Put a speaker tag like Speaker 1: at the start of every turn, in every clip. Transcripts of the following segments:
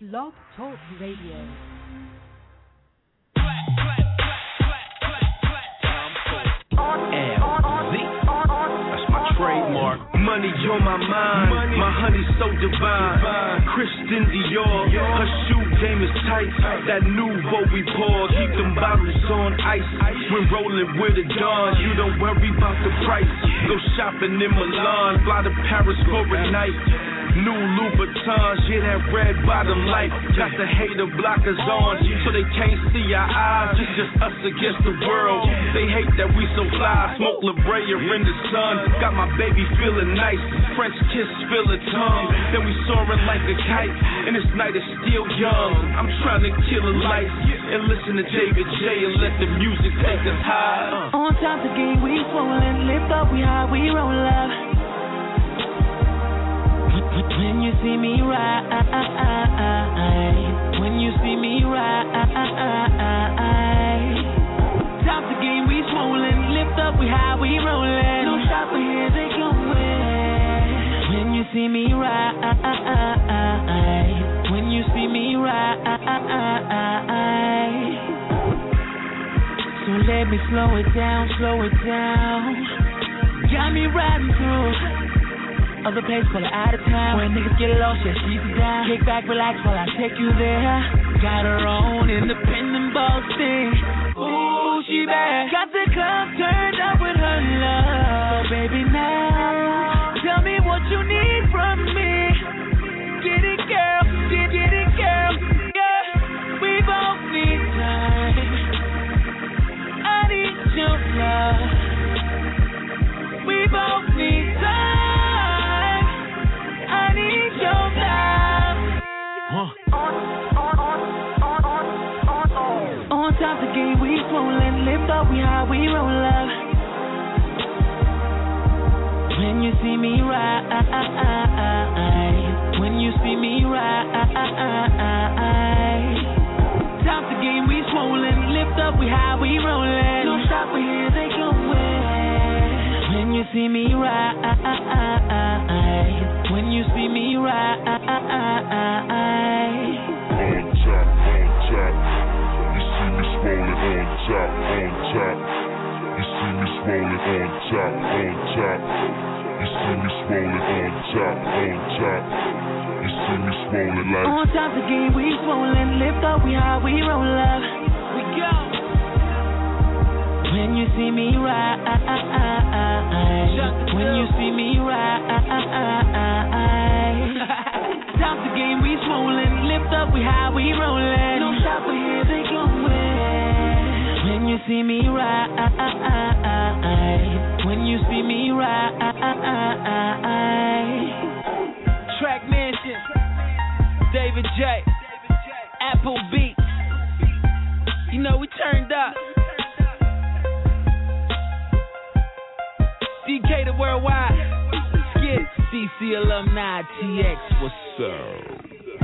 Speaker 1: Blog Talk Radio.
Speaker 2: Trademark. Money on my mind. My honey so divine. Christian Dior. Her shoe game is tight. That nouveau we pour. Keep them bottles on ice. When rolling with the dawn, you don't worry about the price. Go shopping in Milan. Fly to Paris for a night. New Louboutins, yeah, that red bottom light. Got the hater blockers on, so they can't see our eyes. It's just us against the world. They hate that we so fly. Smoke La Brea in the sun. Got my baby feeling nice. French kiss, feel a tongue. Then we soaring like a kite. And this night is still young. I'm trying to kill a light and listen to David J and let the music take us high.
Speaker 3: On top of the game, we swollen. Lift up, we high, we roll up. When you see me ride, when you see me ride, top the game, we swollen, lift up, we high, we rollin'. No stop, we here, they going. When you see me ride, when you see me ride, so let me slow it down, got me riding through other place, pull her out of town. When niggas get lost, yeah, she's down. Kick back, relax while I take you there. Got her own independent boss thing. Ooh, she bad. Got the club turned up with her love. So baby, now tell me what you need from me. Get it, girl. Get it, girl. Yeah, we both need time. I need your love. We both need time. On top the game, we swollen, lift up, we high, we roll up. When you see me ride, when you see me ride, top the game, we swollen, lift up, we high, we rollin'. No stop, we here, they going. When you see me ride, when you see me ride.
Speaker 4: On top, you see me swollen on top, you see me swollen on top, you see me swollen like.
Speaker 3: On top the game, we swollen, lift up, we high, we roll up. We go. When you see me ride, when you see me ride, top the game, we swollen, lift up, we high, we rollin'. No stop, we here, they going. When you see me ride, when you see me ride.
Speaker 2: Track Mansion, David J, Apple Beats. You know we turned up. DK the Worldwide. Skid, CC Alumni, TX. What's up?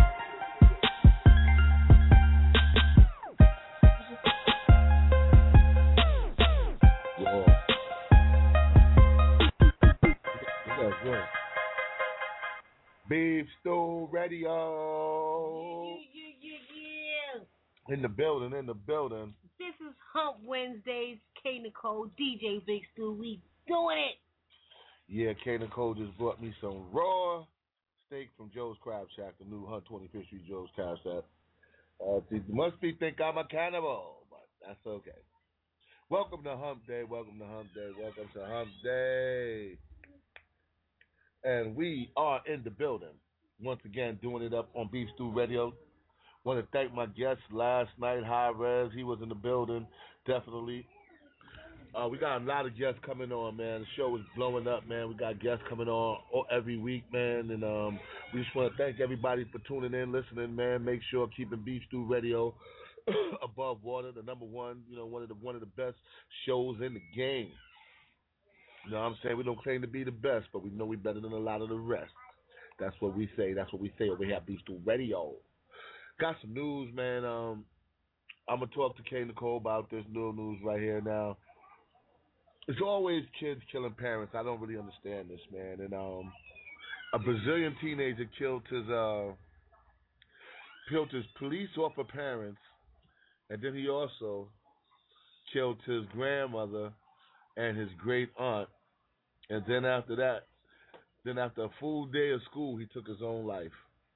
Speaker 4: Beef Stew Radio.
Speaker 5: Yeah.
Speaker 4: In the building.
Speaker 5: This is Hump Wednesdays. K Nicole, DJ Big Stew. We doing it.
Speaker 4: Yeah, K Nicole just brought me some raw steak from Joe's Crab Shack, the new 125th Street Joe's Crab Shack. You must be think I'm a cannibal, but that's okay. Welcome to Hump Day. Welcome to Hump Day. And we are in the building. Once again, doing it up on Beef Stew Radio. Want to thank my guest last night, High Res. He was in the building, definitely. We got a lot of guests coming on, man. The show is blowing up, man. We got guests coming on every week, man. And we just want to thank everybody for tuning in, listening, man. Make sure keeping Beef Stew Radio above water, the number one, one of the best shows in the game. You know what I'm saying? We don't claim to be the best, but we know we're better than a lot of the rest. That's what we say. That's what we say over here at Beef Stew Radio. Got some news, man. I'm going to talk to K Nicole about this little news right here now. It's always kids killing parents. I don't really understand this, man. And a Brazilian teenager killed his killed his police officer parents, and then he also killed his grandmother and his great aunt. And then after that, after a full day of school, he took his own life.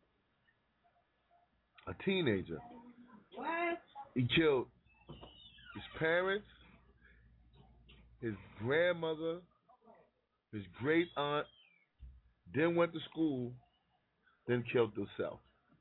Speaker 4: A teenager.
Speaker 5: What?
Speaker 4: He killed his parents, his grandmother, his great aunt, then went to school, then killed himself.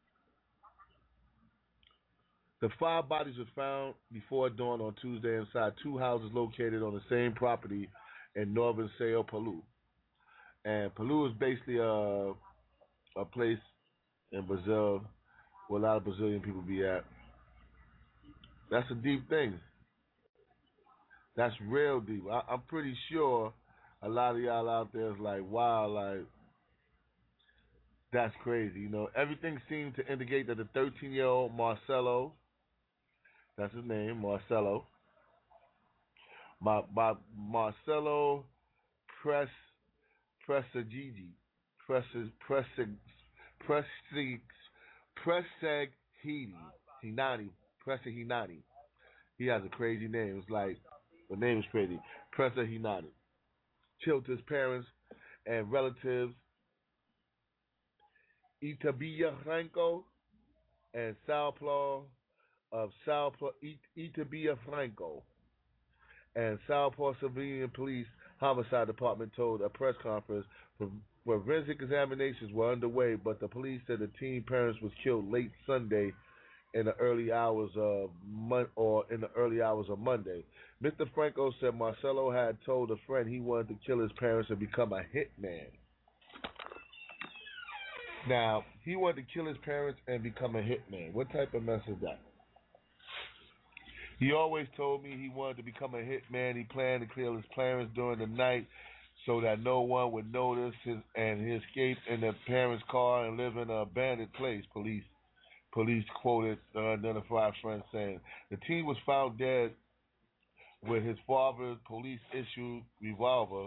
Speaker 4: The 5 bodies were found before dawn on Tuesday inside 2 houses located on the same property in northern Sao Paulo. And Paulo is basically a place in Brazil where a lot of Brazilian people be at. That's a deep thing. That's real deep. I'm pretty sure a lot of y'all out there is like, wow, like, that's crazy. You know, everything seemed to indicate that the 13-year-old Marcelo, that's his name, Marcelo. Marcelo Presseghini. Presseghini. He has a crazy name. It's like, the name is crazy. Presseghini. Killed his parents and relatives, Itabia Franco and Itabia Franco and Sao Paulo Civilian Police Homicide Department told a press conference forensic examinations were underway, but the police said the teen parents was killed late Sunday in the early hours of Monday. Mr. Franco said Marcelo had told a friend he wanted to kill his parents and become a hitman. Now, he wanted to kill his parents and become a hitman. What type of mess is that? He always told me he wanted to become a hitman. He planned to kill his parents during the night so that no one would notice and he escaped in the parents' car and live in an abandoned place, Police quoted the unidentified friend saying. The teen was found dead with his father's police-issued revolver.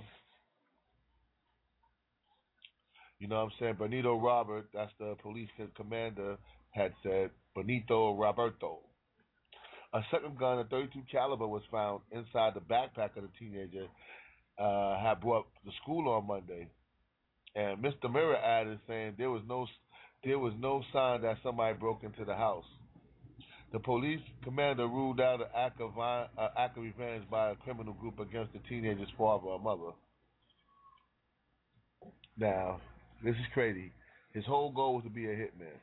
Speaker 4: You know what I'm saying? Benito Robert, that's the police commander, had said. Benito Roberto. A second gun, a .32 caliber, was found inside the backpack of the teenager had brought to school on Monday. And Mr. Miller added, saying there was no sign that somebody broke into the house. The police commander ruled out an act of revenge by a criminal group against the teenager's father or mother. Now, this is crazy. His whole goal was to be a hitman.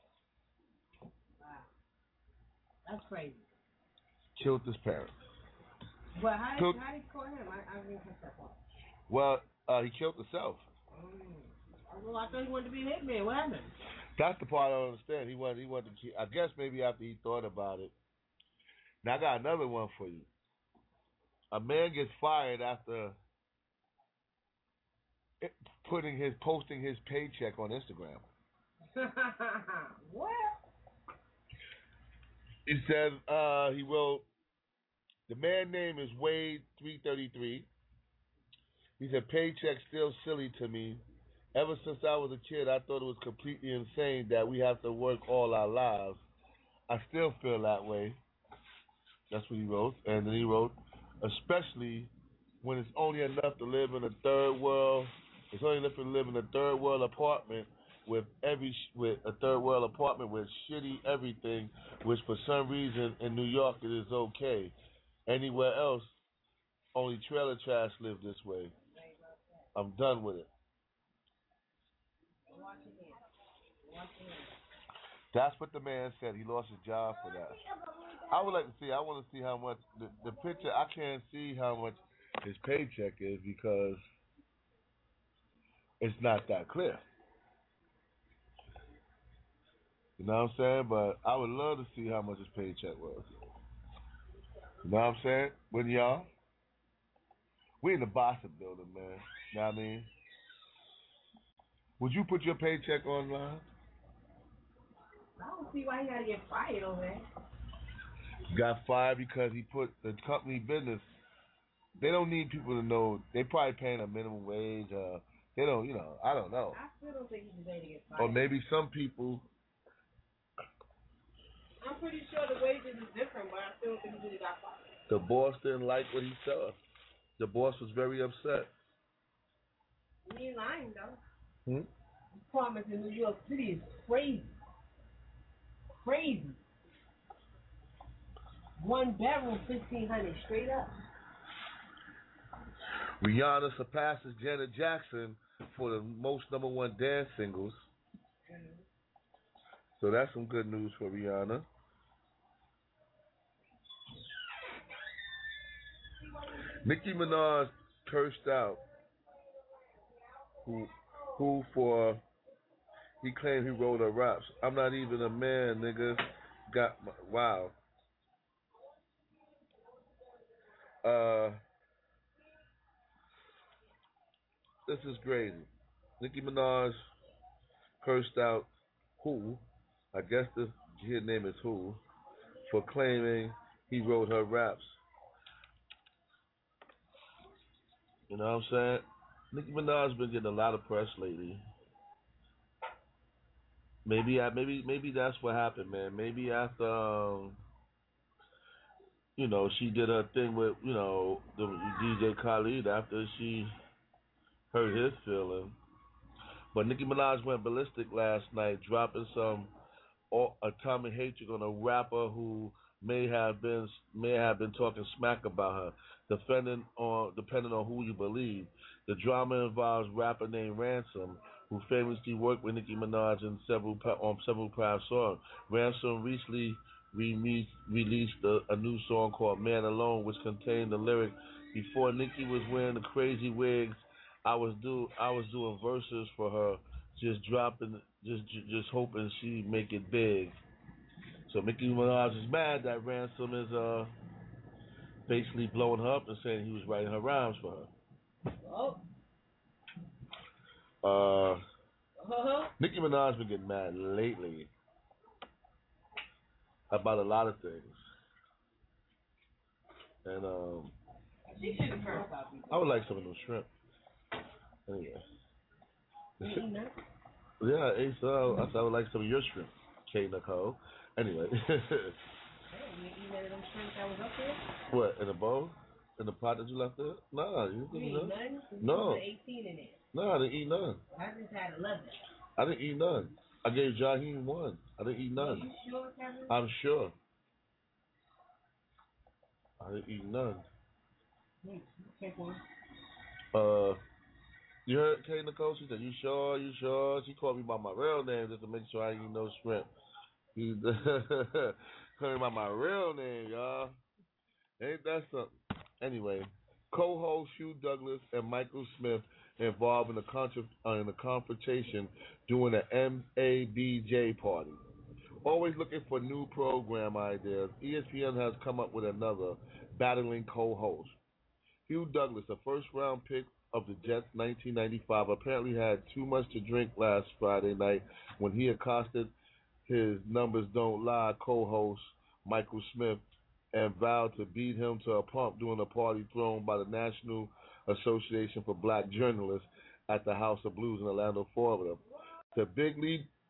Speaker 5: Wow. That's crazy.
Speaker 4: Killed his parents.
Speaker 5: Well, how did he kill him? I didn't catch that part.
Speaker 4: Well, he killed himself.
Speaker 5: Well, I thought he wanted to be a hitman. What happened? That's
Speaker 4: the part I don't understand. He wanted to. I guess maybe after he thought about it. Now I got another one for you. A man gets fired after posting his paycheck on Instagram.
Speaker 5: What?
Speaker 4: He says he wrote. The man's name is Wade 333. He said paycheck still silly to me. Ever since I was a kid, I thought it was completely insane that we have to work all our lives. I still feel that way. That's what he wrote. And then he wrote, especially when it's only enough to live in a third world. It's only enough to live in a third world apartment with shitty everything, which for some reason in New York it is okay. Anywhere else, only trailer trash live this way. I'm done with it. That's what the man said. He lost his job for that. I would like to see. I want to see how much the picture. I can't see how much his paycheck is because it's not that clear. You know what I'm saying? But I would love to see how much his paycheck was. You know what I'm saying? When y'all, we in the Boston building, man. You know what I mean? Would you put your paycheck online?
Speaker 5: I don't see why he got to get fired over there.
Speaker 4: Got fired because he put the company business. They don't need people to know. They probably paying a minimum wage. They don't, I don't know.
Speaker 5: I still don't think he's ready to get fired.
Speaker 4: Or maybe some people
Speaker 5: I'm pretty sure the wages is different, but I still think he really got fired.
Speaker 4: The boss didn't like what he saw. The boss was very upset.
Speaker 5: He ain't lying, though.
Speaker 4: Hmm?
Speaker 5: Apartments in New York City is crazy. Crazy. 1 bedroom, $1,500 straight up.
Speaker 4: Rihanna surpasses Janet Jackson for the most #1 dance singles. So that's some good news for Rihanna. Nicki Minaj cursed out who for he claimed he wrote her raps. I'm not even a man, nigga. Wow. This is crazy. Nicki Minaj cursed out who, I guess his name is who, for claiming he wrote her raps. You know what I'm saying? Nicki Minaj's been getting a lot of press lately. Maybe that's what happened, man. Maybe after she did her thing with the DJ Khaled after she hurt his feeling. But Nicki Minaj went ballistic last night, dropping some atomic hatred on a rapper who may have been talking smack about her, depending on who you believe. The drama involves rapper named Ransom, who famously worked with Nicki Minaj on several past songs. Ransom recently released a new song called "Man Alone," which contained the lyric, "Before Nicki was wearing the crazy wigs, I was doing verses for her, just hoping she'd make it big." So Nicki Minaj is mad that Ransom is basically blowing her up and saying he was writing her rhymes for her. Nicki Minaj been getting mad lately about a lot of things, and
Speaker 5: She should have cursed out people.
Speaker 4: I would like some of those shrimp. Anyway.
Speaker 5: You eating that?
Speaker 4: Yeah, I said I would like some of your shrimp, K. Nicole. Anyway.
Speaker 5: Hey, you eating that of them shrimp that was up there?
Speaker 4: What, in a bowl? In the pot that you left there? Nah, you didn't eat
Speaker 5: none?
Speaker 4: No.
Speaker 5: You put 18 in there.
Speaker 4: No, I didn't eat none.
Speaker 5: I just had 11.
Speaker 4: I didn't eat none. I gave Jaheem one. I didn't eat none.
Speaker 5: Are you sure, Kevin?
Speaker 4: I'm sure. I didn't eat none.
Speaker 5: Take one.
Speaker 4: You heard Kay Nicole? She said, "You sure? You sure?" She called me by my real name just to make sure I didn't eat no shrimp. He called me by my real name, y'all. Ain't that something? Anyway, co-host Hugh Douglas and Michael Smith involved in a confrontation during the MABJ party. Always looking for new program ideas, ESPN has come up with another battling co-host. Hugh Douglas, a first-round pick of the Jets 1995, apparently had too much to drink last Friday night when he accosted his Numbers Don't Lie co-host Michael Smith and vowed to beat him to a pulp during a party thrown by the National Association for Black Journalists at the House of Blues in Orlando, Florida. The Big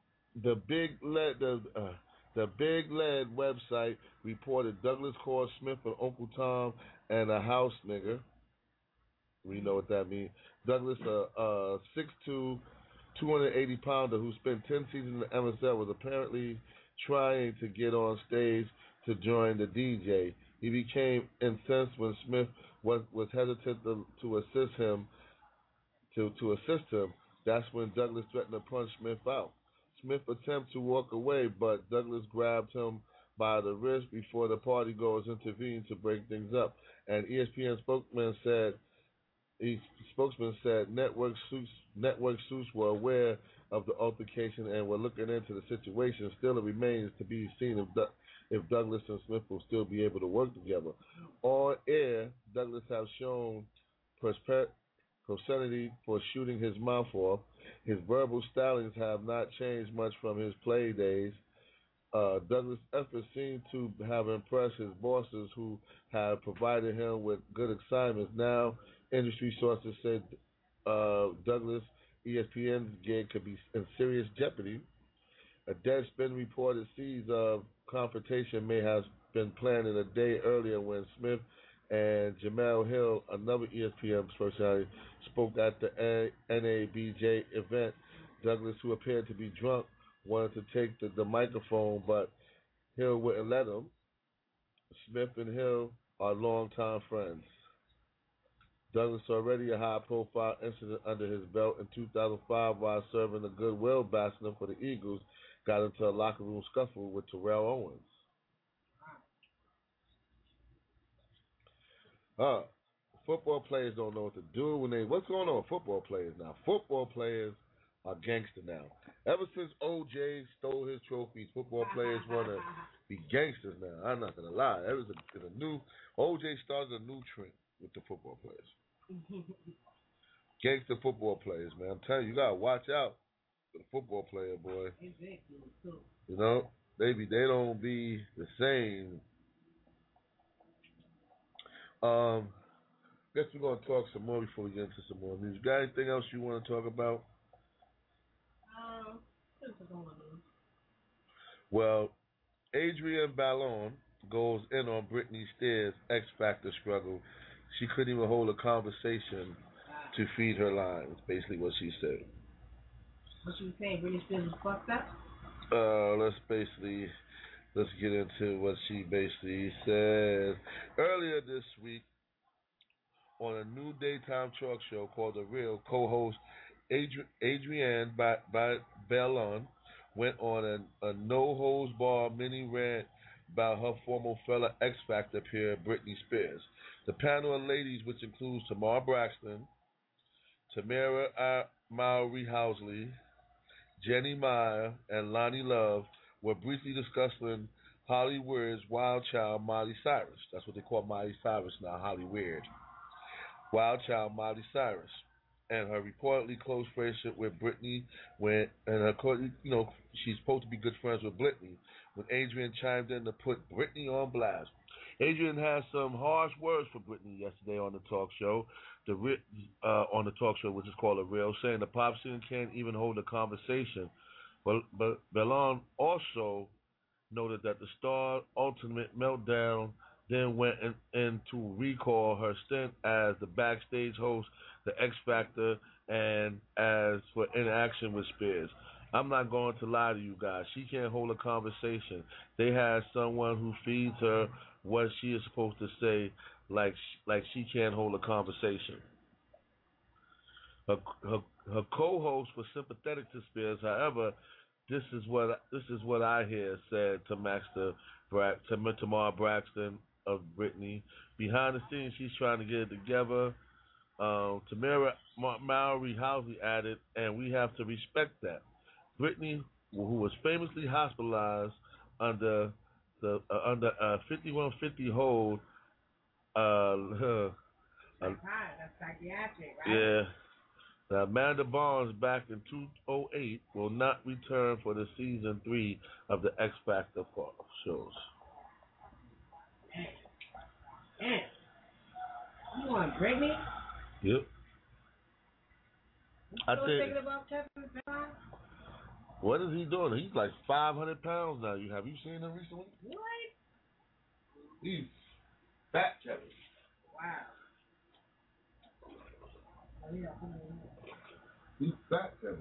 Speaker 4: Lead website reported Douglas called Smith an Uncle Tom and a house nigger. We know what that means. Douglas, a 6'2", 280-pounder who spent 10 seasons in the MSL, was apparently trying to get on stage to join the DJ. He became incensed when Smith was hesitant to assist him. To assist him, that's when Douglas threatened to punch Smith out. Smith attempted to walk away, but Douglas grabbed him by the wrist before the partygoers intervened to break things up. And ESPN spokesman said network suits were aware of the altercation and were looking into the situation. Still, it remains to be seen if Douglas and Smith will still be able to work together. On air, Douglas has shown profanity for shooting his mouth off. His verbal stylings have not changed much from his play days. Douglas' efforts seem to have impressed his bosses, who have provided him with good assignments. Now, industry sources said Douglas' ESPN gig could be in serious jeopardy A Deadspin reported seeds of confrontation may have been planted a day earlier when Smith and Jamel Hill, another ESPN personality, spoke at the NABJ event. Douglas, who appeared to be drunk, wanted to take the microphone, but Hill wouldn't let him. Smith and Hill are longtime friends. Douglas, already a high-profile incident under his belt in 2005 while serving the goodwill ambassador for the Eagles, got into a locker room scuffle with Terrell Owens. Football players don't know what to do when they. What's going on with football players now? Football players are gangster now. Ever since OJ stole his trophies, football players want to be gangsters now. I'm not gonna lie. There was a new OJ started a new trend with the football players. Gangster football players, man. I'm telling you, you gotta watch out for the football player, boy. You know, they don't be the same. Guess we're gonna talk some more before we get into some more music. Got anything else you want to talk about? Well, Adrienne Ballon goes in on Britney Spears' X Factor struggle. She couldn't even hold a conversation to feed her lines. Basically, what she said.
Speaker 5: What she was saying, Britney Spears was fucked up.
Speaker 4: Let's get into what she basically said earlier this week on a new daytime talk show called The Real. Co-host Adrienne Ballon went on a no-holds-barred mini rant about her former fellow X Factor peer, Britney Spears. The panel of ladies, which includes Tamar Braxton, Tamara Mowry Housley, Jenny Meyer, and Lonnie Love, were briefly discussing Holly Weird's wild child, Miley Cyrus. That's what they call Miley Cyrus now, Holly Weird. Wild child, Miley Cyrus. And her reportedly close friendship with Britney, she's supposed to be good friends with Britney, when Adrienne chimed in to put Britney on blast. Adrienne had some harsh words for Britney yesterday on the talk show, which is called The Real, saying the pop singer can't even hold a conversation. But Ballon also noted that the star ultimate meltdown then went in to recall her stint as the backstage host, the X Factor, and as for interaction with Spears. I'm not going to lie to you guys. She can't hold a conversation. They have someone who feeds her what she is supposed to say, like she can't hold a conversation. Her co-host was sympathetic to Spears. However, this is what I hear said to Tamar Braxton of Britney. Behind the scenes, she's trying to get it together. Tamara Mowry Housley added, and we have to respect that. Britney, who was famously hospitalized under a 5150 hold,
Speaker 5: that's psychiatric, right?
Speaker 4: Yeah. Now, Amanda Barnes, back in 2008, will not return for the season 3 of the X Factor shows.
Speaker 5: Man. You want Britney?
Speaker 4: Yep.
Speaker 5: You still thinking about Kevin Ballon?
Speaker 4: What is he doing? He's like 500 pounds now. Have you seen him recently?
Speaker 5: What?
Speaker 4: He's fat, Kevin.
Speaker 5: Wow.
Speaker 4: He's fat, Kevin.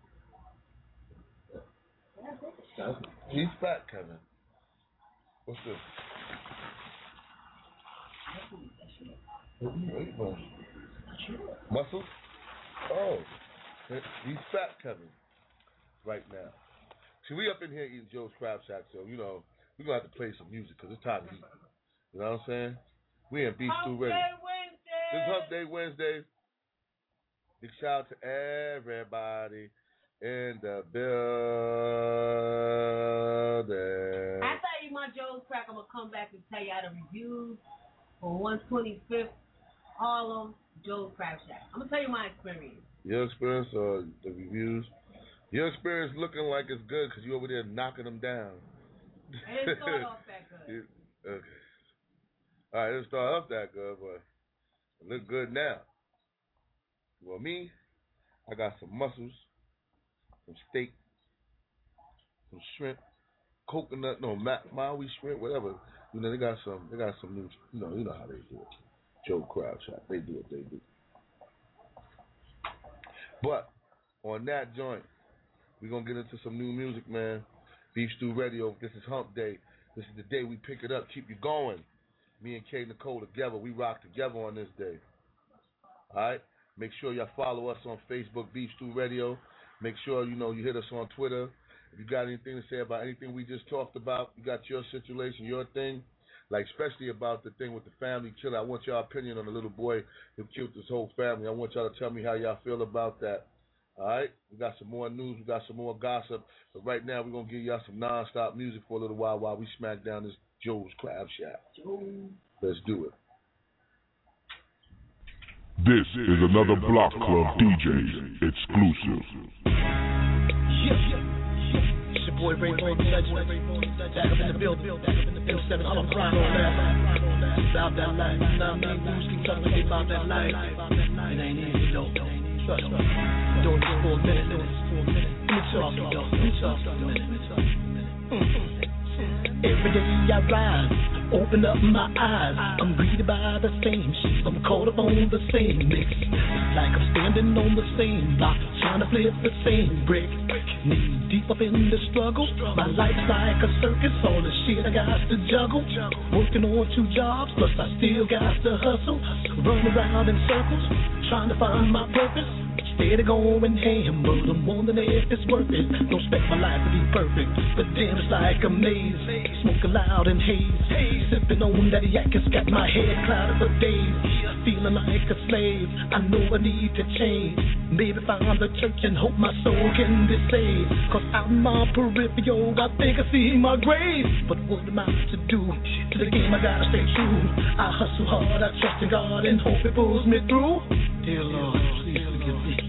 Speaker 4: He's fat, Kevin. What's this? Muscles? Oh. He's fat, Kevin. Right now. See, we up in here eating Joe's Crab Shack, so, we're going to have to play some music because it's time to eat. You know what I'm saying? We in Beef Stew ready. This is Hump Day Wednesday. Big shout out to everybody in the building.
Speaker 5: I tell you my Joe's Crack, I'm going to come back and tell you how the reviews on 125th Harlem Joe's Crab Shack. I'm going to tell you my experience.
Speaker 4: Your experience or the reviews? Your experience looking like it's good because you over there knocking them down.
Speaker 5: It didn't start off that good.
Speaker 4: Okay. All right, it didn't start off that good, but it look good now. Well, me, I got some mussels, some steak, some shrimp, coconut, no, Maui shrimp, whatever. You know, they got some new, you know how they do it. Joe Crab Shack, they do what they do. But on that joint, we're gonna get into some new music, man. Beef Stew Radio. This is Hump Day. This is the day we pick it up, keep you going. Me and K Nicole together, we rock together on this day. All right. Make sure y'all follow us on Facebook, Beef Stew Radio. Make sure you hit us on Twitter. If you got anything to say about anything we just talked about, you got your situation, your thing, like especially about the thing with the family killer. I want y'all opinion on the little boy who killed this whole family. I want y'all to tell me how y'all feel about that. All right? We got some more news. We got some more gossip. But right now, we're going to give y'all some non-stop music for a little while we smack down this Joe's Crab Shack. Let's do it.
Speaker 6: This is another Block Club DJs exclusive.
Speaker 7: It's your boy Ray Boy, back up in the building. M7 on the grind on that. About that life. Now me and Bruce keep talking about that life. It ain't easy though. Trust me. I'm doing this for a minute. Let me talk to you though. Every day I rise, open up my eyes. I'm greeted by the same shit. I'm caught up on the same mix. It's like I'm standing on the same block, trying to flip the same brick. Knee deep up in the struggle. My life's like a circus. All the shit I got to juggle. Working on 2 jobs, plus I still got to hustle. Run around in circles, trying to find my purpose. Steady going ham, but I'm wondering if it's worth it. Don't expect my life to be perfect, but damn, it's like a maze. Smoking loud and haze, sipping on that yak, it's got my head clouded for days. Feeling like a slave, I know I need to change. Maybe find the church and hope my soul can be saved. Cause out in my peripheral, I think I see my grave. But what am I to do? To the game I gotta stay true. I hustle hard, I trust in God and hope it pulls me through. Dear Lord, please forgive me.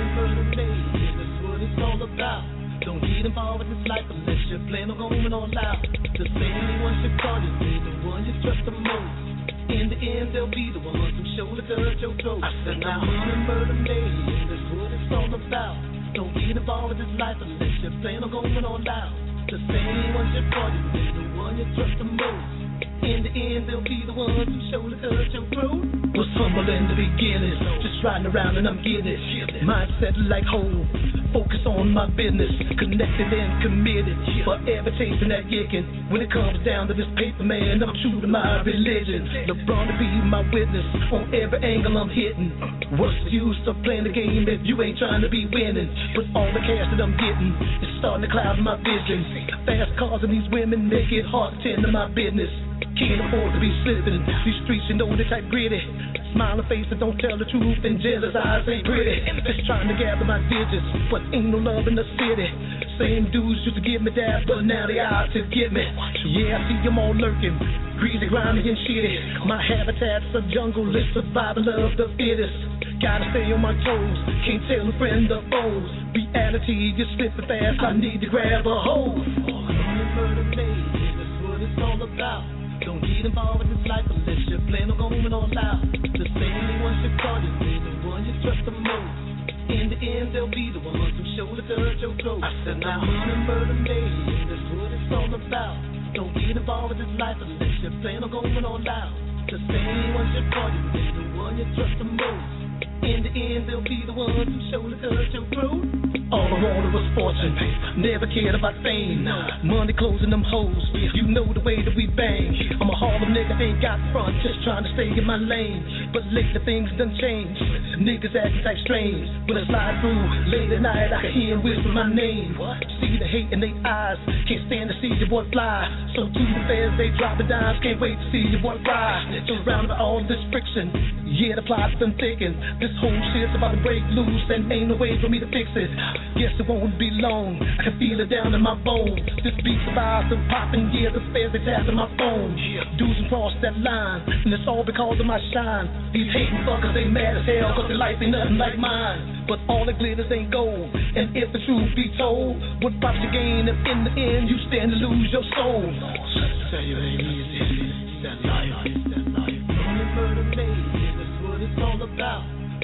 Speaker 7: That's what it's all about. Don't get involved with this life unless you plan on going all out. The same one should call you, be the one you trust the most. In the end, they'll be the ones who shoulder touch your toes. I said, now murder me, that's what it's all about. Don't get involved with this life unless you plan on going all out. The same one should call you, be the one you trust the most. In the end, they'll be the ones who shoulder touch your throat. Was humble in the beginning, just riding around and I'm getting it. Mindset like whole, focus on my business, connected and committed, forever chasing that yiggin'. When it comes down to this paper, man, I'm true to my religion. LeBron to be my witness on every angle I'm hitting. What's the use of playing the game if you ain't trying to be winning? But all the cash that I'm getting is starting to cloud my vision. Fast cars and these women make it hard to tend to my business. Can't afford to be slipping. These streets, you know, they type gritty. Smiling faces don't tell the truth, and jealous eyes ain't pretty. Just trying to gather my digits, but ain't no love in the city. Same dudes used to give me that, but now they out to get me. Yeah, I see them all lurking, greasy, grimy, and shitty. My habitat's a jungle, it's survival of the fittest. Gotta stay on my toes, can't tell a friend or foes. Reality, you slipping fast, I need to grab a hold. Murder me, that's what it's all about. Don't get involved with this life unless you plan on going all out. The same one should call you, be the one you trust the most. In the end, they'll be the ones who shoulder touch your toes. I said, now murder me, that's what it's all about. Don't get involved with this life unless you plan on going all out. The same one should call you, be the one you trust the most. In the end, they'll be the ones who shoulder touch your throat. All I wanted was fortune, never cared about fame. Money, clothes, and them hoes, you know the way that we bang. I'm a Harlem nigga, ain't got front, just trying to stay in my lane. But lately things done changed, niggas acting like strange. When I slide through, late at night, I can hear them whisper my name. See the hate in their eyes, can't stand to see your boy fly. So to the feds, they dropping dimes, can't wait to see your boy fly. Surrounded by all this friction, yeah, the plot's been thickened. This whole shit's about to break loose, and ain't no way for me to fix it. Guess it won't be long, I can feel it down in my bones. This beat survives the popping, yeah, the feds they tapping my phone. Dudes cross that line, and it's all because of my shine. These hating fuckers, they mad as hell, cause their life ain't nothing like mine. But all that glitters ain't gold, and if the truth be told, what profit you gain if in the end you stand to lose your soul? Tell you it ain't easy, it's that life, it's that life. Only murder made, that's what it's all about. Don't get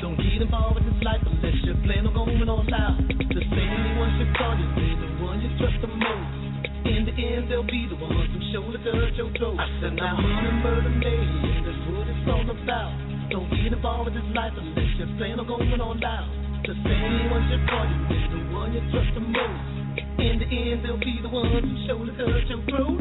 Speaker 7: involved with this life unless you plan on going all out. The same one should call you, be the one you trust the most. In the end, they'll be the ones who shoulder cut your throat. I said, now money, murder, mayhem, that's what it's all about. Don't get involved with this life unless you plan on going all out. The same one should call you, be the one you trust the most. In the end, they'll be the ones who shoulder cut your throat.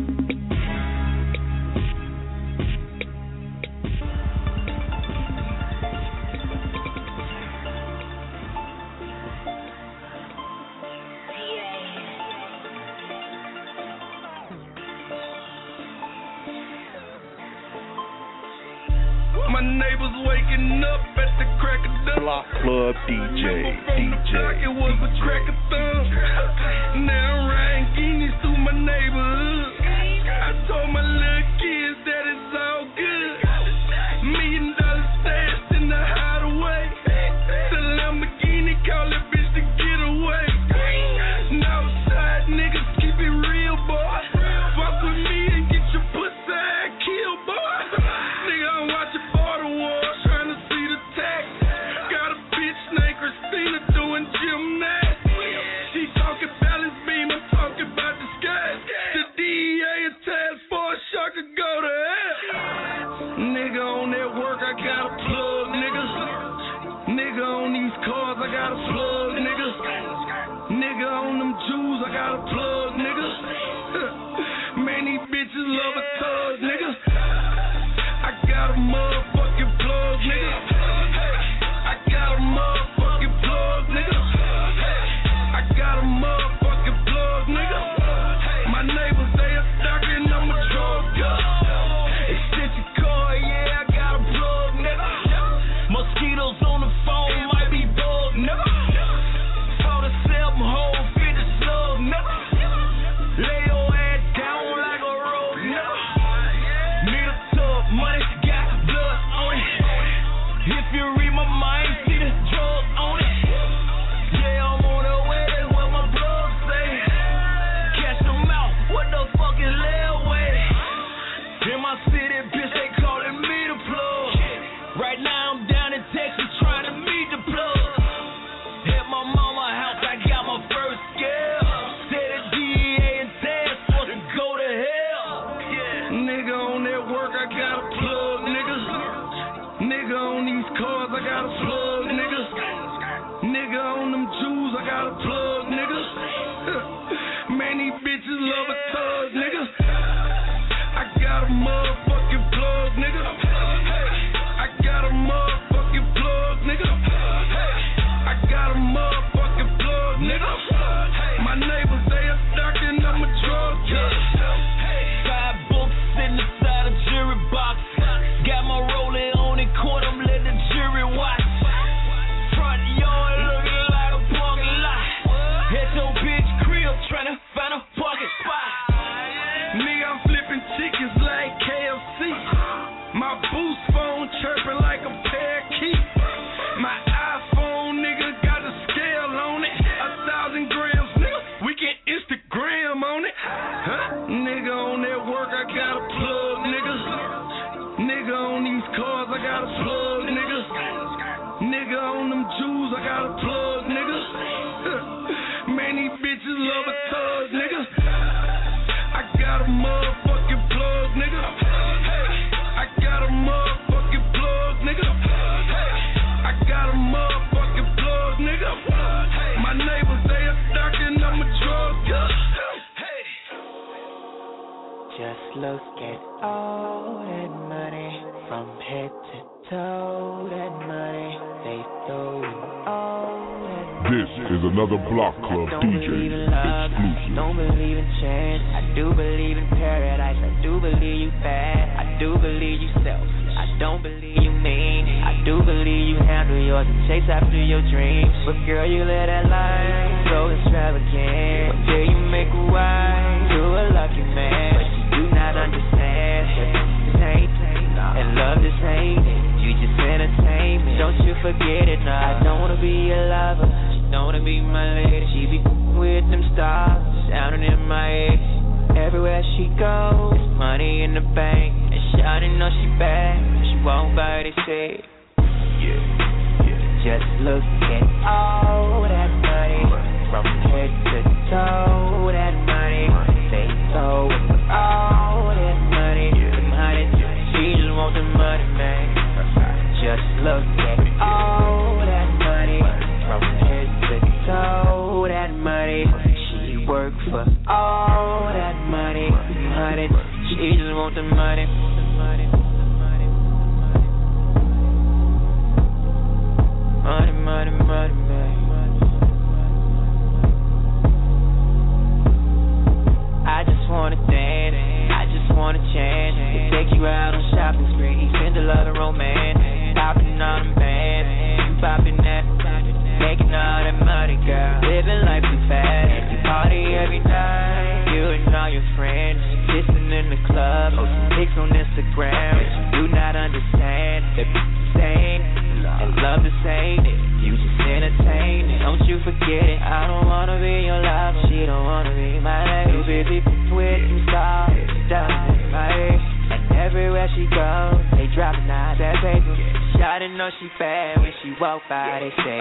Speaker 2: My neighbors waking up at the crack of dawn.
Speaker 8: Block Club DJ.
Speaker 2: It was a crack of thumb. Now I'm riding guineas through my neighborhood. I told my little kids that it's all good. $1 million stashed in the hideaway. The Lamborghini call that bitch to get away. Northside niggas keep it real, boy. Fuck with me and get your pussy killed, boy. Nigga, I'm watching Border Wars, trying to see the tax. Got a bitch named Christina doing gymnastics. She talking balance beam, I'm talking about the sky. The DEA and task force, y'all could go to hell. Nigga on that work, I got a plug, nigga. Nigga on these cars, I got a plug, nigga. Nigga on them Jews, I got a plug, nigga. Man, these bitches love a thug, nigga. I got a motherfucking plug, nigga. I got a motherfucking plug, nigga. I got a motherfucking plug, nigga. My neighbors, they are stocking, I'm a drug guy. Extension cord, yeah, I got a plug, nigga. Mosquitoes on the phone, might be bug, nigga. 47 hole, 50 slug, nigga. Lay your ass down like a road, nigga. Need a tub, money, got blood on it. If you read my mind, see the drugs on it. Yeah, I'm on the way, that's what my blood say. Catch them out, what the fuck is layaway? In my city, bitch, they calling me the plug. Right now I'm down in Texas trying to meet the plug. At my mama's house, I got my first scale. Said the DEA and task force to go to hell. Nigga on that work, I got a plug, nigga. Nigga on these cars, I got a plug, nigga. Nigga on them Jews, I got a plug, nigga. Man, these bitches love a thug, nigga. I got a motherfucking plug, nigga. I got a motherfucking plug, nigga. I got a motherfucking plug, nigga. My neighbors, they are stocking, I'm a drug guy. 5 books in the side of jury box. Got my rolling on in court, I'm letting the jury watch. Front yard looking like a parking lot. Hit your bitch crib, trying to find a parking spot. Nigga, I'm flipping chickens like KFC. My boost phone chirping like a parakeet. My iPhone, nigga, got a scale on it. 1,000 grams, nigga, we can Instagram on it. Huh? Nigga on that work, I got a plug, nigga. Nigga on these cars, I got a plug, nigga. Nigga on them Jews, I got a plug, nigga. Man, these bitches love a thug, nigga. I got a motherfucking plug, nigga. I got a motherfucking plug, nigga. I got a motherfucking plug, nigga. My neighbors, they are stocking, I'm a drug guy.
Speaker 3: Just look at all that money, from head to toe, that money, they throw you all that money.
Speaker 6: This is another Block Club DJ exclusive.
Speaker 3: Don't believe in chance, I do believe in paradise, I do believe you bad, I do believe you selfish, I don't believe you mean, I do believe you handle yours and chase after your dreams. But girl, you let that life so extravagant. One day you make a wife, you a lucky man, but you do not understand. This ain't, and love this ain't, you just entertainment. Don't you forget it now. I don't wanna be a lover, she don't wanna be my lady. She be with them stars, sounding in my head. Everywhere she goes, there's money in the bank, and shawty know she bad, she won't buy this shit. Yeah. Just look at all that money, from head to toe, that money. They throw all that money, them hundreds, she just want the money, man. Just look at all that money, from head to toe, that money. She work for all that money, them hundreds, she just want the money. Money, money, money, man. I just wanna dance, I just wanna chance to take you out on shopping spree, spend a lot of romance, popping on them bands, you popping that, making all that money, girl, living life too fast, you party every night, you and all your friends, kissing in the club, posting pics on Instagram, but you do not understand, they're insane, and love the same, you just entertain it, don't you forget it, I don't wanna be your lover, she don't wanna be my lady, too busy with them stars, diamonds in my ear, and everywhere she goes, they dropping out that paper, shawty know she bad, when she walk by, they say,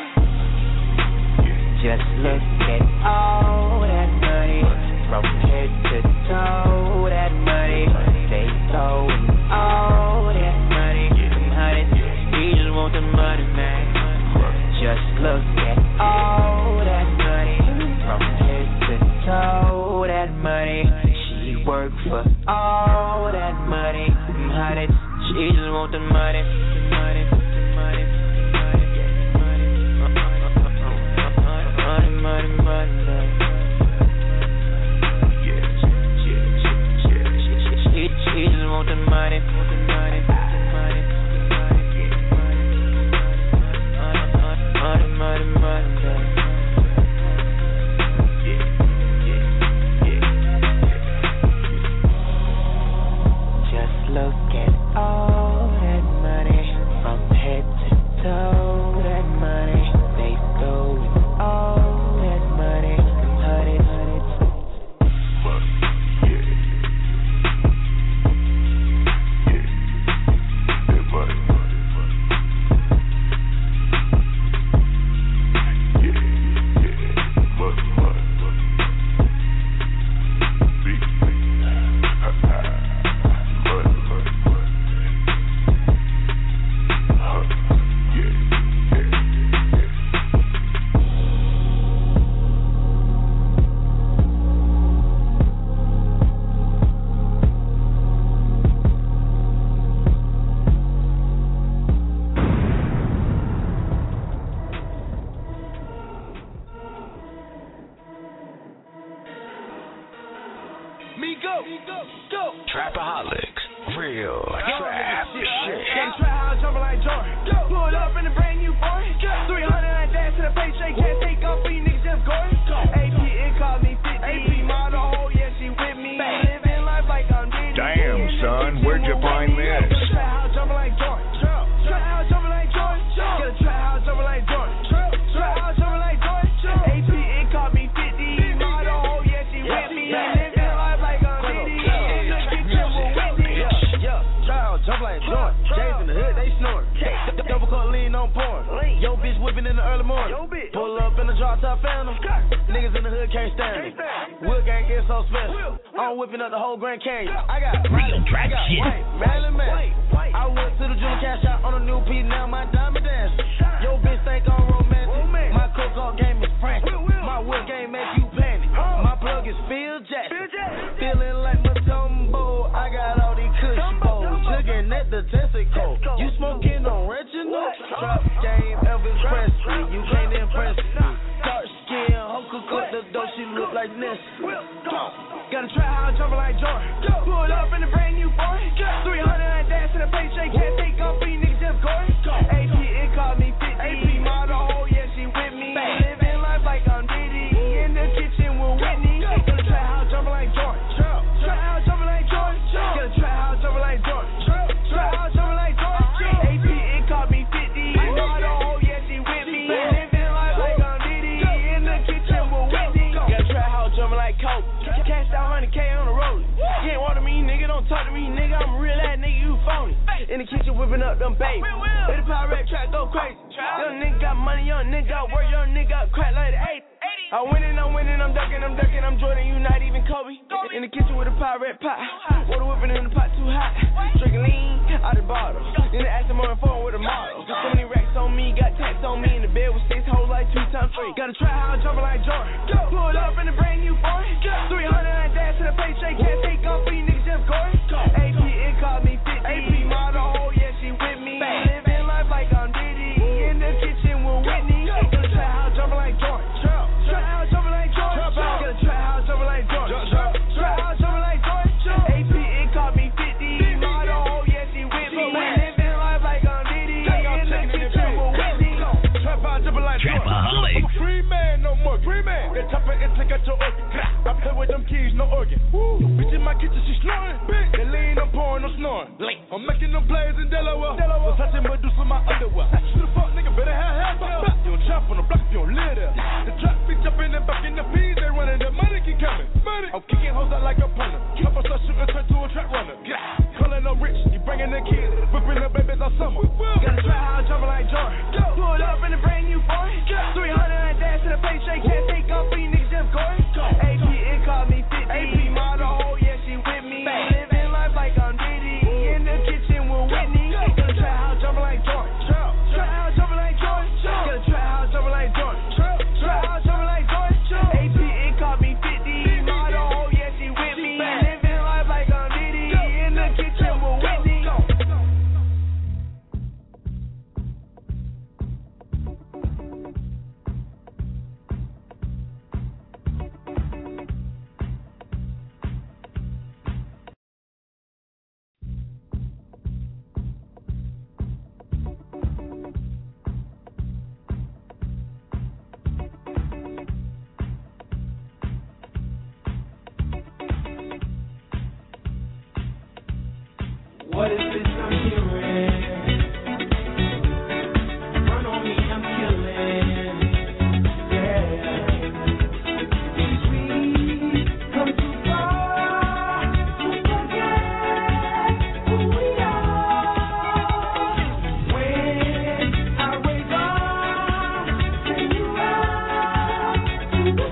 Speaker 3: just look at all that money, from head to toe, that money, they throw all that money, them hundreds, we just want the money, man. Just look at all that money, from head to toe, that money. She work for all that money, them hundreds, she just want the money, the money, the money, money, money, money, money. She just want the money, the money, the money, money, money, money. Just look at all that money, from head to toe, that money. They throw all that money, them hundreds.
Speaker 8: Trapaholics, real trap shit.
Speaker 9: Try how I'm jumping like Jordan. Pulled up in a brand new boy. 300 and dash to the paycheck. Can't take off for you niggas just going. AP, it called me 50. AP model, oh yeah, she with me. Living life like I'm Diddy.
Speaker 8: Damn, son, where'd you find this?
Speaker 9: Try how I'm jumping like Jordan. Try how I'm jumping like Jordan. Gotta try how I'm jumping like Jordan. Try how I'm jumping like Jordan. AP, it called me 50. Model, oh yeah, she with me. Living life like I'm Diddy. In the kitchen with Whitney. Try how I'm jumping like Jordan. Jays in the hood, they snoring. Double cup lean on porn. Yo, bitch whipping in the early morning. Pull up in the drop top phantom. Niggas in the hood can't stand me. Wood gang is so special. I'm whipping up the whole Grand Canyon. I got Miley, I got White, Marilyn Man. I went to the jewel cash out on a new piece, now my diamond dance. Yo, bitch think I'm romantic. My cook-off game is frantic. My wood game make you panic. My plug is Phil Jackson. Feeling like Matumbo. I got all these cushy bowls. Looking at the testicle. You smoking on Reginald? Trap game, Elvis Presley. You can't impress me. Dark skin, Hulk cook the dough. She look like Nestle. Gotta try how I'm jumping like Jordan. Pulled up in a brand new boy. 300 and dash to the paycheck. Can't take off for you niggas just going. AP, it called me 50. AP model, oh yeah, she with me. Living life like I'm Diddy. In the kitchen with Whitney. Gotta try how I'm jumping like Jordan. Try how I'm jumping like Jordan. Gotta try how I'm jumping like Jordan. Try how I'm jumping like Jordan. AP, it called me 50. Model, oh yeah, she with me. Living life like I'm Diddy. In the kitchen with Whitney. Gotta try how I'm jumping like Coke. Cashed out 100K on the road. You ain't water me, nigga, don't talk to me, nigga. I'm a real ass nigga, you phony. In the kitchen whipping up them babies. Let the pirate track go crazy. Young nigga got money, young nigga got work, young nigga got crack like the 80s. I'm winning, I'm ducking, I'm Jordan, you not even Kobe. In the kitchen with a pirate pot. Water whipping in the pot too hot. Drinking lean out the bottle. In the Aston Martin phone with a model. So many racks on me, got tats on me. In the bed with 6 hoes like 2 times 3. Got a trap house jumping like Jordan. Pull up in the brand new foreign. 300 and dash to the paycheck. Can't take off for you niggas just going. AP, it called me 50. AP model, oh yeah, she with me. Living life like I'm Diddy. In the kitchen with Whitney. Got a trap house jumping like Jordan. Trap house jumping like Jordan. Got a trap house jumping like Jordan. Trap house jumping like Jordan. AP, it called me 50. Model, oh yeah, she with me. Living life like I'm Diddy. In the kitchen with Whitney. Trap house jumping like Jordan. I'm a free man, no more free man. The top of it, take out your organ. I play with them keys, no organ. Bitch in my kitchen, she snoring. They lean, I'm pouring, I'm snoring. I'm making them plays in Delaware. I'm touching Medusa, my underwear. Who the fuck nigga better have half. You don't chop on the block, you don't live there. The trap be jumping and back in the peas, they running, the money keep coming. I'm kicking hoes out like a punter. Up a start shooting, turn to a trap runner. Calling them rich, he bringing the kids, whipping the babies all summer. Got a trap house jumping like Jordan. Pull up in the brand new foreign. 300 and dash to the paycheck, can't take off for you niggas just going. AP, it called me 50. AP model, oh yeah, she with me. Living life like I'm Diddy. In the kitchen with Whitney. Got a trap house jumping like Jordan. Trap house jumping like Jordan. Got a trap house jumping like Jordan. Trap house jumping like Jordan. AP, it called me 50. Model, oh yeah, she with me. Living life like I'm Diddy. In the kitchen with Whitney. What is this I'm hearing? Run on me, I'm killing. Yeah. We come too far to forget who we are. When I wake up, send you out to the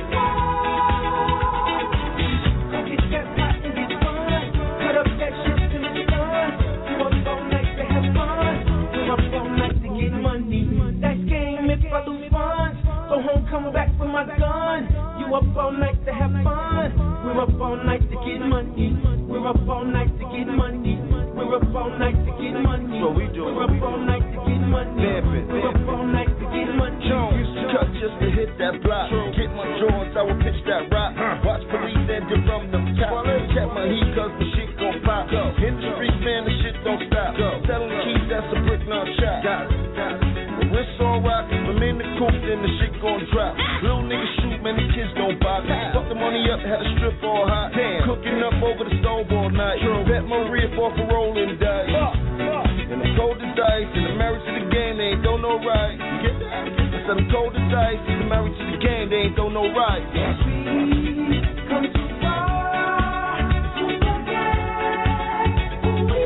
Speaker 9: sky. Go get that pot and get fun. Cut up that shit till it's done. Up all night to have fun. We're up all night to get money. That game if I lose funds. Go home, come back with my gun. You up all night to have fun. We're up all night to get money. We're up all night to get money. We're up all night to get money.
Speaker 2: What we doing?
Speaker 9: We're up all night to get money. We're up all night to get money.
Speaker 2: Used to cut just to hit that block. Get my drawings, I would pitch that rock. Watch police and drum them cops. Check my heat cause the shit gon' pop. In the streets, man, the shit don't stop. Selling keys, that's a brick non shot. The wrist on rock, I'm in the coop, then the shit gon' drop. Little niggas shoot, man, the kids don't buy. Fuck the money up, had a strip all hot. Cooking up over the stove all night. Bet Maria for rolling dice. And I'm cold as ice, and I'm married to the game, they ain't don't know right. You get that? I said I'm cold as ice, and I'm married to the game, they ain't don't know right.
Speaker 9: Yes, we come too far to forget who we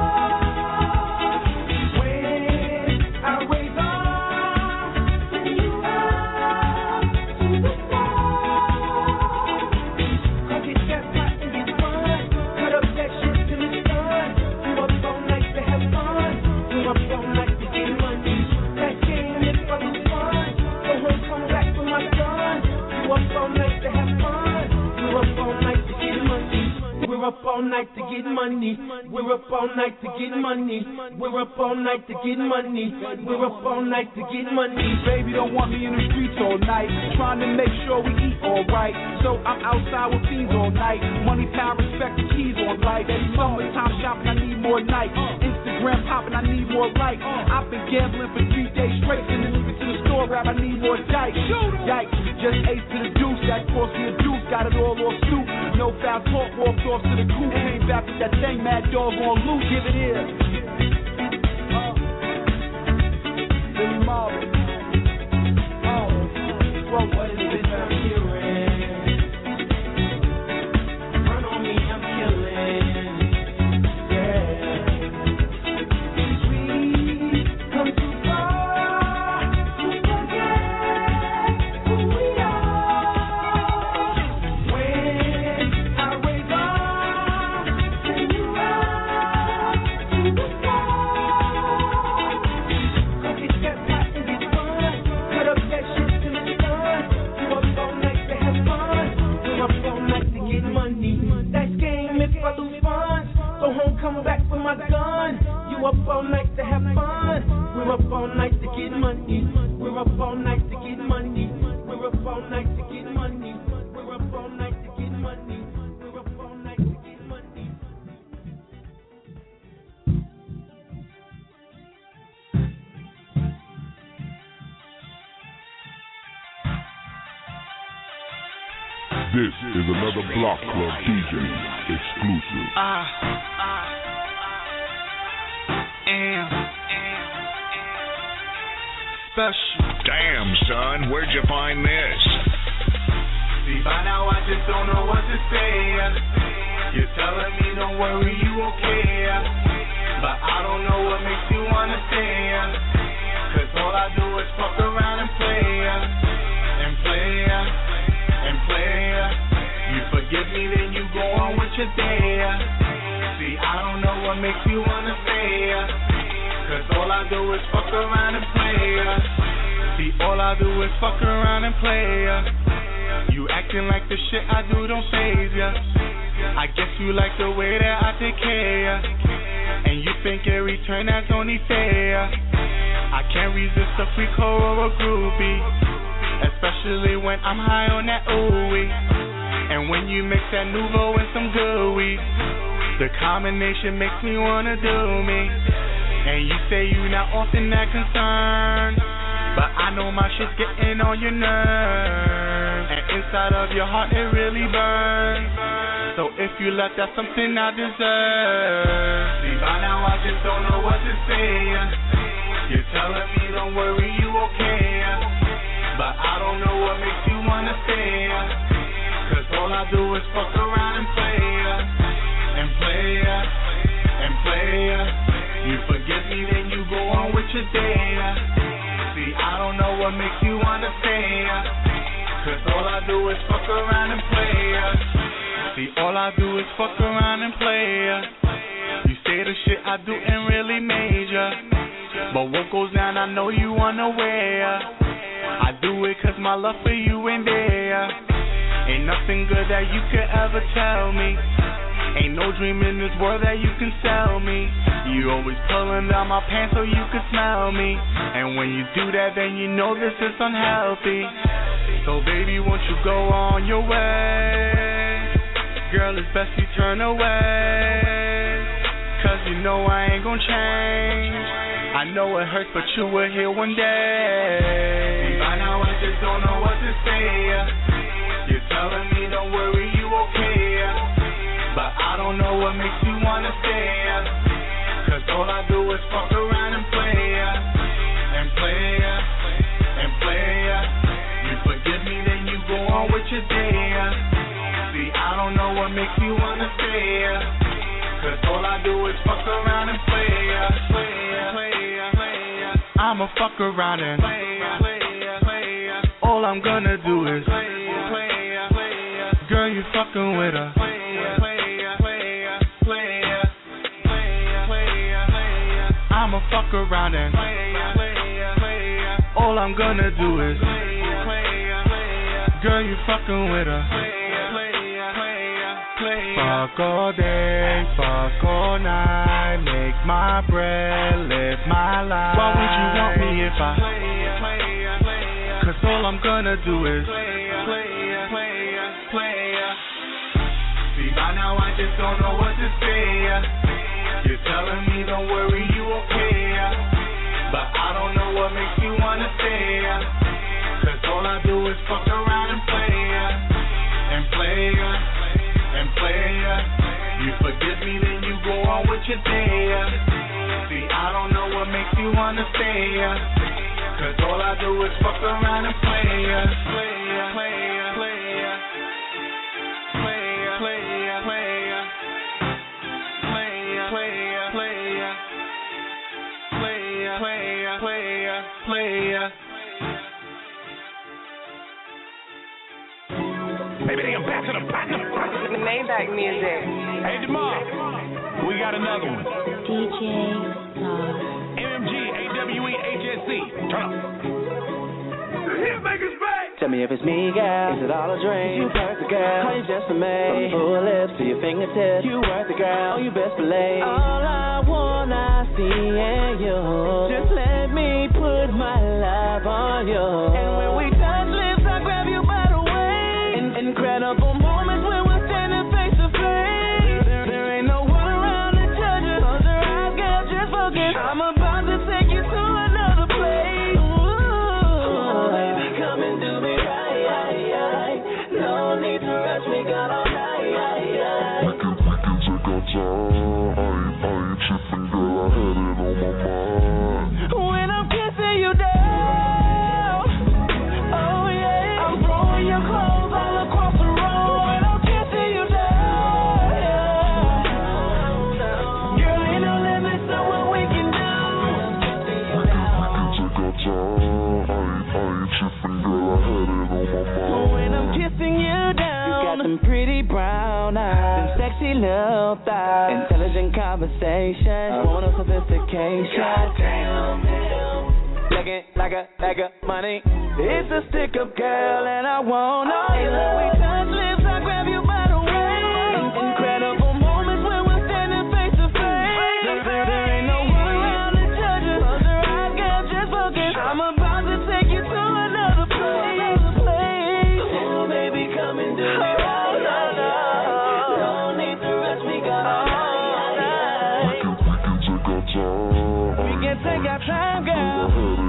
Speaker 9: are. When I wake up, send you out to the sky. Go get that pot and get fun. Cut up that shit till it's done. You up all night to have fun. You up all night to get money. That game if I lose funds. Go home, come back with my gun. You up all night to have fun. We're up all night to get money. We're up all night to get money. We're up all night to get money. We're up all night to get money. We're up all night to get money.
Speaker 10: Baby don't want me in the streets all night, trying to make sure we eat all right. So I'm outside with fiends all night. Money, power, respect, the keys on life. Summertime shopping, I need more nights. Instagram popping, I need more likes. I've been gambling for 3 days straight, and then leaving to the store rap, I need more dice. Yikes, just ace to the deuce, that cost me a deuce, got it all off soup. No foul talk, walked off to the coop, came back with that thing, mad dog on loose, give it here. Billy Marvin. What is this I'm hearing? Run on me, I'm killing. Yeah. my gun. You up all night to have fun. We're up all night to get money. We're up all night to get money. We're up all night to get money. We're up all night to get money. We're up all night to get money.
Speaker 6: This is another Block Club DJ exclusive.
Speaker 8: Special. Damn, son, where'd you find this?
Speaker 9: See, by now I just don't know what to say. You're telling me don't worry, you okay. But I don't know what makes you wanna stay. Cause all I do is fuck around and play. And play. And play. You forgive me, then you go on with your day. See, I don't know what makes you wanna stay. Cause all I do is fuck around and play. See, all I do is fuck around and play. You acting like the shit I do don't faze ya. I guess you like the way that I take care. And you think every turn that's only fair. I can't resist a freak or a groupie, especially when I'm high on that ooey. And when you mix that Nouveau and some good weed, the combination makes me wanna do me. And you say you not often that concerned, but I know my shit's getting on your nerves. And inside of your heart it really burns. So if you left, that's something I deserve. See, by now I just don't know what to say. You're telling me don't worry, you okay. But I don't know what makes you wanna stay. Cause all I do is fuck around and play. And play. And play. You forgive me, then you go on with your day. See, I don't know what makes you wanna stay. Cause all I do is fuck around and play. See, all I do is fuck around and play. You say the shit I do ain't really major, but what goes down I know you unaware. I do it cause my love for you ain't there. Ain't nothing good that you could ever tell me. Ain't no dream in this world that you can sell me. You always pulling down my pants so you can smell me. And when you do that, then you know this is unhealthy. So baby, won't you go on your way? Girl, it's best you turn away. Cause you know I ain't gon' change. I know it hurts, but you will heal one day. By now I just don't know what to say. You're telling me don't worry, you okay. But I don't know what makes you wanna stay. Cause all I do is fuck around and play. And play. And play. You forgive me, then you go on with your day. See, I don't know what makes you wanna stay. Cause all I do is fuck around and play. I'ma fuck around and play. All I'm gonna do is play. Girl, you fucking with her. I'ma fuck around and all I'm gonna do is girl, you fucking with her. Fuck all day, fuck all night, make my bread, live my life. Why would you want me if I? Cause all I'm gonna do is see, by now I just don't know what to say. You're telling me don't worry, you okay. But I don't know what makes you wanna stay. Cause all I do is fuck around and play. And play. And play. You forgive me, then you go on with your day. See, I don't know what makes you wanna stay. Cause all I do is fuck around and play.
Speaker 11: Maybe they are back to the platinum.
Speaker 12: Maybach music.
Speaker 11: Hey, DeMar, we got another one.
Speaker 1: DJ
Speaker 11: MMG, AWE, HSC. Turn up.
Speaker 9: The Hitmakers back.
Speaker 3: Tell me if it's me, girl. Is it all a dream? You perfect, girl. Are you just for me? From your full lips to your fingertips. You worth it, girl. Oh, you best believe. All I wanna see in you. Just let me put my love on you. And when we touch lips, I grab you by the waist. Incredible moments when we're standing face to face. There ain't no one around to judge us. Close your eyes, girl, just focus. I'm about to take you to another place. Ooh, baby, come and do me right. No need to rush me, got all night.
Speaker 6: We can take our time. I ain't tripping, girl, I had it on my mind.
Speaker 3: When I'm kissing you down, oh yeah, I'm throwing your clothes all across the room. When I'm kissing you down, girl, ain't no limits to what we can do.
Speaker 6: We can take our time. I ain't tripping, girl, I had it on my mind.
Speaker 3: When I'm kissing you down, you got them pretty brown eyes, them sexy little thighs, intelligent conversations, woman of sophistication. Goddamn, looking like a bag of money. It's a stick-up girl, and I want all you. When we touch lips, I grab you by the waist. Incredible moments when we're standing face to face. There ain't no one around to judge us. Close your eyes, girl, just focus. I'm about to take you to another place. Oh, baby, come and do me right. No need to rush me, got all night. We can take our time, girl.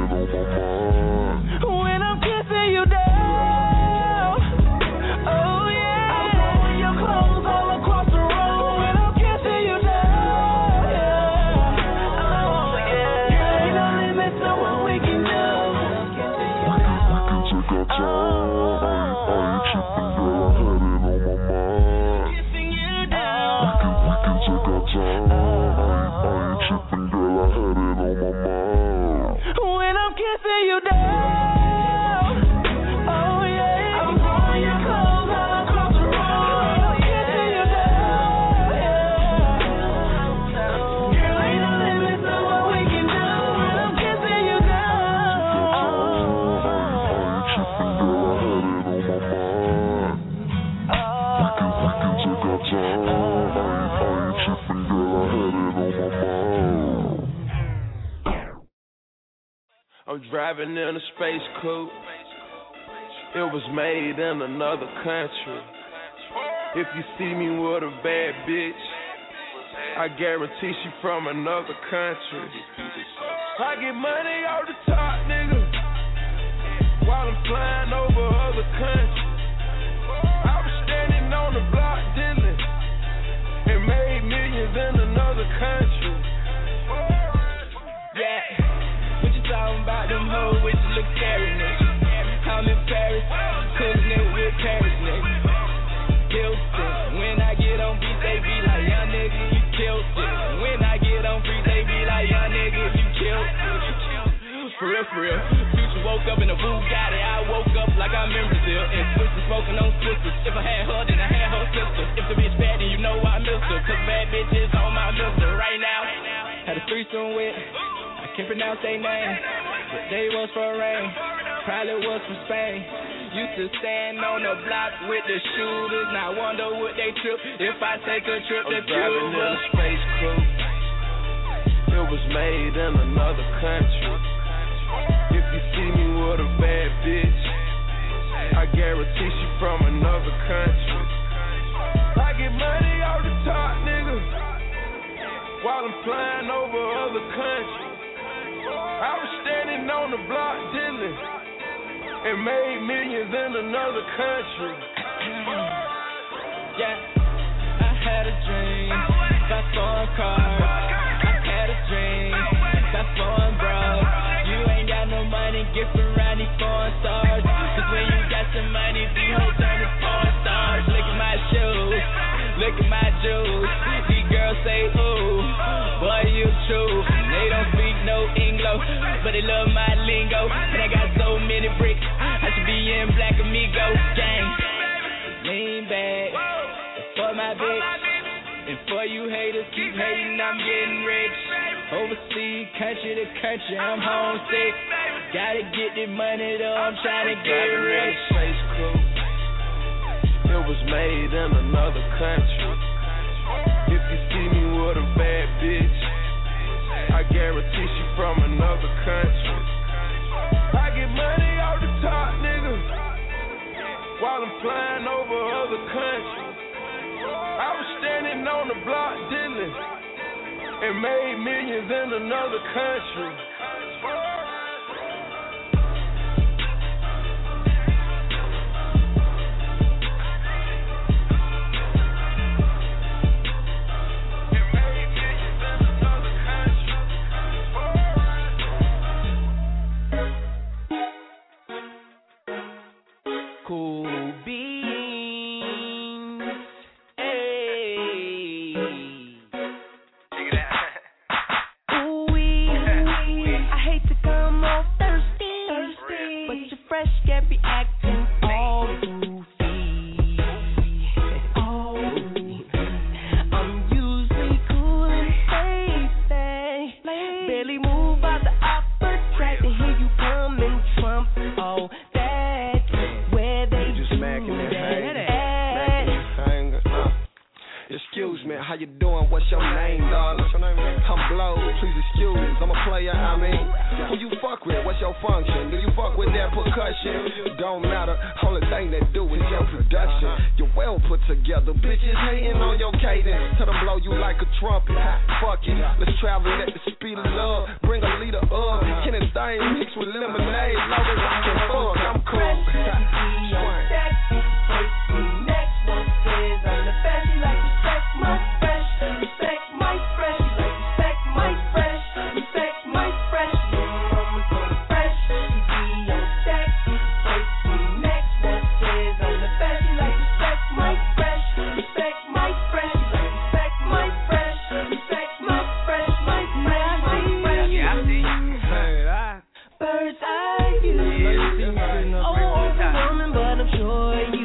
Speaker 3: When I'm kissing you down, oh yeah, I'm throwing your clothes all across the room. When I'm kissing you down, oh yeah, girl, ain't no limits to what we can do.
Speaker 6: We can take our time. I ain't tripping, girl, I had it on my mind.
Speaker 3: Kissing you down.
Speaker 6: We can take our time. I ain't tripping, girl, I had it on my mind.
Speaker 3: When I'm kissing you down, oh yeah, I'm throwing your clothes all across the room. When I'm kissing you down, girl, ain't no limits to what we can do. When I'm kissing you down,
Speaker 6: I ain't tripping, girl, I had it on my mind. We can take our time. I ain't tripping, girl, I had it on my mind.
Speaker 2: I'm driving in a space coupe. It was made in another country. If you see me with a bad bitch, I guarantee she from another country. I get money off the top, nigga, while I'm flying over other countries. I was standing on the block dealing and made millions in another country.
Speaker 3: yeah. What you talking about? Them hoes with you look scary, nigga. I'm in Paris, cooling it with Paris, nigga. Guilty. When I get on beat, they be like, young nigga, you killed it. When I get on free, they be like, young nigga, you killed it. For real, for real. Future woke up in a Bugatti. I woke up like I'm in Brazil. And switches smoking on sisters. If I had her, then I had her sister. If the bitch bad, then you know I miss her. Cause bad bitches on my list right now. Had a threesome with, I can't pronounce their name, but they was for rain. Probably was from Spain. Used to stand on the block with the shooters. Now I wonder would they trip if I take a trip to Cuba.
Speaker 2: Driving in a space coupe. It was made in another country. If you see me with a bad bitch, I guarantee she from another country. I get money off the top, nigga, while I'm flying over other countries. I was standing on the block dealing and made millions in another country.
Speaker 3: Yeah, I had a dream about foreign cars. I had a dream about foreign bras. You ain't got no money, get around these foreign stars. Cause when you got some money, these hoes turn to foreign stars. Look at my shoes, look at my jewels. These girls say, ooh, boy, you true. They don't speak no English, but they love my lingo. And I got so many bricks, I should be in Black Amigo gang. Lean back, for my bitch. And for you haters, keep hating, I'm getting rich. Overseas, country to country, I'm homesick. Gotta get the money though, I'm trying to get rich.
Speaker 13: Chase crew. It was made in another country. If you see me with a bad bitch, I guarantee she from another country. I get money off the top, nigga, while I'm flying over other countries. I was standing on the block dealing and made millions in another country.
Speaker 3: Cool beans, ayy.
Speaker 14: Ooh-wee, I hate to come off thirsty, but you're fresh, can't be acting all goofy. I'm usually cool and safe, barely move out the upper track to hear you come and trump all that.
Speaker 13: Excuse me, how you doing? What's your name, darling? I'm Blow, please excuse. I'm a player, I mean. Who you fuck with? What's your function? Do you fuck with that percussion? Don't matter, only thing that do is your production. You're well put together, bitches hating on your cadence. Tell them blow you like a trumpet. Fuck it, let's travel at the speed of love. Bring a liter of anything mixed with lemonade. Long as I can fuck, I'm cool.
Speaker 14: Next one says I'm the best. You like respect my fresh, respect my fresh. You like respect my fresh, respect my fresh. Mama's on fresh, she be on deck. Next one says I'm the best. You like respect my fresh, respect my fresh. You like respect my fresh, respect my fresh, my fresh, my fresh. Yeah, I see you. Bird's eye view. Oh, overwhelming, but I'm sure you.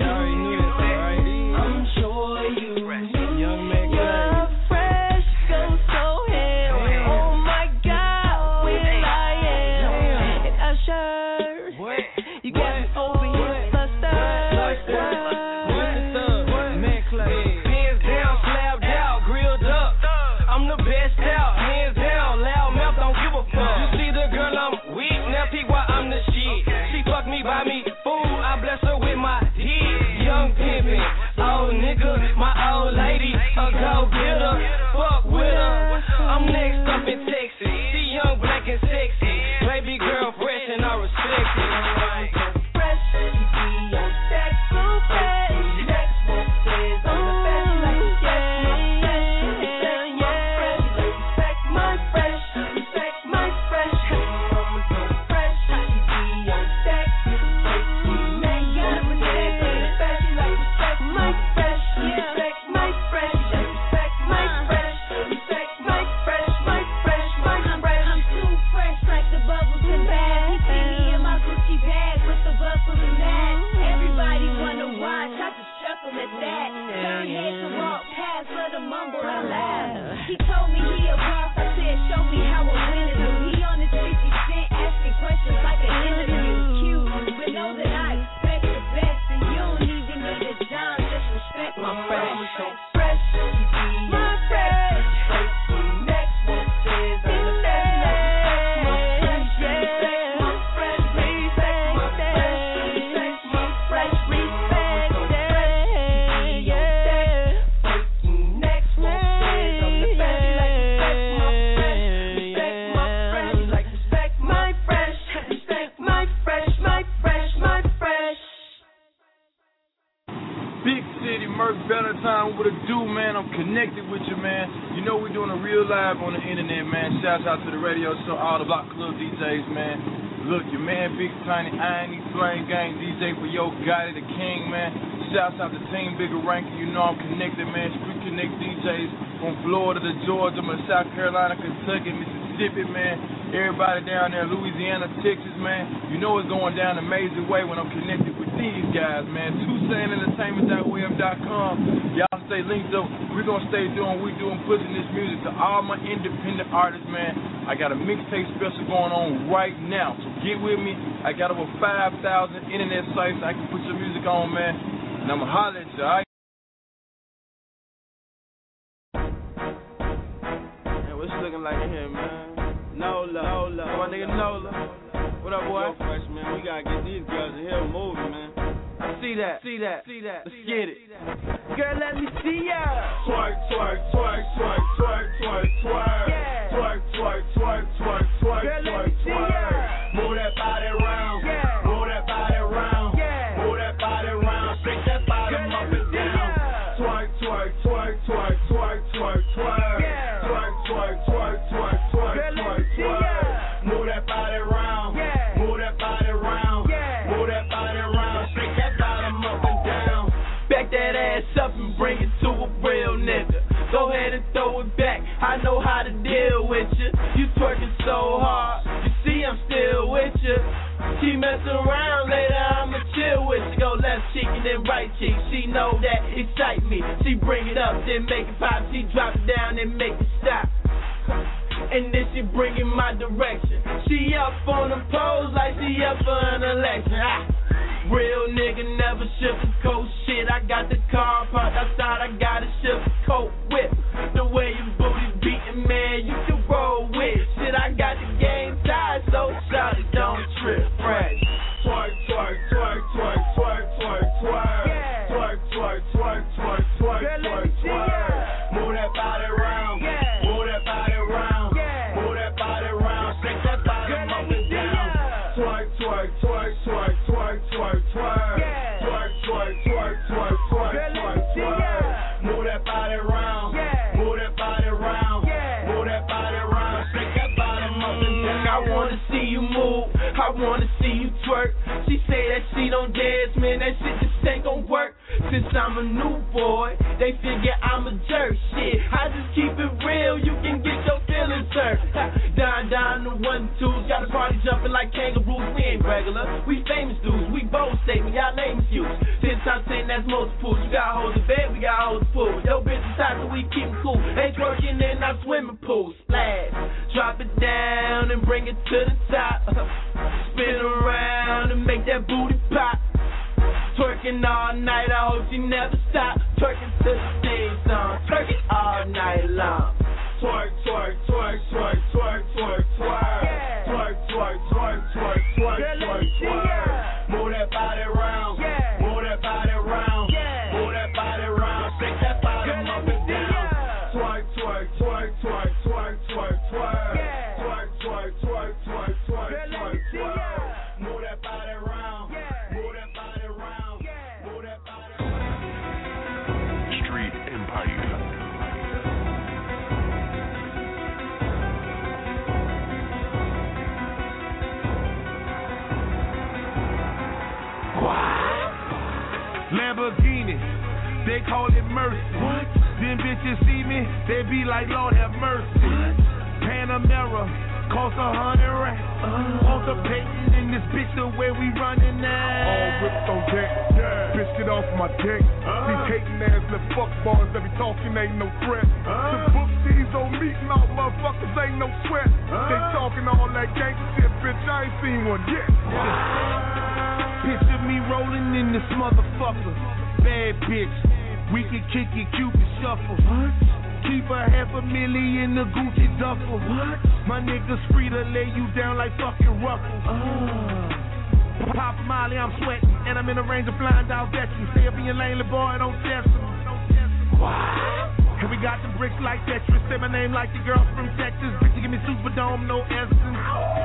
Speaker 13: Buy me food, I bless her with my heat. Young pimpin', old nigga, my old lady, a go-getter, fuck with her. I'm next up in Texas, see young, black and sexy. Baby girl fresh and I respect it.
Speaker 14: Fresh, she be on deck, so fresh. Next one says I'm the best. You like respect my fresh, respect my fresh. Mama's on fresh, she be on deck. He told me he a boss, I said show me how a winner do. He on his 50 cent asking questions like an interview. Cute, but know that I expect the best. And you don't even need a dime, just respect my fresh. So fresh, she be my fresh. Next one says I'm the best. Respect my fresh, respect my fresh, respect my fresh, respect my fresh, next one says I'm the best.
Speaker 15: Better time, what it do, man? I'm connected with you, man. You know we're doing a real live on the internet, man. Shouts out to the radio show, all the Block Club DJs, man. Look, your man Big Tiny, I ain't Flame Gang DJ for Yo Gotti, the king, man. Shouts out to Team Bigger Ranking. You know I'm connected, man. Street Connect DJs from Florida to Georgia, from South Carolina, Kentucky, Mississippi, man. Everybody down there, Louisiana, Texas, man. You know it's going down an amazing way when I'm connected with these guys, man. TusaneEntertainment.web.com. Y'all stay linked up. We're going to stay doing what we do and pushing this music to all my independent artists, man. I got a mixtape special going on right now, so get with me. I got over 5,000 internet sites I can put your music on, man. And I'm going to holler at you, all right?
Speaker 16: Man, what's looking like in here, man? Nola. My nigga Nola. What up, boy? Yo, fresh, man. We gotta get these girls in here moving, man. I see that. Let's get it. Girl, let me see ya.
Speaker 9: Twerk. Yeah. Twerk.
Speaker 16: Girl, let me see ya.
Speaker 9: Move that body around.
Speaker 16: Yeah.
Speaker 9: Move that body around.
Speaker 16: Yeah.
Speaker 9: Move that body around. Shake that body up and down. Twerk.
Speaker 16: Yeah.
Speaker 9: Twerk.
Speaker 16: Girl, let me see ya.
Speaker 9: Move that body around.
Speaker 16: Yeah.
Speaker 9: Move that body around.
Speaker 16: Yeah.
Speaker 9: Move that body around. Shake that bottom up and down.
Speaker 16: Back that ass up and bring it to a real nigga. Go ahead and throw it back. I know how to deal with you. You twerking so hard. You see I'm still with you. She mess around later, I'ma chill with you. Go left cheek and then right cheek. She know that excite me. She bring it up, then make it pop. She drop it down and make it stop. And then she bring in my direction. She up on the pose like she up for an election. Real nigga never sugarcoat shit. I got the car parked outside, I got a sugarcoat whip. The way your booty's beating, man, you can roll with. Shit, I got the game tied, so shawty don't trip. Fresh.
Speaker 9: Twerk.
Speaker 16: Yeah.
Speaker 9: Twerk.
Speaker 16: Girl, let me see ya.
Speaker 9: Move that body around.
Speaker 16: Yeah.
Speaker 9: Move that body around.
Speaker 16: Yeah.
Speaker 9: Move that body around. Shake that body
Speaker 16: Girl,
Speaker 9: up
Speaker 16: let me
Speaker 9: and
Speaker 16: see
Speaker 9: down.
Speaker 16: ya.
Speaker 9: Twerk.
Speaker 16: Yeah.
Speaker 9: Twerk.
Speaker 16: Girl, let me see ya.
Speaker 9: Move that body around.
Speaker 16: Yeah.
Speaker 9: Move that body around.
Speaker 16: Yeah.
Speaker 9: Move that body around. Shake that bottom up and down.
Speaker 16: I wanna see you move, I wanna see you twerk. She say that she don't dance, man, that shit just ain't gon' work. Since I'm a new boy, they figure I'm a jerk. Shit, I just keep it real, you can get your feelings hurt. Down the 1 2s, got a party jumping like kangaroos. We ain't regular, we famous dudes, we bold statement, y'all name is huge. 10 times 10, that's multiples. You got hoes in bed, we got hoes in pool. Yo, bitch is hot, so we keep it cool. Ain't twerking in our swimming pool. Splash, drop it down and bring it to the top. Spin around and make that booty pop. Twerking all night, I hope she never stop. Twerking to the theme song, twerking all night long.
Speaker 9: Twerk.
Speaker 16: Yeah. Girl, let me see ya.
Speaker 9: Move that body around.
Speaker 16: Yeah.
Speaker 9: Move that body around.
Speaker 16: Yeah.
Speaker 9: Move that body around. Shake that bottom
Speaker 16: Girl,
Speaker 9: up
Speaker 16: let me
Speaker 9: and
Speaker 16: see
Speaker 9: down.
Speaker 16: ya.
Speaker 9: Twerk.
Speaker 16: Yeah.
Speaker 9: Twerk.
Speaker 16: Girl, let me see ya.
Speaker 9: Move that body around.
Speaker 16: Yeah.
Speaker 9: Move that body around.
Speaker 16: Yeah.
Speaker 9: Move that body around.
Speaker 8: Street Empire.
Speaker 2: Lamborghini, they call it mercy. What? Them bitches see me, they be like, Lord have mercy. What? Panamera, cost 100 racks. On the patent in this bitch the way we running now.
Speaker 6: All whipped on deck, bitch get off my dick. These hating ass little fuck boys that be talking ain't no threat. The book these on meat mouth motherfuckers ain't no sweat. They talking all that gangsta shit, bitch, I ain't seen one yet.
Speaker 2: Picture me rolling in this motherfucker. Bad bitch, we can kick it, Cupid shuffle. What? Keep $500,000 in the Gucci duffel. What? My niggas free to lay you down like fucking Ruffles. Pop Molly, I'm sweating, and I'm in the range of flying down Destiny. Stay up in your lane, little boy, don't test me. And we got the bricks like Tetris. Say my name like the girl from Texas. Bitch, you give me Superdome, no essence.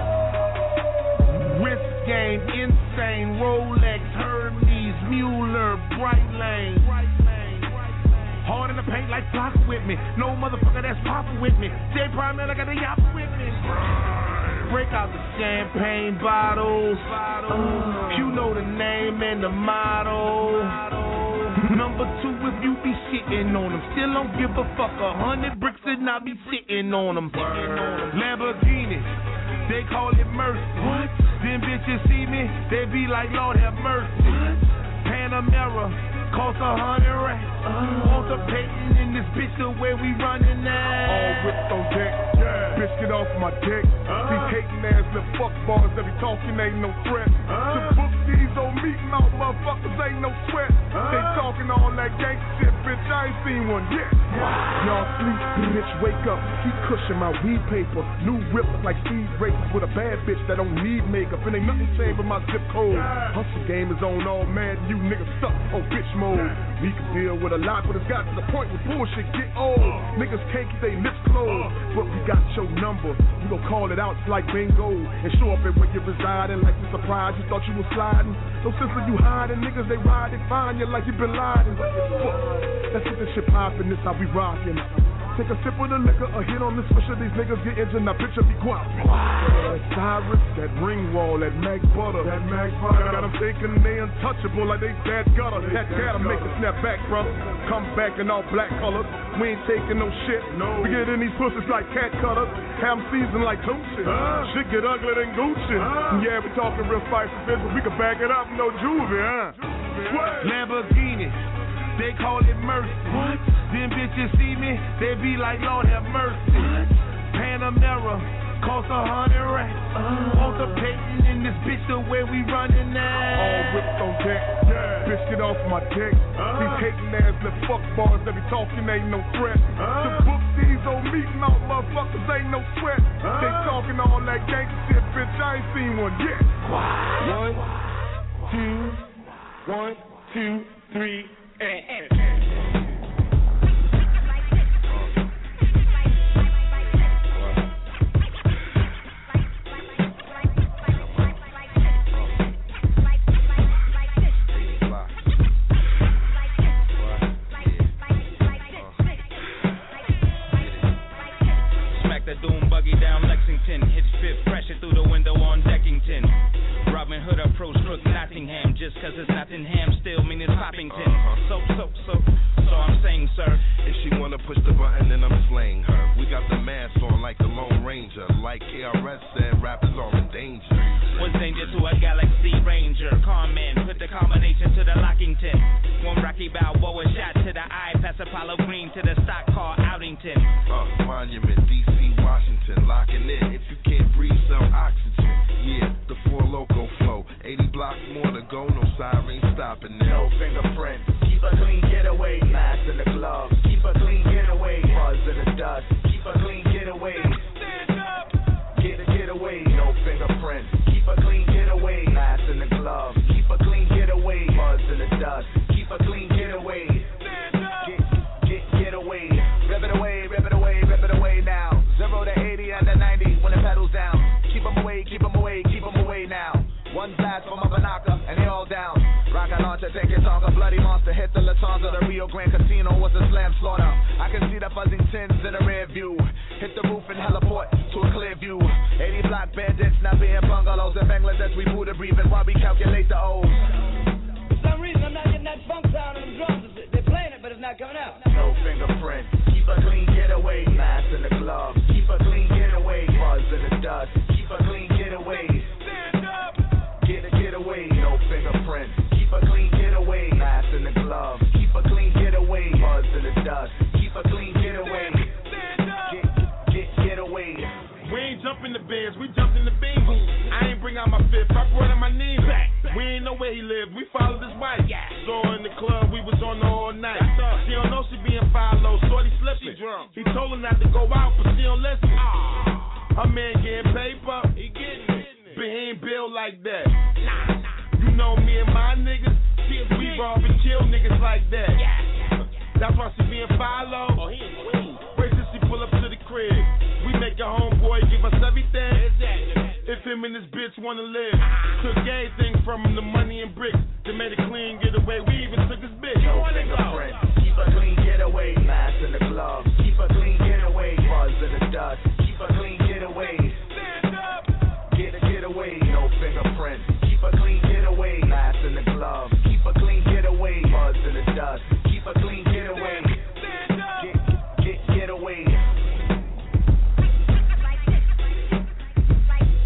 Speaker 2: Wrist game, insane, Rolex, Hermes, Mueller, Bright Lane. Hard in the paint like Flocka with me. No motherfucker that's poppin' with me. J Prime, man, I got the yappa with me. Break out the champagne bottles. You know the name and the motto. Number 2, if you be shitting on them, still don't give a fuck. 100 bricks and I be sitting on them. Lamborghini, they call it mercy. What? Them bitches see me, they be like, Lord have mercy. What? Panamera, cost 100 racks. Want the patent in this bitch the way we running now.
Speaker 17: All whipped on deck, biscuit off my dick. These hating ass little fuck bars that be talking ain't no threat. To book these old meeting off motherfuckers ain't no sweat. They talking all that gangsta shit, bitch, I ain't seen one yet. Y'all sleep, bitch, wake up. Keep cushioning my weed paper. New whip like speed races with a bad bitch that don't need makeup. And ain't nothing changed with my zip code. Hustle game is on all mad, you niggas stuck on bitch mode. We can deal with a lot, but it's got to the point where bullshit get old. Niggas can't keep their lips closed, but we got your number. We gon' call it out like bingo and show up at where you residing like you surprised you thought you was sliding. No sense of you hiding, niggas they ride and find you like you been lying. That's what this shit poppin', this how we rockin'. Take a sip of the liquor, a hit on this switcher, these niggas get injured, now picture me guappin'. That Cyrus, that ring wall, that Mac Butter. Got them thinking they untouchable like they dead gutter. That cat'll make it snap back, brother. Come back in all black colors. We ain't taking no shit. We get in these pussies like cat cutters. Have them seasoned like Tucci. Shit get uglier than Gucci. Yeah, we talking real spicy bitch, but we can back it up, no juvie, huh?
Speaker 2: Lamborghini, they call it mercy. What? Them bitches see me, they be like, Lord have mercy. What? Panamera, cost 100 racks. Want the patent in this bitch the way we running now.
Speaker 17: All whipped on deck, biscuit off my dick. These hating ass little fuck bars that be talking ain't no threat. To book these old meeting off motherfuckers ain't no sweat. They talking all that gangsta shit, bitch, I ain't seen one yet.
Speaker 2: 1, 2, 3, and
Speaker 18: Smack the doom buggy down Lexington, hit fifth, crash it through the window on Deckington. Robin Hood approach Crook Nottingham, just cause it's Nottingham still mean it's Poppington. So I'm saying, sir,
Speaker 19: if she wanna push the button, then I'm slaying her. We got the mask on like the Lone Ranger, like KRS said, rappers are in danger.
Speaker 18: What's danger to a Galaxy Ranger? Carman, put the combination to the Lockington. One Rocky Balboa shot to the eye, past Apollo Green to the stock car Outington.
Speaker 19: Monument, DC, Washington, locking in. If you can't breathe, sell oxygen. Yeah, the 4 Loco flow. 80 blocks more to go, no siren stopping them.
Speaker 20: No fingerprint, keep a clean getaway. Mask in the gloves, keep a clean getaway. Buzz in the dust, keep a clean getaway. Get away, no fingerprint, keep a clean getaway. Mask in the gloves, keep a clean getaway. Buzz in the dust, keep a clean getaway. Get away, rip it away, rip it away, rip it away now. 0 to 80 and to 90 when the pedal's down. Keep 'em away, keep 'em away, keep 'em away now. One blast from a Banaka and they all down. Rocket launcher, take it off, a bloody monster hit the Latanza. The Rio Grande Casino was a slam slaughter. I can see the buzzing tins in the rear view. Hit the roof and heliport to a clear view. 80 block bandits, not being bungalows in Bangladesh. We Buddha breathing while we calculate the O's.
Speaker 21: For some reason, I'm not getting that funk sound in them drums. They're playing it, but it's not coming out.
Speaker 20: No fingerprint, keep a clean getaway. Mask in the gloves, keep a clean getaway. Buzz in the dust, keep a clean getaway. Get away, no fingerprint, keep a clean getaway. Mask in the gloves, keep a clean getaway. Buzz in the dust, keep a clean getaway. Get away.
Speaker 2: We ain't jumping the beds, we jumped in the beam. I ain't bring out my fifth, I brought out my knee back. We ain't know where he lived, we followed his wife. Saw her in the club, we was on her all night. She don't know she being follow, shorty slipping. He told her not to go out, but she don't listen. Her man getting paper, he getting it. But he ain't built like that. You know me and my niggas, we rob and kill niggas like that. That's why she being follow. Wait till she pull up to the crib. We make your homeboy give us everything. If him and his bitch wanna live. Took everything from him, the money and bricks. They made a clean getaway. We even took his bitch.
Speaker 20: No fingerprint, keep a clean getaway. Mask in the gloves, keep a clean getaway. Buzz in the dust, keep a clean getaway. Get away, no fingerprint, keep a clean getaway. Mask in the gloves, keep a clean getaway. Buzz in the dust, keep a clean getaway. Get away.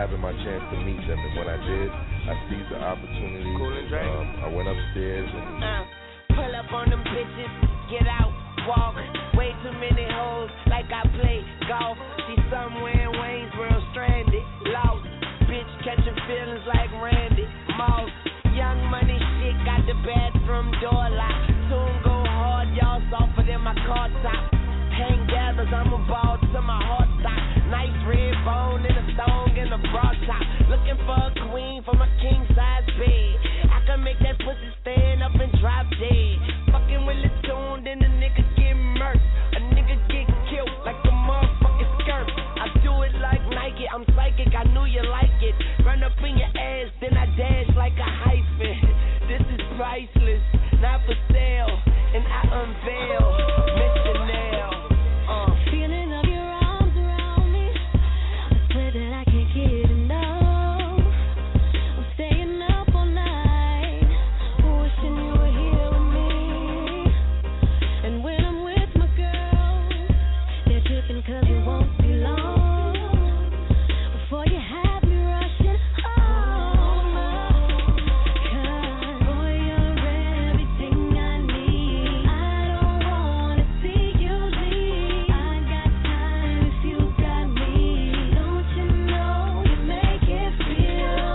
Speaker 6: having my chance to meet them. And when I did, I seized the opportunity. I went upstairs and
Speaker 5: pull up on them bitches, get out, walk. Way too many hoes, like I play golf. She somewhere in Waynesboro, stranded, lost. Bitch catching feelings like Randy Moss. Young money shit, got the bathroom door locked. Soon go hard, y'all softer than my car top. Hang gathers, I'm a ball to my heart stop. Nice red bone and a thong and a bra top. Looking for a queen for my king size bed. I can make that pussy stand up and drop dead. Fucking with the tune, then the nigga get murked. A nigga get killed like a motherfucking skirt. I do it like Nike, I'm psychic, I knew you like it. Run up in your ass, then I dash like a hyphen. This is priceless, not for sale, and I unveil Miss Chanel.
Speaker 22: Feeling of your arms around me, I swear that I can't get enough. I'm staying up all night, wishing you were here with me. And when I'm with my girls, they're tripping 'cause it won't be long before you have me rushing home. 'Cause boy, you're everything I need. I don't wanna see you leave. I got time if you got me. Don't you know you make it feel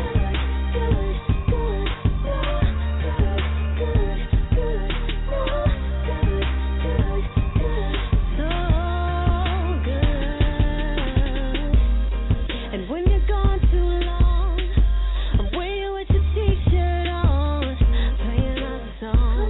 Speaker 22: so good. And when you're gone too long, I'm with you with your t-shirt on, playing our song.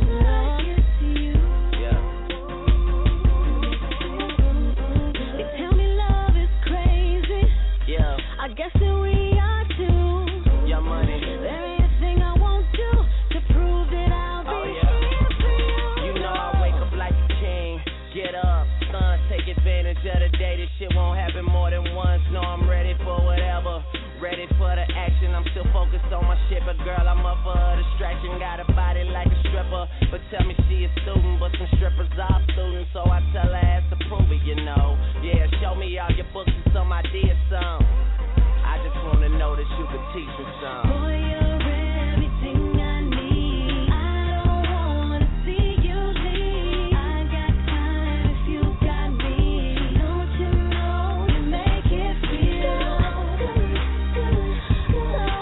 Speaker 22: They tell me love is crazy.
Speaker 5: Yeah,
Speaker 22: I guess that we are too.
Speaker 5: your money.
Speaker 22: There ain't a thing I won't do to prove that I'll be here for you.
Speaker 5: You know I wake up like a king. Get up, son, take advantage of the day. This shit won't happen more than once. No, I'm ready for whatever. Ready for the action. I'm still focused on my shit, but girl, I'm up for a distraction. Got a body like a stripper, but tell me she a student. But some strippers are students, so I tell her ass to prove it, you know. Yeah, show me all your books and some ideas, some. I just wanna know that you could teach me some.
Speaker 22: Boy, you're everything I need. I don't wanna see you leave. I got time if you got me. Don't you know you make it feel so good, so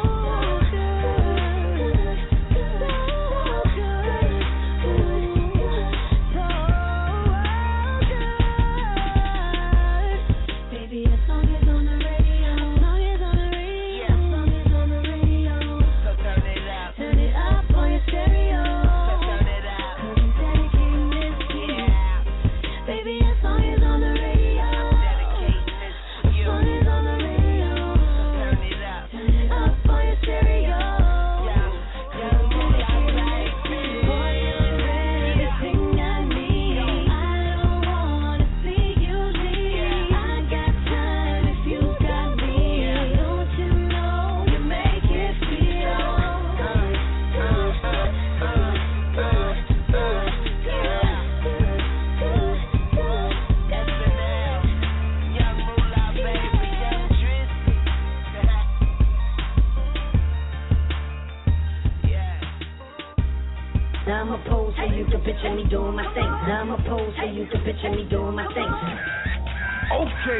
Speaker 22: good. Baby, a song is on the radio. A song is on the radio. A song is on the radio.
Speaker 5: So turn it up.
Speaker 22: Turn it up on your stereo.
Speaker 5: So turn it up.
Speaker 22: 'Cause I'm dedicating this to you. Baby, a song is on the radio.
Speaker 5: Dedicating this to
Speaker 22: A
Speaker 5: you.
Speaker 22: song is on the radio.
Speaker 5: Turn it up.
Speaker 22: Turn it up on your stereo.
Speaker 5: Yeah.
Speaker 22: 'Cause I'm dedicating this to you. Boy, you're everything I need. I don't wanna see you leave. I got time if you got me. Don't you know you make it feel
Speaker 5: Young Moolah, baby, young Drizzy. Yeah.
Speaker 22: Now I'ma pose so you can picture me doing my thing. Now I'ma pose so you can picture me doing my thing.
Speaker 17: Okay.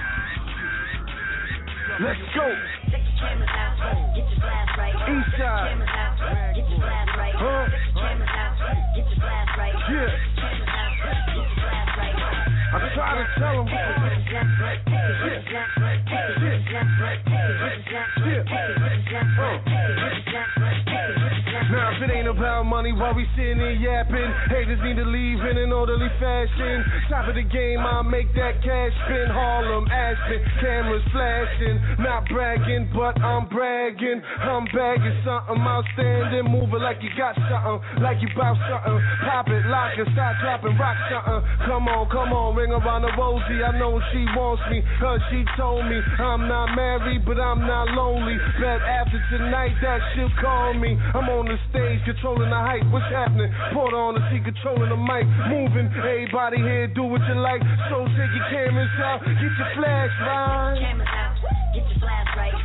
Speaker 17: Let's go.
Speaker 22: Check your cameras out, get your flash right.
Speaker 17: East side.
Speaker 22: Cameras out, get your flash right.
Speaker 17: Huh?
Speaker 22: Cameras out, get your flash right.
Speaker 17: Yeah.
Speaker 22: Cameras out, get your flash right.
Speaker 17: I try to tell them. Now if it ain't about money, why we sitting here yapping? Haters need to leave in an orderly fashion. Top of the game, I'll make that cash spin. Harlem, Aspen, cameras flashing. Not bragging, but I'm bragging. I'm bagging something outstanding. Moving like you got something, like you bout something. Pop it, lock it, start dropping, rock something. Come on, ring around the rosy. I know she wants me, cause she told me I'm not married, but I'm not lonely. Bet after tonight that she'll call me. I'm on the stage, controlling the hype. What's happening? Porter on the seat, controlling the mic. Moving, everybody here, do what you like. So take your cameras out, get your flash right.
Speaker 22: Cameras out, get your flash right.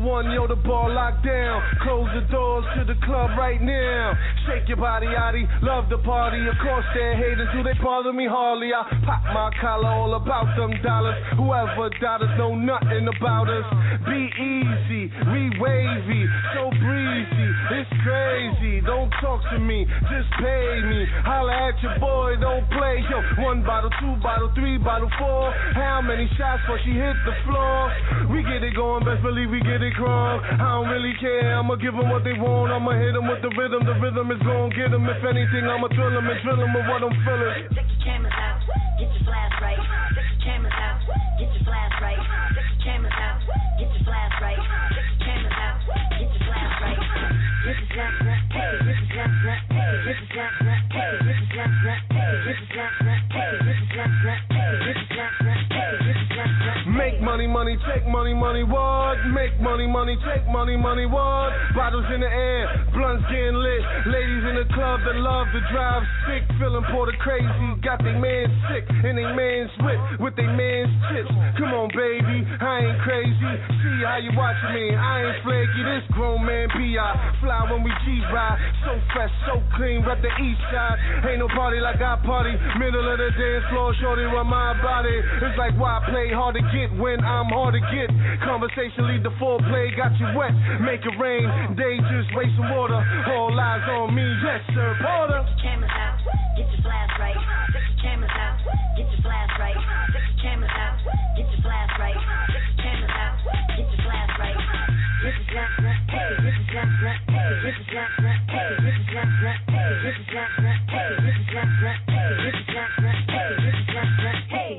Speaker 2: 1, yo, the ball locked down. Close the doors to the club right now. Shake your body, yaddy, love the party. Of course they're hating till they bother me hardly. I pop my collar, all about them dollars. Whoever doubt us know nothing about us. Be easy, we wavy, so breezy. It's crazy, don't talk to me, just pay me. Holla at your boy, don't play. Yo, 1 bottle, 2 bottle, 3 bottle, 4. How many shots before she hit the floor? We get it going, best believe we get it crunk. I don't really care, I'ma give them what they want. I'ma hit them with the rhythm is gon' get them. If anything, I'ma thrill them and drill them with what I'm feeling.
Speaker 22: Take your cameras out, get your flash right. Take your cameras out, get your flash right. Take your cameras out, get your flash right. Take your cameras out, get your flash right. This is not, this is not, this is not, this is not, this is not, this is not, this is not, this is not.
Speaker 2: Make money, money, take money, money, what? Make money, money, take money, money, what? Bottles in the air, blunts getting lit. Ladies in the club that love to drive sick, feeling porter crazy. Got they man sick and they man's with they man's chips. Come on, baby, I ain't crazy. See how you watching me, I ain't flaky. This grown man P.I. Fly when we G-ride. So fresh, so clean, rep the east side. Ain't no party like I party. Middle of the dance floor, shorty run my body. It's like why play hard to get when I'm hard to get. Conversation lead the foreplay, got you wet. Make it rain, dangerous, waste some water. All eyes on me, yes sir, Porter.
Speaker 22: Take your cameras out, get your flash right. Take your cameras out, get your flash right. Take your cameras out, get your flash right. Take your cameras out, get your flash right. This is not, this is not, this is not, this is not, this is not, this is not, this is not, this is not, hey.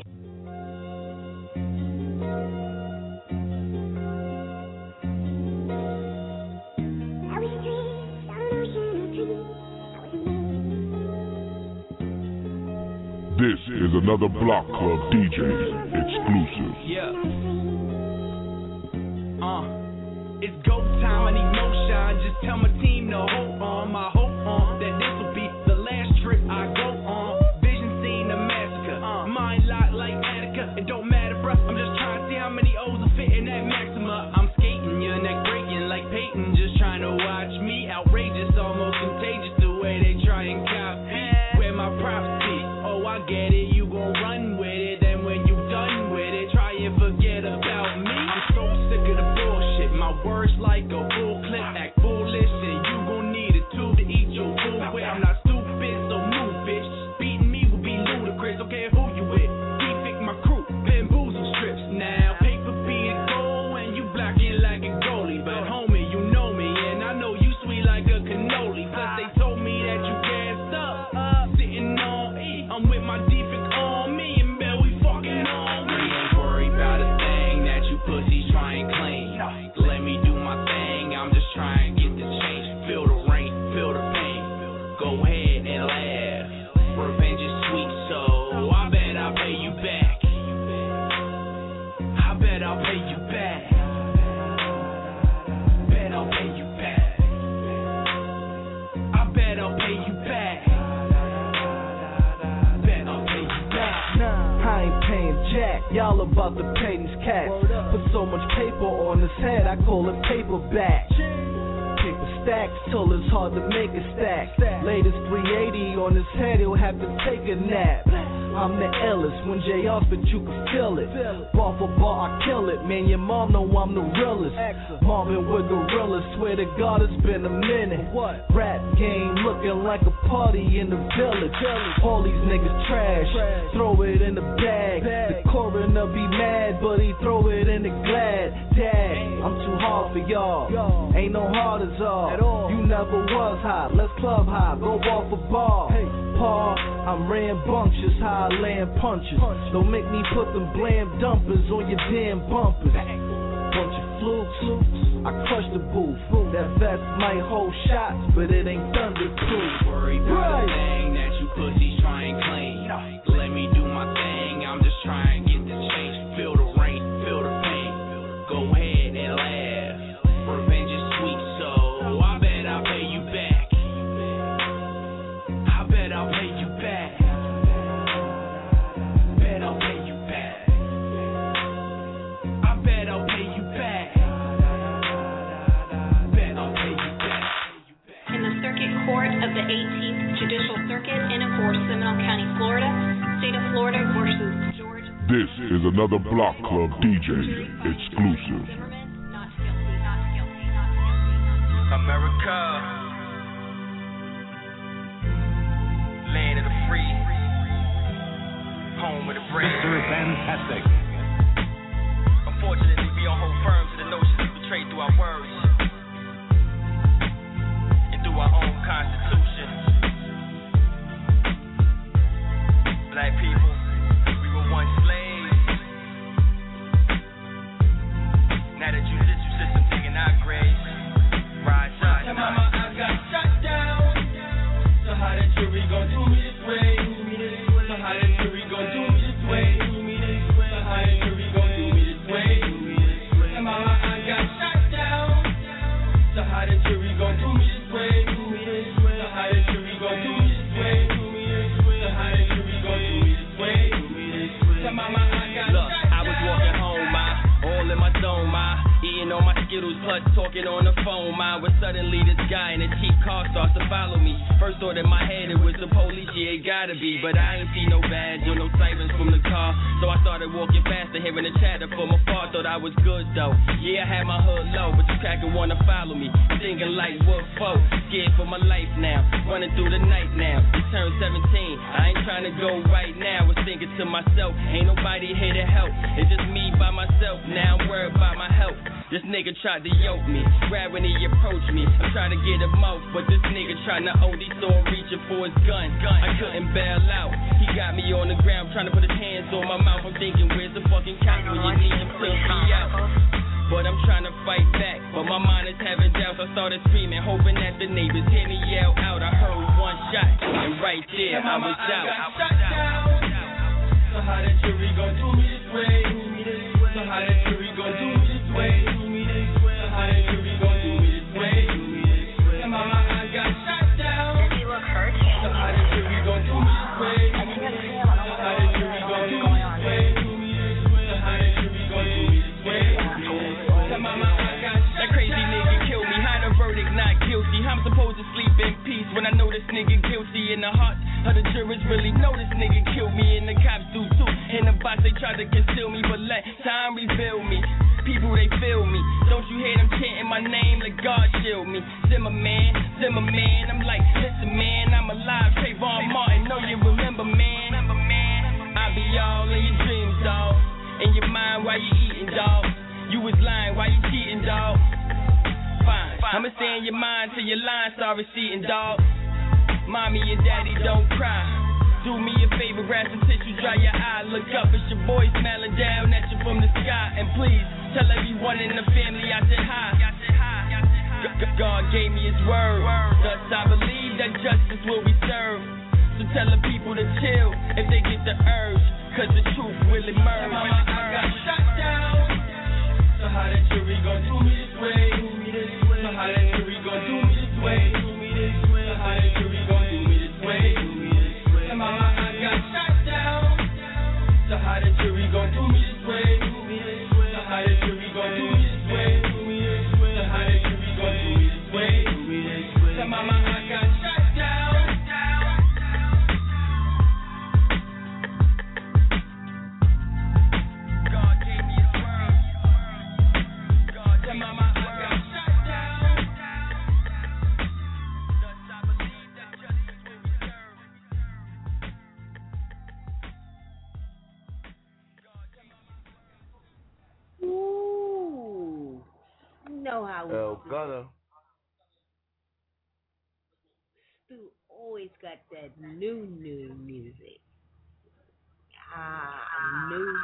Speaker 6: This is another Block Club DJs exclusive.
Speaker 3: Yeah. It's go time, I need no shine. Just tell my team to hold on. My hope on that this will be the last trip I go on. Vision seen a massacre. Mind locked like Attica. It don't matter, bruh. I'm just trying to see how many O's will fit in that Maxima. I'm skating, your neck breaking like Peyton. Just trying to watch me. Outrageous, almost contagious the way they try and copy. Where my props be? Oh, I get it. You gon' run with it. Then when you done with it, try and forget about me. I'm so sick of the bullshit. My words like a full clip, act foolish, and you gon' need a tool to eat your food with. I'm not stupid, so move, bitch. Beating me would be ludicrous. Don't care who you with. Defect my crew, bamboozle strips. Now paper be the goal, and you blocking like a goalie. But homie, you know me, and I know you sweet like a cannoli. Plus they told me that you gassed up, sitting on E. I'm with my defect on me, and man, we fucking on me. Ain't worried about a thing that you pussies try and claim. Let me do my thing, I'm just trying to get the change. Feel the rain, feel the pain. Go ahead and laugh. Revenge is sweet, so I bet I'll pay you back. I bet I'll pay you back. Bet I'll pay you back. I bet I'll pay you back. Bet I'll pay you back.
Speaker 4: Nah, I ain't paying jack. Y'all about to pay these cats. Put so much paper on his head, I call it paperback. Paper stacks till it's hard to make a stack. Latest 380 on his head, he'll have to take a nap. I'm the illest, when JR spit you can feel it. Bar for bar, I kill it, man, your mom know I'm the realest. Marvin with gorillas, swear to God it's been a minute. Rap game looking like a party in the village. All these niggas trash, throw it in the bag. The coroner be mad, but he throw it in the glad. Dad, I'm too hard for y'all, ain't no hard as all. You never was hot, let's club high, go bar for bar. Paul, I'm rambunctious, how I land punches. Don't make me put them blam dumpers on your damn bumpers. Bunch of flukes, I crush the booth. That vest might hold shots, but it ain't thunderproof.
Speaker 3: Worry about the thing that you pussies try and claim. Let me do my thing, I'm just trying to get the change. Feel the rain, feel the pain. Go ahead and laugh. Revenge is sweet, so I bet I'll pay you back. I bet I'll pay you back. Bet I'll pay you back. I bet I'll pay you back.
Speaker 7: the 18th Judicial Circuit in and for Seminole County, Florida, State of Florida versus Georgia.
Speaker 6: This is another Block Club DJ exclusive.
Speaker 18: America, land of the free, home of the brave.
Speaker 10: Mr. Fantastic.
Speaker 18: Unfortunately, we don't hold firm to the notions we portray through our words and through our own constitution. Black people, we were once slaves. Now the judicial system taking our graves. Rise up.
Speaker 16: Hey mama, I got shot down. So how the jury gon' do me this way? So how the jury gon' do me this way? So how the jury gon' do me this way? Hey mama, I got shot down. So how the jury gon' do me this way? So how the jury gon' do me this way? So how the jury gon' do me this way? So mama, I got
Speaker 18: Look,
Speaker 16: shot down.
Speaker 18: I was walking home, all in my zone, eating on my Skittles, plus talking on the phone, when suddenly this guy in a cheap car starts to follow me. First thought in my head it was the police, yeah, it gotta be, but I ain't see no badge or no sirens from the car, so I started walking faster, hearing the chatter from afar, thought I was good though. Yeah, I had my hood low, but you cracker wanna follow me, thinking like what for? Scared for my life now, running through the night now. It turned 17, I ain't trying to go right now. Was thinking to myself, ain't nobody here to help. It's just me by myself now. I'm worried about my health. This nigga tried to yoke me, grab when he approached me. I'm trying to get him out, but this nigga trying to OD, so I'm reaching for his gun. I couldn't bail out. He got me on the ground, trying to put his hands on my mouth. I'm thinking, where's the fucking cop when you need him to be out? But I'm trying to fight back, but my mind is having doubts. I started screaming, hoping that the neighbors hear me yell out. I heard one shot, and right there I was out.
Speaker 16: So how the jury gon' do me this way? So how the jury gon' do me this way? So how the jury gon' do me this way? And mama, I got shot down.
Speaker 7: Does he look hurt?
Speaker 16: So how the jury gon' do me this way? So how the jury gon' do me this way? So how the jury gon' do me this way? And mama, I got shot down.
Speaker 18: That crazy nigga killed me, how the verdict not guilty? I'm supposed to sleep in peace when I know this nigga guilty. In the heart of the jurors really know this nigga killed me, and the cops do too. In the box they tried to conceal me, but let time reveal me. People they feel me, don't you hear them chanting my name like God shield me? Zimmerman, I'm like, listen man, I'm alive. Trayvon Martin, know you remember man. I be all in your dreams, dawg. In your mind while you eating, dawg. You was lying while you cheating, dawg. Fine, I'ma stay in your mind till your line start receipting, dawg. Mommy and daddy don't cry. Do me a favor, grab some tissue, dry your eye. Look up, it's your boy smiling down at you from the sky. And please, tell everyone in the family I said hi. God gave me his word, thus I believe that justice will be served. So tell the people to chill if they get the urge, cause the truth will emerge.
Speaker 16: Mama, I got shot down. So how the jury gon' do me this way? So how the jury gon' do me this way? So how the jury gon' do me this way? And mama, I got shot down. So how the jury gon' do me this way? So how the jury gon' do me this way? So how the jury gon' do me this way? So mama, I got shot down.
Speaker 18: God gave me his word. God gave me his word.
Speaker 23: Ooh, you know how we do.
Speaker 24: Gunner.
Speaker 23: Stu always got that new music. New.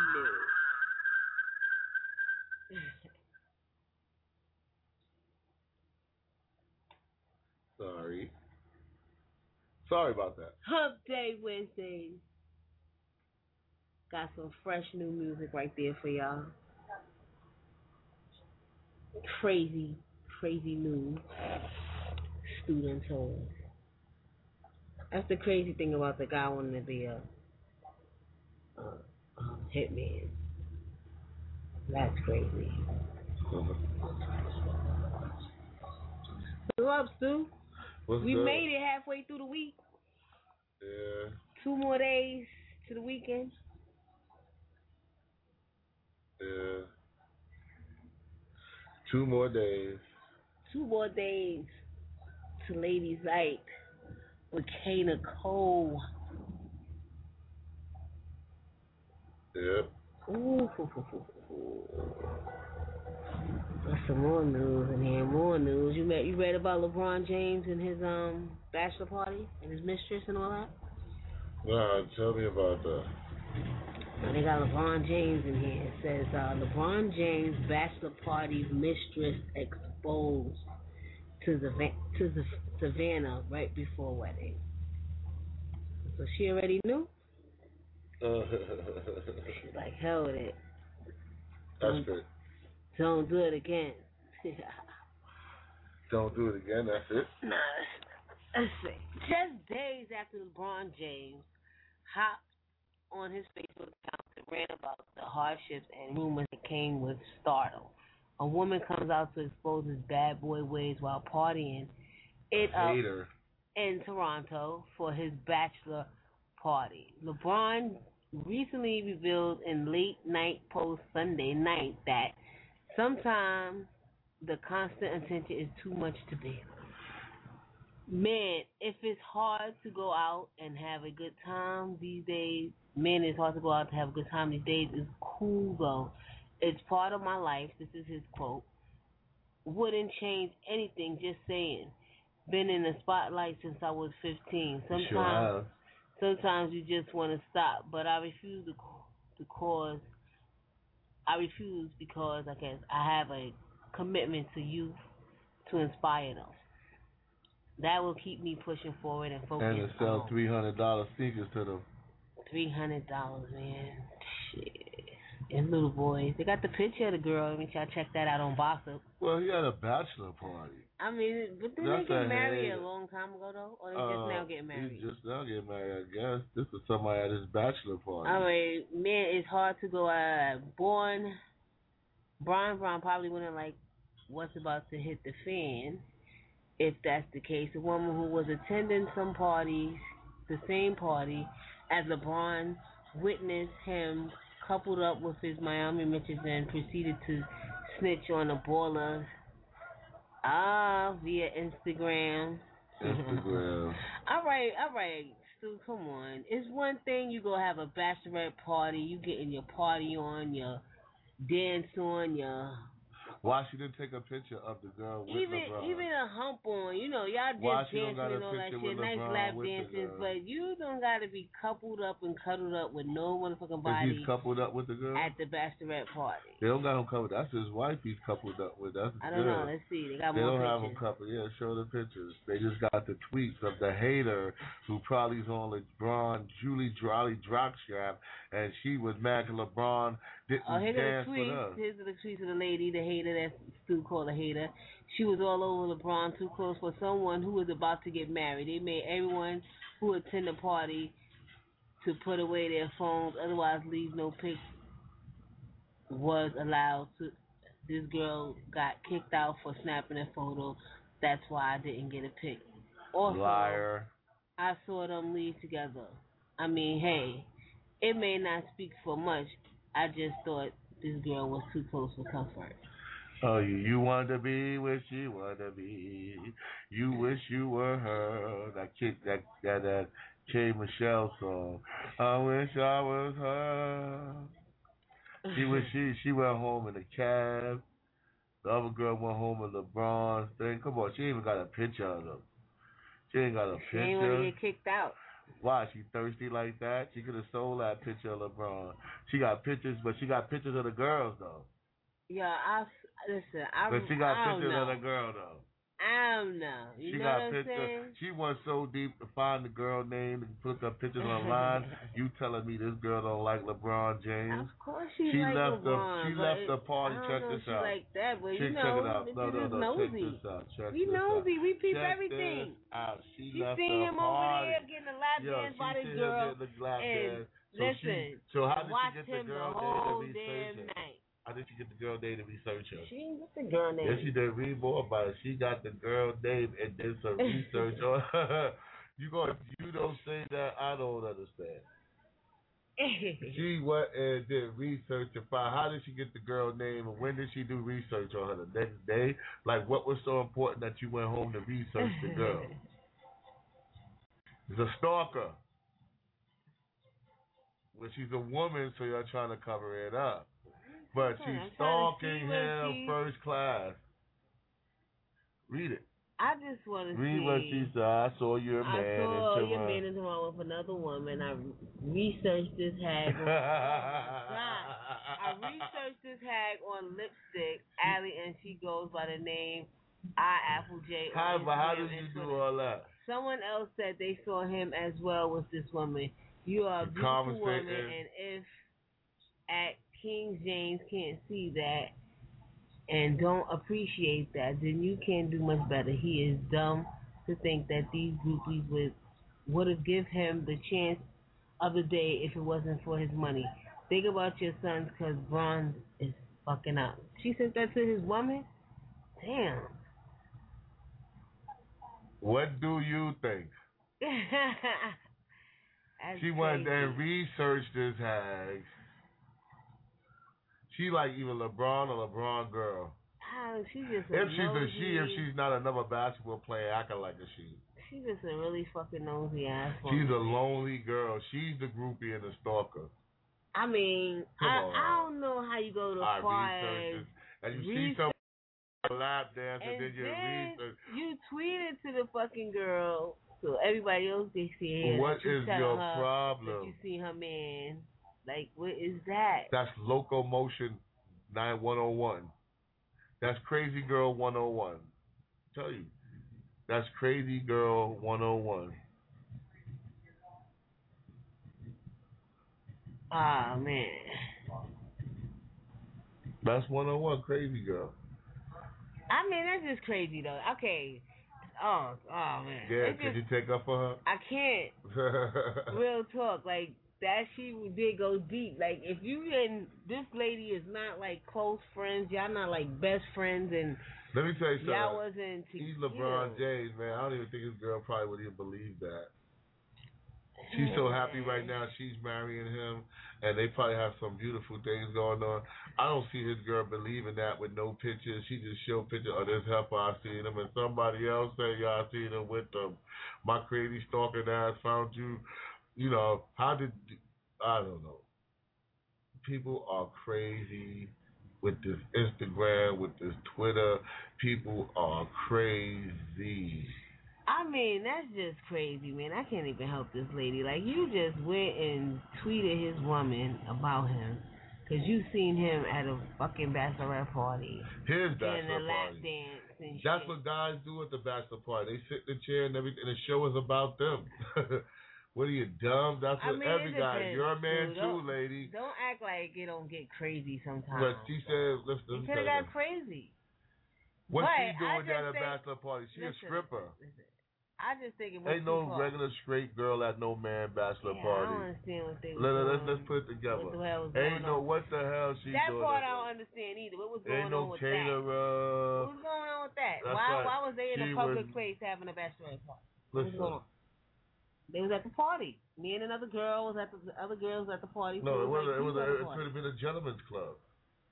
Speaker 24: Sorry about that.
Speaker 23: Hump Day Wednesdays. Got some fresh new music right there for y'all. Crazy new student songs. That's the crazy thing about the guy wanting to be a hitman. That's crazy. What's up, Stu? We made it halfway through the week.
Speaker 1: Yeah.
Speaker 23: 2 more days to the weekend.
Speaker 1: Yeah. 2 more days.
Speaker 23: 2 more days to Ladies Night with Kana Cole.
Speaker 1: Yep.
Speaker 23: Ooh. There's some more news in here. More news. You read about LeBron James and his bachelor party and his mistress and all that?
Speaker 1: Nah, tell me about that.
Speaker 23: Now they got LeBron James in here. It says LeBron James bachelor party mistress exposed to the Savannah right before wedding. So she already knew. She's like, hell with it.
Speaker 1: That's good.
Speaker 23: Don't do it again.
Speaker 1: Don't do it again, that's it?
Speaker 23: Nah, let's see. Just days after LeBron James hopped on his Facebook account and ran about the hardships and rumors that came with stardom, a woman comes out to expose his bad boy ways while partying it up in Toronto for his bachelor party. LeBron recently revealed in late night post Sunday night that sometimes the constant attention is too much to bear. Man, if it's hard to go out and have a good time these days, it's hard to go out to have a good time these days. It's cool though. It's part of my life. This is his quote. Wouldn't change anything, just saying. Been in the spotlight since I was 15. Sometimes you just want to stop, but I refuse because I guess I have a commitment to youth to inspire them. That will keep me pushing forward and focusing.
Speaker 1: And to sell $300 sneakers to them.
Speaker 23: $300, man. Shit. And little boys. They got the picture of the girl. Make sure I check that out on Gossip.
Speaker 1: Well, he had a bachelor party.
Speaker 23: I mean, but didn't they get married a long time ago, though? Or they just now getting married?
Speaker 1: He just now getting married, I guess. This is somebody at his bachelor party.
Speaker 23: I mean, man, it's hard to go Brian Brown probably wouldn't like what's about to hit the fan, if that's the case. A woman who was attending some parties, the same party, as LeBron witnessed him coupled up with his Miami Mitches and proceeded to snitch on the Ballers via Instagram. All right. So come on. It's one thing you go have a bachelorette party, you getting your party on, your dance on, your...
Speaker 1: Why she didn't take a picture of the girl with LeBron?
Speaker 23: Even a hump on, y'all just dancing and all that shit, nice lap dances, but you don't gotta be coupled up and cuddled up with no motherfucking body.
Speaker 1: He's coupled up with the girl?
Speaker 23: At the bachelorette party.
Speaker 1: They don't got him coupled. That's his wife he's coupled up with. That's
Speaker 23: I don't know. Let's see. They got more pictures. They
Speaker 1: don't have him coupled. Yeah, show the pictures. They just got the tweets of the hater who probably is on LeBron, Julie Drockstrap, and she was mad because LeBron didn't dance with her.
Speaker 23: Here's the tweets of the lady, the hater, that's still called a hater. She was all over LeBron, too close for someone who was about to get married. They made everyone who attend the party to put away their phones, otherwise leave no pics was allowed. This girl got kicked out for snapping a photo. That's why I didn't get a pic. Also,
Speaker 1: liar.
Speaker 23: I saw them leave together. I mean, hey, it may not speak for much. I just thought this girl was too close for comfort.
Speaker 1: Oh, you want to be what you want to be. You wish you were her. That K. Michelle song. I wish I was her. She went home in a cab. The other girl went home in LeBron's thing. Come on, she ain't even got a picture of them. She ain't got a picture.
Speaker 23: She ain't want to get kicked out.
Speaker 1: Why? She thirsty like that? She could have sold that picture of LeBron. She got pictures, but she got pictures of the girls, though.
Speaker 23: Yeah,
Speaker 1: But she got pictures of the girl, though.
Speaker 23: I don't know. You know what I'm saying?
Speaker 1: She went so deep to find the girl name and put up pictures online. You telling me this girl don't like LeBron James?
Speaker 23: Of course she like LeBron.
Speaker 1: She left the party. Check this out.
Speaker 23: Like that, but
Speaker 1: check it out. No. Check this out.
Speaker 23: We nosy. We peep everything.
Speaker 1: She
Speaker 23: left the party. You see him over there getting a lap dance by the girl. And listen,
Speaker 1: so how did
Speaker 23: watch
Speaker 1: she get
Speaker 23: him
Speaker 1: the girl
Speaker 23: the whole damn night.
Speaker 1: How did she get the girl name to research her?
Speaker 23: She didn't get the girl name.
Speaker 1: Yes, she did. Read more about it. She got the girl name and did some research on her. You don't say that, I don't understand. She went and did research to find how did she get the girl name and when did she do research on her? The next day? Like, what was so important that you went home to research the girl? It's a stalker. Well, she's a woman, so you're trying to cover it up. But she's stalking him first class. Read it.
Speaker 23: I just want to
Speaker 1: read what she said. I saw your man.
Speaker 23: I saw your man in the wrong with another woman. I researched this hag. I researched this hag on lipstick, Allie, and she goes by the name iAppleJ.
Speaker 1: How did you do all that?
Speaker 23: Someone else said they saw him as well with this woman. You are a beautiful woman, and if at King James can't see that and don't appreciate that, then you can't do much better. He is dumb to think that these groupies would have give him the chance of the day if it wasn't for his money. Think about your sons, because Bronze is fucking up. She sent that to his woman? Damn.
Speaker 1: What do you think? She went and researched his hags. She like either LeBron or LeBron girl.
Speaker 23: She's just
Speaker 1: if she's a she, if she's not another basketball player acting like a she.
Speaker 23: She's just a really fucking nosy ass woman.
Speaker 1: She's a lonely girl. She's the groupie and the stalker.
Speaker 23: I mean, I don't know how you go to far as
Speaker 1: and you see some lap dance and then you research.
Speaker 23: You tweeted to the fucking girl so everybody else can see it.
Speaker 1: What is your problem?
Speaker 23: You see her man. Like, what is that?
Speaker 1: That's Locomotion 9101. That's Crazy Girl 101. Tell you. That's Crazy Girl 101.
Speaker 23: Ah, man.
Speaker 1: That's 101, Crazy Girl.
Speaker 23: I mean, that's just crazy, though. Okay. Oh, man.
Speaker 1: Yeah, could you take up for her?
Speaker 23: I can't. Real talk. Like, that she did go deep. Like, if you and this lady is not, like, close friends, y'all not, like, best friends, and
Speaker 1: let me tell you something.
Speaker 23: Y'all wasn't together.
Speaker 1: He's LeBron James, man. I don't even think his girl probably would even believe that. She's so happy right now. She's marrying him, and they probably have some beautiful things going on. I don't see his girl believing that with no pictures. She just show pictures of this heifer I seen him, and somebody else say, y'all seen him with them. My crazy stalking ass found you. You know, I don't know. People are crazy with this Instagram, with this Twitter. People are crazy.
Speaker 23: I mean, that's just crazy, man. I can't even help this lady. Like, you just went and tweeted his woman about him because you seen him at a fucking bachelorette party.
Speaker 1: His bachelor
Speaker 23: party. Lap dance and
Speaker 1: that's
Speaker 23: shit.
Speaker 1: What guys do at the bachelor party. They sit in the chair and everything, and the show is about them. What are you, dumb? That's what every guy. You're a man too, lady.
Speaker 23: Don't act like it don't get crazy sometimes.
Speaker 1: But she said, listen.
Speaker 23: It could have got crazy.
Speaker 1: What's she doing at a bachelor party? She a stripper.
Speaker 23: Listen, I just think it was
Speaker 1: ain't no regular straight girl at no man bachelor party.
Speaker 23: I don't understand what they were doing.
Speaker 1: Let's put it together.
Speaker 23: What the hell was
Speaker 1: ain't no what the hell she
Speaker 23: that
Speaker 1: doing.
Speaker 23: That part I don't understand either. What was going on with
Speaker 1: caterer.
Speaker 23: that? What was going on with that? Why was they in a public place having a bachelorette party? What was going on? They was at the party. Me and another girl was at the other girls at the party.
Speaker 1: No, it could have been a gentleman's club.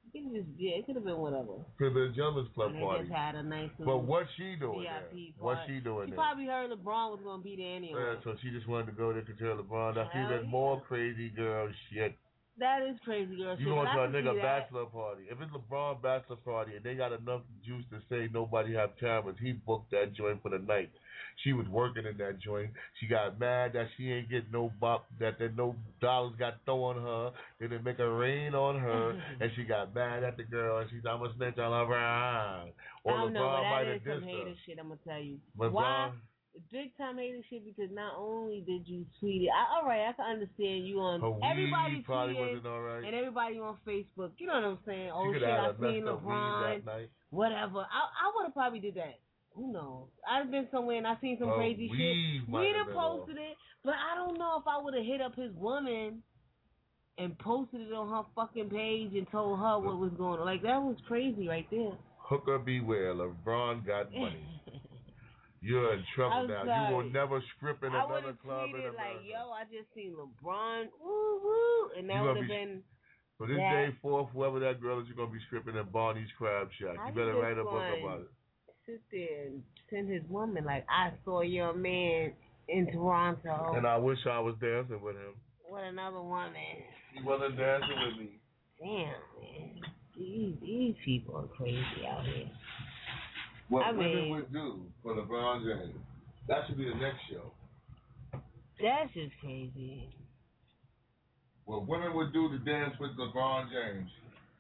Speaker 23: It could have been whatever.
Speaker 1: Could have been a gentleman's club party.
Speaker 23: Just had a nice
Speaker 1: but what's she doing there? What's she doing
Speaker 23: there? She
Speaker 1: there?
Speaker 23: probably heard LeBron was going to be there anyway.
Speaker 1: Yeah, so she just wanted to go there to tell LeBron. That's even more crazy girl shit.
Speaker 23: That is crazy girl shit.
Speaker 1: You going to a nigga bachelor party. If it's LeBron bachelor party and they got enough juice to say nobody have cameras, he booked that joint for the night. She was working in that joint. She got mad that she ain't get no bop, that no dollars got thrown on her. They didn't make it rain on her, and she got mad at the girl, and she's I'm a snitch on her around. Or
Speaker 23: I don't know,
Speaker 1: LeBron
Speaker 23: but that is some hater shit, I'm going to tell you. Why? Big time hater shit, because not only did you tweet it, all right, I can understand you on everybody tweeting
Speaker 1: right.
Speaker 23: and everybody on Facebook. You know what I'm saying? Oh shit, I seen LeBron. Whatever. I would have probably did that. Who knows? I've been somewhere and I seen some crazy shit. We'd have posted it, but I don't know if I would have hit up his woman and posted it on her fucking page and told her what was going on. Like, that was crazy right there.
Speaker 1: Hooker beware. LeBron got money. You're in trouble now.
Speaker 23: Sorry.
Speaker 1: You will never script in
Speaker 23: I
Speaker 1: another club in
Speaker 23: tweeted
Speaker 1: America.
Speaker 23: like, yo, I just seen LeBron, woo woo, and that would have been.
Speaker 1: For this day forth, whoever that girl is, you're gonna be stripping at Barney's Crab Shack. You better write a book about it.
Speaker 23: Sit there and send his woman like, I saw your man in Toronto.
Speaker 1: And I wish I was dancing with him.
Speaker 23: What another woman?
Speaker 1: He wasn't dancing with me.
Speaker 23: Damn, man. These people are crazy out here.
Speaker 1: What women would do for LeBron James. That should be the next show.
Speaker 23: That's just crazy.
Speaker 1: What women would do to dance with LeBron James.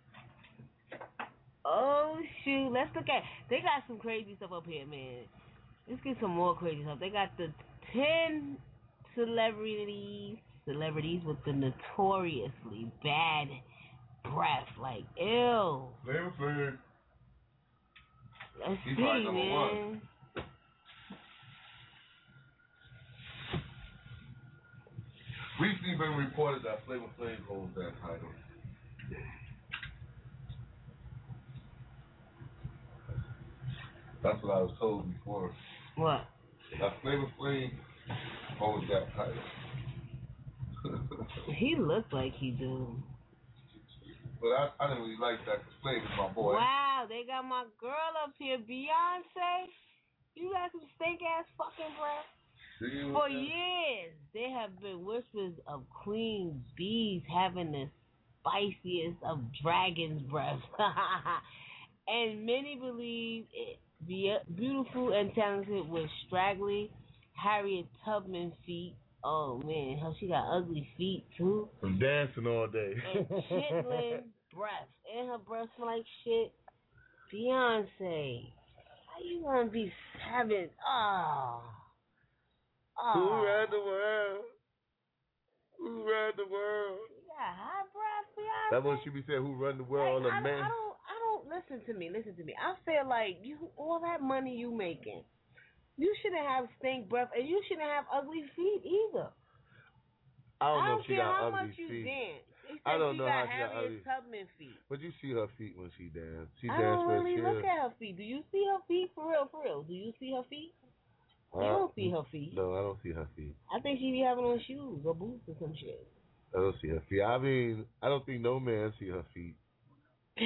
Speaker 23: Oh, shoot. Let's look at... They got some crazy stuff up here, man. Let's get some more crazy stuff. They got the 10 celebrities with the notoriously bad breath. Like, ew.
Speaker 1: Flavor Flav.
Speaker 23: Let's
Speaker 1: He's
Speaker 23: see,
Speaker 1: like number
Speaker 23: man.
Speaker 1: one. Recently been reported that Flavor Flav holds that title. That's what I was told before.
Speaker 23: What?
Speaker 1: That Flavor Flav holds that title.
Speaker 23: He looked like he do.
Speaker 1: But I didn't really like that because Flavor's my boy.
Speaker 23: Wow, they got my girl up here, Beyonce. You got some stink ass fucking breath. For years, there have been whispers of Queen Bee's having the spiciest of dragon's breath. And many believe it beautiful and talented with straggly Harriet Tubman feet. Oh, man, how she got ugly feet, too.
Speaker 1: From dancing all day.
Speaker 23: And chitlin breath. And her breath smell like shit. Beyonce, how you gonna be having...
Speaker 1: Who ran the world? Who ran the world?
Speaker 23: Yeah, high breath, Beyonce.
Speaker 1: That's what she be saying, who run the world,
Speaker 23: Like,
Speaker 1: a man.
Speaker 23: I don't, listen to me. I feel like all that money you making, you shouldn't have stink breath, and you shouldn't have ugly feet either.
Speaker 1: I don't know if she
Speaker 23: care
Speaker 1: got
Speaker 23: how
Speaker 1: ugly
Speaker 23: much you
Speaker 1: feet.
Speaker 23: dance. They said
Speaker 1: I don't
Speaker 23: she
Speaker 1: know
Speaker 23: got
Speaker 1: how she got ugly.
Speaker 23: Harriet Tubman feet.
Speaker 1: But you see her feet when she dance. She
Speaker 23: I
Speaker 1: dance
Speaker 23: don't
Speaker 1: for
Speaker 23: really
Speaker 1: a
Speaker 23: look at her feet. Do you see her feet? For real. Do you see her feet? You don't see her feet.
Speaker 1: No, I don't see her feet.
Speaker 23: I think she be having on shoes or boots or some shit.
Speaker 1: I don't see her feet. I mean, I don't think no man see her feet.
Speaker 23: I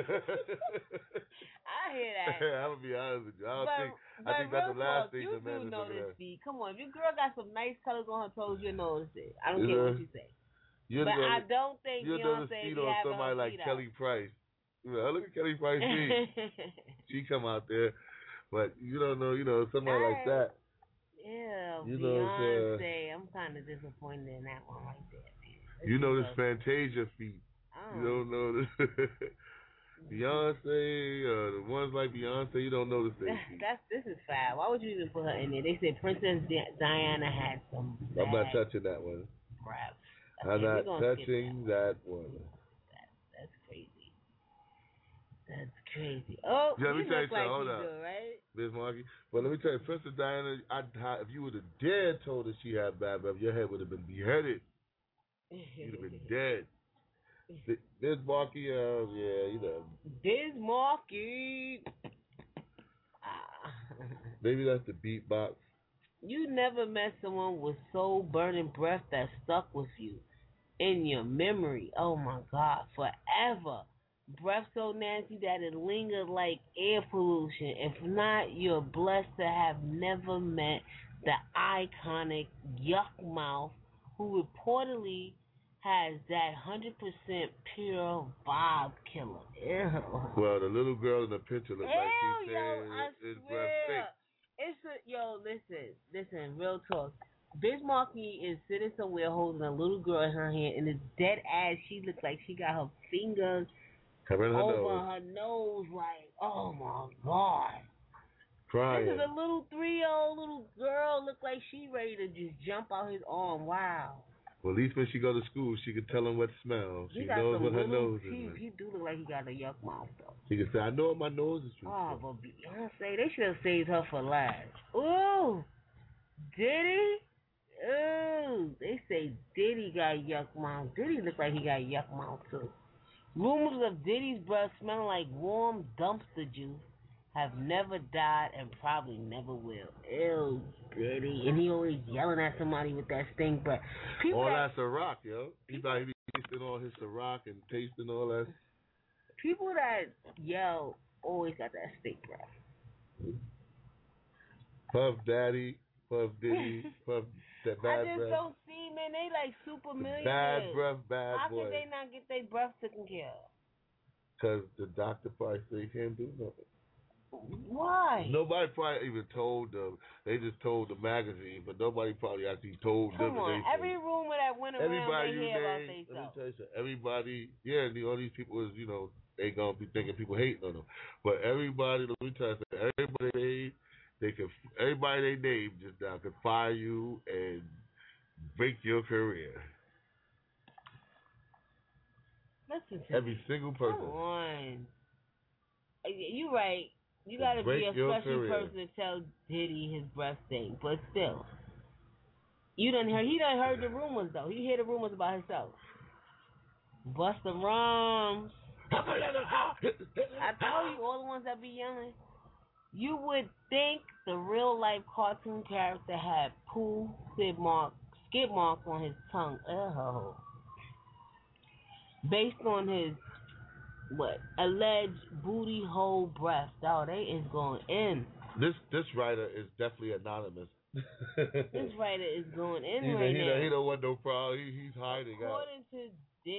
Speaker 23: hear that.
Speaker 1: I'm gonna be honest with you. I think that's the last thing the man is looking at.
Speaker 23: Feet. Come on, if your girl got some nice colors on her toes, you notice it. I don't care what you say. I don't think Beyonce
Speaker 1: feet
Speaker 23: be
Speaker 1: on
Speaker 23: having
Speaker 1: somebody
Speaker 23: her
Speaker 1: like
Speaker 23: feet
Speaker 1: Kelly
Speaker 23: out.
Speaker 1: Price. Look at Kelly Price feet. She come out there, but you don't know, somebody like that.
Speaker 23: Yeah,
Speaker 1: You
Speaker 23: Beyonce. I'm kind of disappointed in that one right there.
Speaker 1: You know this Fantasia feet. You don't know this. Beyonce, the ones like Beyonce, you don't notice their feet.
Speaker 23: This is foul. Why would you even put her in there? They said Princess Diana had some bad
Speaker 1: I'm not touching that one.
Speaker 23: crap.
Speaker 1: I'm not touching that one.
Speaker 23: That's crazy. That's crazy. Oh,
Speaker 1: yeah, let me
Speaker 23: you
Speaker 1: tell you
Speaker 23: look like
Speaker 1: something. Hold
Speaker 23: you
Speaker 1: up.
Speaker 23: do, right?
Speaker 1: Biz Markie. But let me tell you, Princess Diana, if you would have dared told her she had bad breath, your head would have been beheaded. You'd have been dead. Biz Markie,
Speaker 23: Biz Markie.
Speaker 1: Maybe that's the beatbox.
Speaker 23: You never met someone with soul burning breath that stuck with you in your memory. Oh my God, forever. Breath so nasty that it lingered like air pollution. If not, you're blessed to have never met the iconic Yuck Mouth, who reportedly has that 100% pure vibe killer. Ew.
Speaker 1: Well, the little girl in the picture looks like she's
Speaker 23: I
Speaker 1: his breath
Speaker 23: swear. Listen, real talk. Biz Markie is sitting somewhere holding a little girl in her hand, and it's dead ass. She looks like she got her fingers
Speaker 1: covering her
Speaker 23: over
Speaker 1: nose.
Speaker 23: her nose, like, oh my God.
Speaker 1: Crying.
Speaker 23: This is a little 3-year-old little girl, look like she ready to just jump out his arm. Wow.
Speaker 1: Well, at least when she go to school, she can tell him what smells. She
Speaker 23: He got
Speaker 1: knows
Speaker 23: some
Speaker 1: what her
Speaker 23: little
Speaker 1: nose
Speaker 23: teeth.
Speaker 1: is.
Speaker 23: He do look like he got a yuck mouth, though.
Speaker 1: She can say, I know what my nose is.
Speaker 23: Oh, but Beyonce, they should have saved her for last. Ooh, did he? Ooh, they say Diddy got yuck mouth. Diddy look like he got yuck mouth too. Rumors of Diddy's breath smelling like warm dumpster juice have never died and probably never will. Ew, Diddy. And he always yelling at somebody with that stink breath.
Speaker 1: All that Ciroc, yo. He thought he be tasting all his Ciroc and tasting all that.
Speaker 23: People that yell always got that stink breath.
Speaker 1: Puff Daddy, Puff Diddy, Puff that bad
Speaker 23: I just
Speaker 1: breath.
Speaker 23: don't see, man. They like super millionaires.
Speaker 1: Bad breath, bad
Speaker 23: How
Speaker 1: boy.
Speaker 23: can they not get their breath taken care of?
Speaker 1: Because the doctor probably said he can't do nothing.
Speaker 23: Why?
Speaker 1: Nobody probably even told them. They just told the magazine, but nobody probably actually told them.
Speaker 23: Come on, every rumor that went around,
Speaker 1: everybody
Speaker 23: they hear about
Speaker 1: let me
Speaker 23: themselves.
Speaker 1: tell you something. Everybody, yeah, all these people is, they gonna be thinking people hating on them. But everybody, let me tell you something. Everybody they name just now could fire you and break your career.
Speaker 23: Listen to
Speaker 1: Every
Speaker 23: me.
Speaker 1: single person.
Speaker 23: Come on. You right. You got to
Speaker 1: break
Speaker 23: be a
Speaker 1: your
Speaker 23: special
Speaker 1: career.
Speaker 23: person to tell Diddy his breath stink. But still, he done heard the rumors though. He hear the rumors about himself. Busta Rhymes. I told you, all the ones that be yelling. You would think the real life cartoon character had poo skid marks on his tongue. Based on his alleged booty hole breath. Oh, they is going in.
Speaker 1: This writer is definitely anonymous.
Speaker 23: This writer is going in now.
Speaker 1: He don't want no problem. He's hiding out.
Speaker 23: According to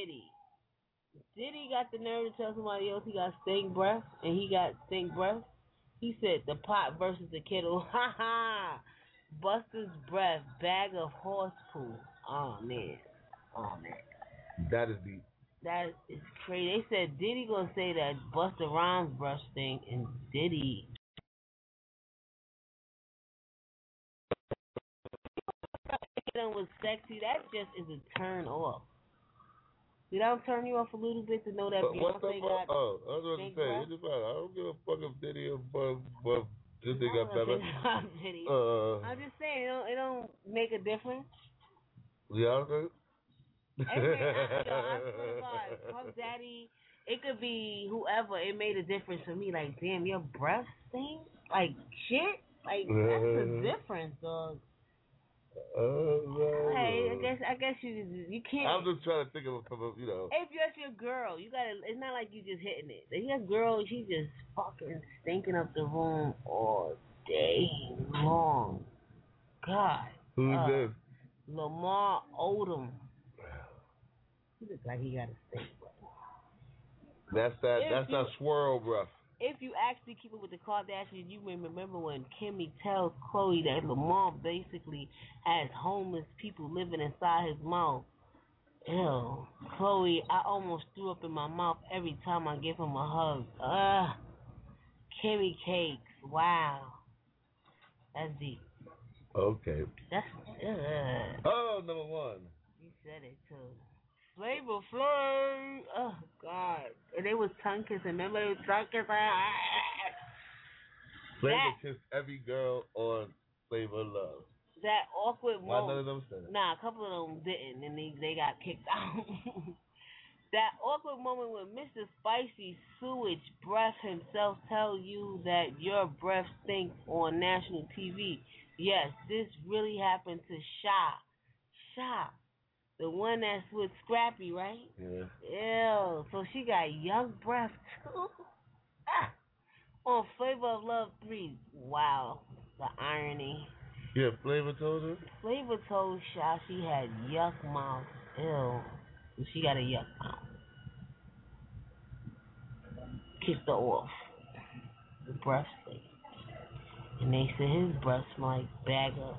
Speaker 23: Diddy got the nerve to tell somebody else he got stink breath, and he got stink breath. He said the pot versus the kettle. Ha ha! Buster's breath, bag of horse poo. Oh man.
Speaker 1: That is deep.
Speaker 23: That is crazy. They said Diddy gonna say that Busta Rhymes breath stink, and Diddy. Was sexy. That just is a turn off. Did I turn you off a little bit to know that Beyonce got?
Speaker 1: Oh, I was going to say, it doesn't matter. I don't give a fuck if Diddy or Buff just they got better.
Speaker 23: Diddy. I'm just saying, it don't make a difference.
Speaker 1: Yeah, okay.
Speaker 23: I swear to God, Puff Daddy, it could be whoever. It made a difference for me. Like, damn, your breath stinks? Like, shit? Like, that's the difference, dog. Hey, I guess you can't.
Speaker 1: I'm just trying to think of it from a.
Speaker 23: If that's your girl, you gotta. It's not like you just hitting it. If your girl, she just fucking stinking up the room all day long. God.
Speaker 1: Who's this?
Speaker 23: Lamar Odom. He looks like he got a stink breath.
Speaker 1: That's that swirl breath.
Speaker 23: If you actually keep it with the Kardashians, you may remember when Kimmy tells Khloe that Lamar basically has homeless people living inside his mouth. Ew. Khloe, I almost threw up in my mouth every time I give him a hug. Kimmy Cakes. Wow. That's deep.
Speaker 1: Okay.
Speaker 23: That's
Speaker 1: Oh, number one.
Speaker 23: You said it too. Flavor Flav. Oh God. And they was tongue kissing. Remember they was tongue kissing?
Speaker 1: Flavor kissed every girl on Flavor Love.
Speaker 23: That awkward moment.
Speaker 1: Why none of them said it?
Speaker 23: Nah, a couple of them didn't, and they got kicked out. That awkward moment when Mr. Spicy Sewage Breath himself tells you that your breath stinks on national TV. Yes, this really happened to Sha. The one that's with Scrappy, right?
Speaker 1: Yeah.
Speaker 23: Ew. So she got young breath too. On Flavor of Love 3. Wow. The irony.
Speaker 1: Yeah, Flavor told her?
Speaker 23: Flavor told Sha she had yuck mouth. Ew. She got a yuck mouth. Kissed her off. The breath stink. And they said his breath smelled like bag of.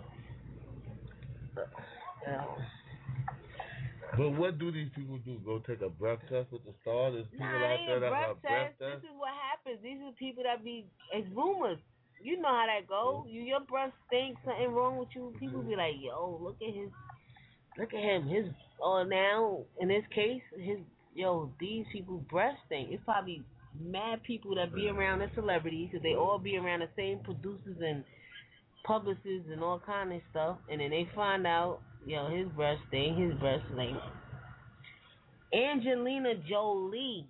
Speaker 23: Ew.
Speaker 1: But what do these people do? Go take a breath test with the star? There's people out there that have a breath test?
Speaker 23: This is what happens. These are people that be, it's rumors. You know how that goes. Your breath stinks, something wrong with you. People be like, yo, look at him. Now, in this case, these people breath stink. It's probably mad people that be around the celebrities, because they all be around the same producers and publicists and all kind of stuff, and then they find out, his breath stink, his breath stink. Angelina Jolie.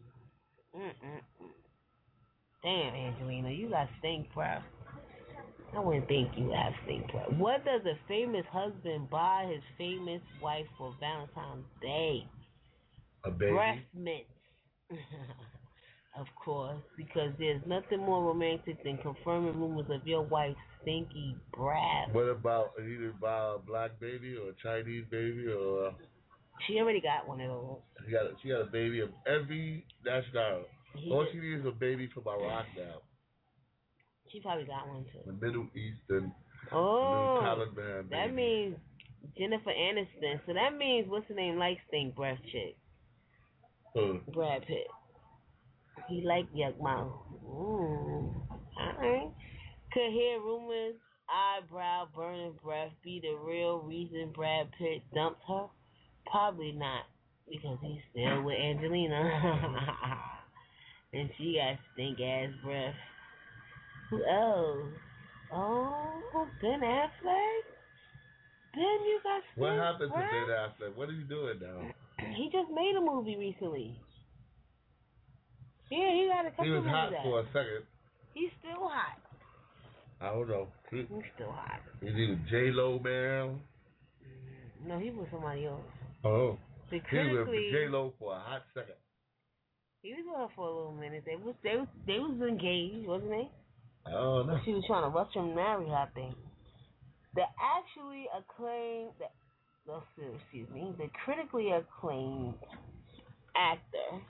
Speaker 23: Damn, Angelina, you got stink breath. I wouldn't think you have stink breath. What does a famous husband buy his famous wife for Valentine's Day?
Speaker 1: A baby.
Speaker 23: Breath mints. Of course, because there's nothing more romantic than confirming rumors of your wife's stinky breath.
Speaker 1: What about either buy a black baby or a Chinese baby or?
Speaker 23: She already got one of those.
Speaker 1: She got a baby of every nationality. All she needs is a baby from Iraq now.
Speaker 23: She probably got one too.
Speaker 1: The Middle Eastern.
Speaker 23: Oh,
Speaker 1: Taliban.
Speaker 23: That
Speaker 1: baby.
Speaker 23: means Jennifer Aniston. So that means what's her name? Like stink breath chick. Brad Pitt. He like yuck mouth. Alright. Could hear rumors, eyebrow burning breath be the real reason Brad Pitt dumped her? Probably not, because he's still with Angelina. And she got stink ass breath. Who else? Oh, Ben Affleck? Ben, you got stink
Speaker 1: What happened
Speaker 23: breath?
Speaker 1: to Ben Affleck? What are you doing now?
Speaker 23: He just made a movie recently. Yeah, he got a couple
Speaker 1: He was
Speaker 23: movies
Speaker 1: hot
Speaker 23: out.
Speaker 1: for a second.
Speaker 23: He's still hot.
Speaker 1: I don't know.
Speaker 23: He's still hot.
Speaker 1: Is he with J-Lo, man?
Speaker 23: No, he was somebody else.
Speaker 1: Oh.
Speaker 23: So
Speaker 1: He was
Speaker 23: critically,
Speaker 1: with J-Lo for a hot second.
Speaker 23: he was with her for a little minute. They was engaged, wasn't they?
Speaker 1: Oh, no.
Speaker 23: She was trying to rush him to marry her, I think. The actually acclaimed, the critically acclaimed actor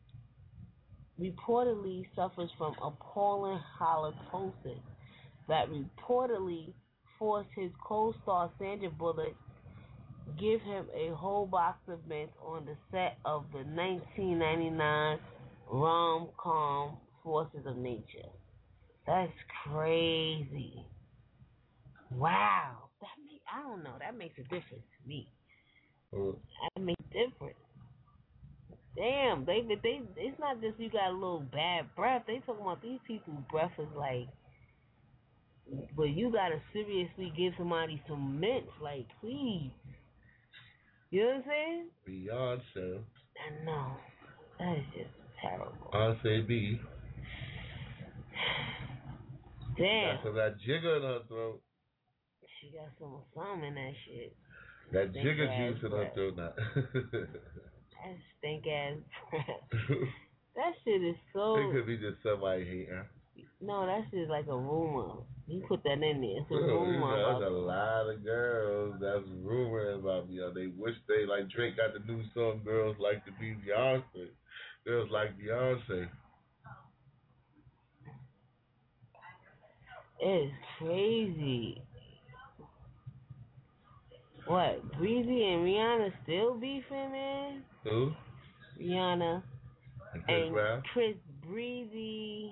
Speaker 23: reportedly suffers from appalling halitosis that reportedly forced his co-star Sandra Bullock give him a whole box of mints on the set of the 1999 rom-com Forces of Nature. That's crazy. Wow. I don't know. That makes a difference to me. That makes a difference. Damn, it's not just you got a little bad breath. They talking about these people's breath is like, but you gotta seriously give somebody some mints, like, please. You know what I'm saying?
Speaker 1: Beyonce.
Speaker 23: I know. That is just terrible.
Speaker 1: Beyonce B.
Speaker 23: Damn.
Speaker 1: Got some of that jigger in her throat.
Speaker 23: She got something in that shit.
Speaker 1: That
Speaker 23: Stink
Speaker 1: jigger
Speaker 23: ass
Speaker 1: juice in her
Speaker 23: breath.
Speaker 1: throat now.
Speaker 23: That stink ass breath. That shit is so.
Speaker 1: It could be just somebody hating her.
Speaker 23: No, that shit is like a rumor. You put that in there. It's a
Speaker 1: There's
Speaker 23: rumor.
Speaker 1: a lot of girls that's rumoring about me. They wish they, like Drake got the new song, Girls Like to Be Beyonce. Girls like Beyonce.
Speaker 23: It's crazy. What? Breezy and Rihanna still beefing, man?
Speaker 1: Who?
Speaker 23: Rihanna
Speaker 1: And Chris Brown?
Speaker 23: Chris Breezy.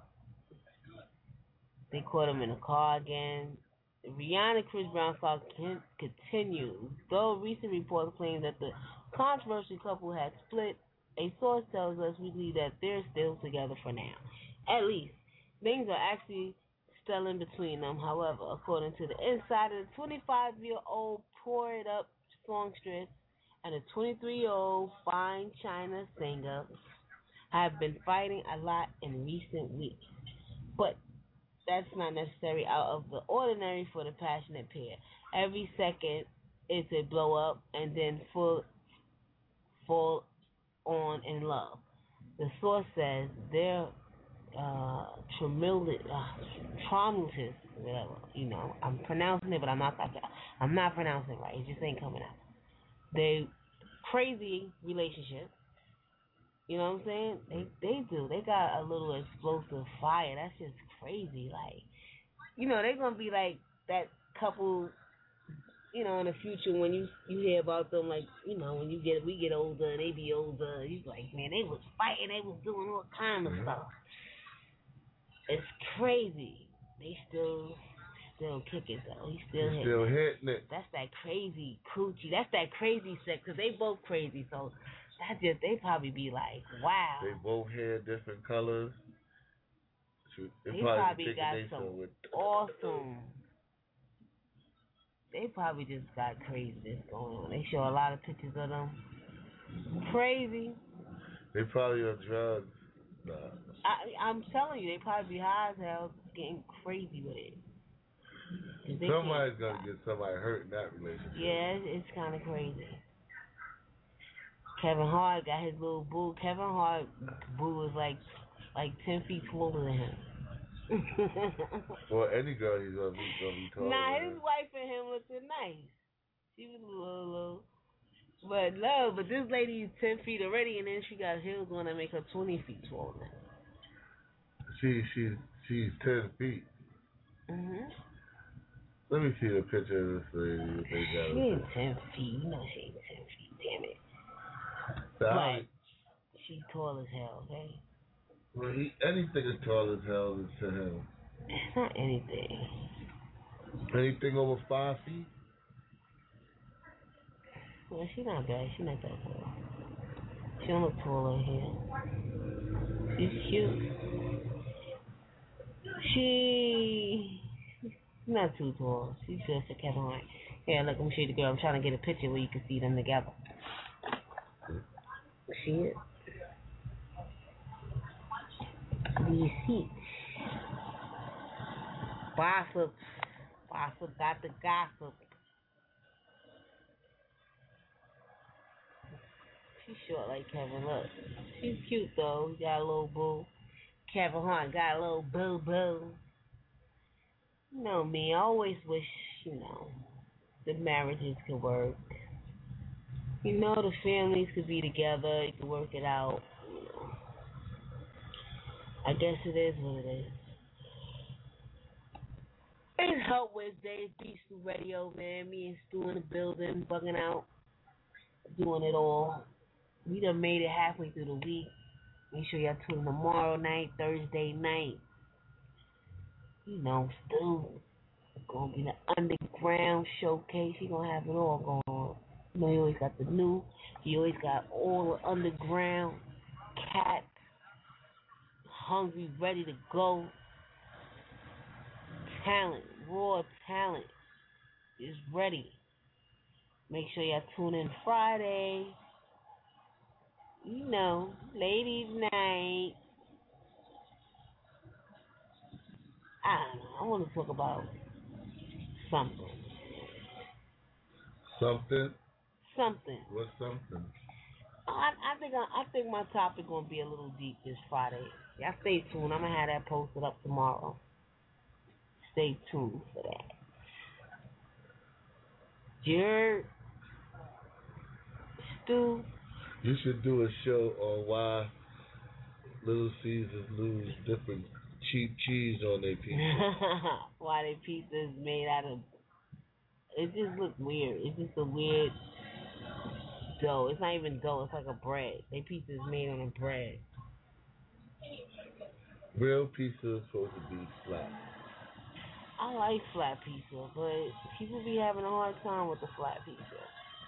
Speaker 23: They caught him in a car again. Rihanna Chris Brown saga continues. Though recent reports claim that the controversial couple had split, a source tells us weekly that they're still together for now. At least, things are actually stellar between them. However, according to the Insider, the 25-year-old poured up songstress and a 23-year-old fine China singer have been fighting a lot in recent weeks. But that's not necessarily out of the ordinary for the passionate pair. Every second it's a blow up and then full on in love. The source says they're tumultuous, whatever. You know, I'm pronouncing it, but I'm not pronouncing it right. It just ain't coming out. They crazy relationship. You know what I'm saying? They do. They got a little explosive fire. That's just crazy. Like, you know, they're gonna be like that couple. You know, in the future when you hear about them, like, you know, when we get older and they be older, you like, man, they was fighting, they was doing all kind of stuff. It's crazy. They still kicking though. He's still
Speaker 1: hitting it.
Speaker 23: That's that crazy coochie. That's that crazy sex, cause they both crazy. So they probably be like, wow.
Speaker 1: They both hair different colors.
Speaker 23: They probably got some awesome They probably just got craziness going on. They show a lot of pictures of them. Crazy.
Speaker 1: They probably on drugs. Nah.
Speaker 23: I'm telling you, they probably be high as hell, getting crazy with it.
Speaker 1: Somebody's gonna get somebody hurt in that relationship.
Speaker 23: Yeah, it's kind of crazy. Kevin Hart got his little boo. Kevin Hart boo is like 10 feet taller than him.
Speaker 1: Well, any girl he's gonna be taller.
Speaker 23: Nah, his wife and him looking nice. She was a little. But this lady is 10 feet already, and then she got heels on that make her 20 feet taller.
Speaker 1: She's 10 feet.
Speaker 23: Mhm.
Speaker 1: Let me see the picture of this lady.
Speaker 23: She ain't 10 feet. You know she ain't 10 feet. Damn it. But she's tall as hell, okay?
Speaker 1: Well, anything as tall as hell is to him.
Speaker 23: It's not anything.
Speaker 1: Anything over 5 feet?
Speaker 23: Well, she's not bad. She's not that tall. She don't look tall right here. She's cute. She's not too tall. She's just a Kevin Hart. Yeah, look, let me show you the girl. I'm trying to get a picture where you can see them together. See it? Do you see? Gossip got the gossip. She's short like Kevin. Look, she's cute though. He got a little boo. Kevin Hart got a little boo boo. You know me. I always wish, the marriages could work. The families could be together. You could work it out. I guess it is what it is. It's Help Wednesday, Beast Stu Radio, man. Me and Stu in the building, bugging out, doing it all. We done made it halfway through the week. Make sure y'all tune in tomorrow night, Thursday night. Stu gonna be the underground showcase. He gonna have it all going on. He always got the new. He always got all the underground cats hungry, ready to go. Talent, raw talent is ready. Make sure y'all tune in Friday. Ladies' night. I don't know. I want to talk about something.
Speaker 1: Something?
Speaker 23: Something.
Speaker 1: What's something?
Speaker 23: I think my topic gonna be a little deep this Friday. Y'all stay tuned. I'm gonna have that posted up tomorrow. Stay tuned for that. Jerry, Stu.
Speaker 1: You should do a show on why Little Caesars lose different cheap cheese on their pizza.
Speaker 23: Why their pizza is made out of... It just looks weird. It's just a weird dough. It's not even dough. It's like a bread. Their pizza is made on a bread.
Speaker 1: Real pizza is supposed to be flat.
Speaker 23: I like flat pizza, but people be having a hard time with the flat pizza.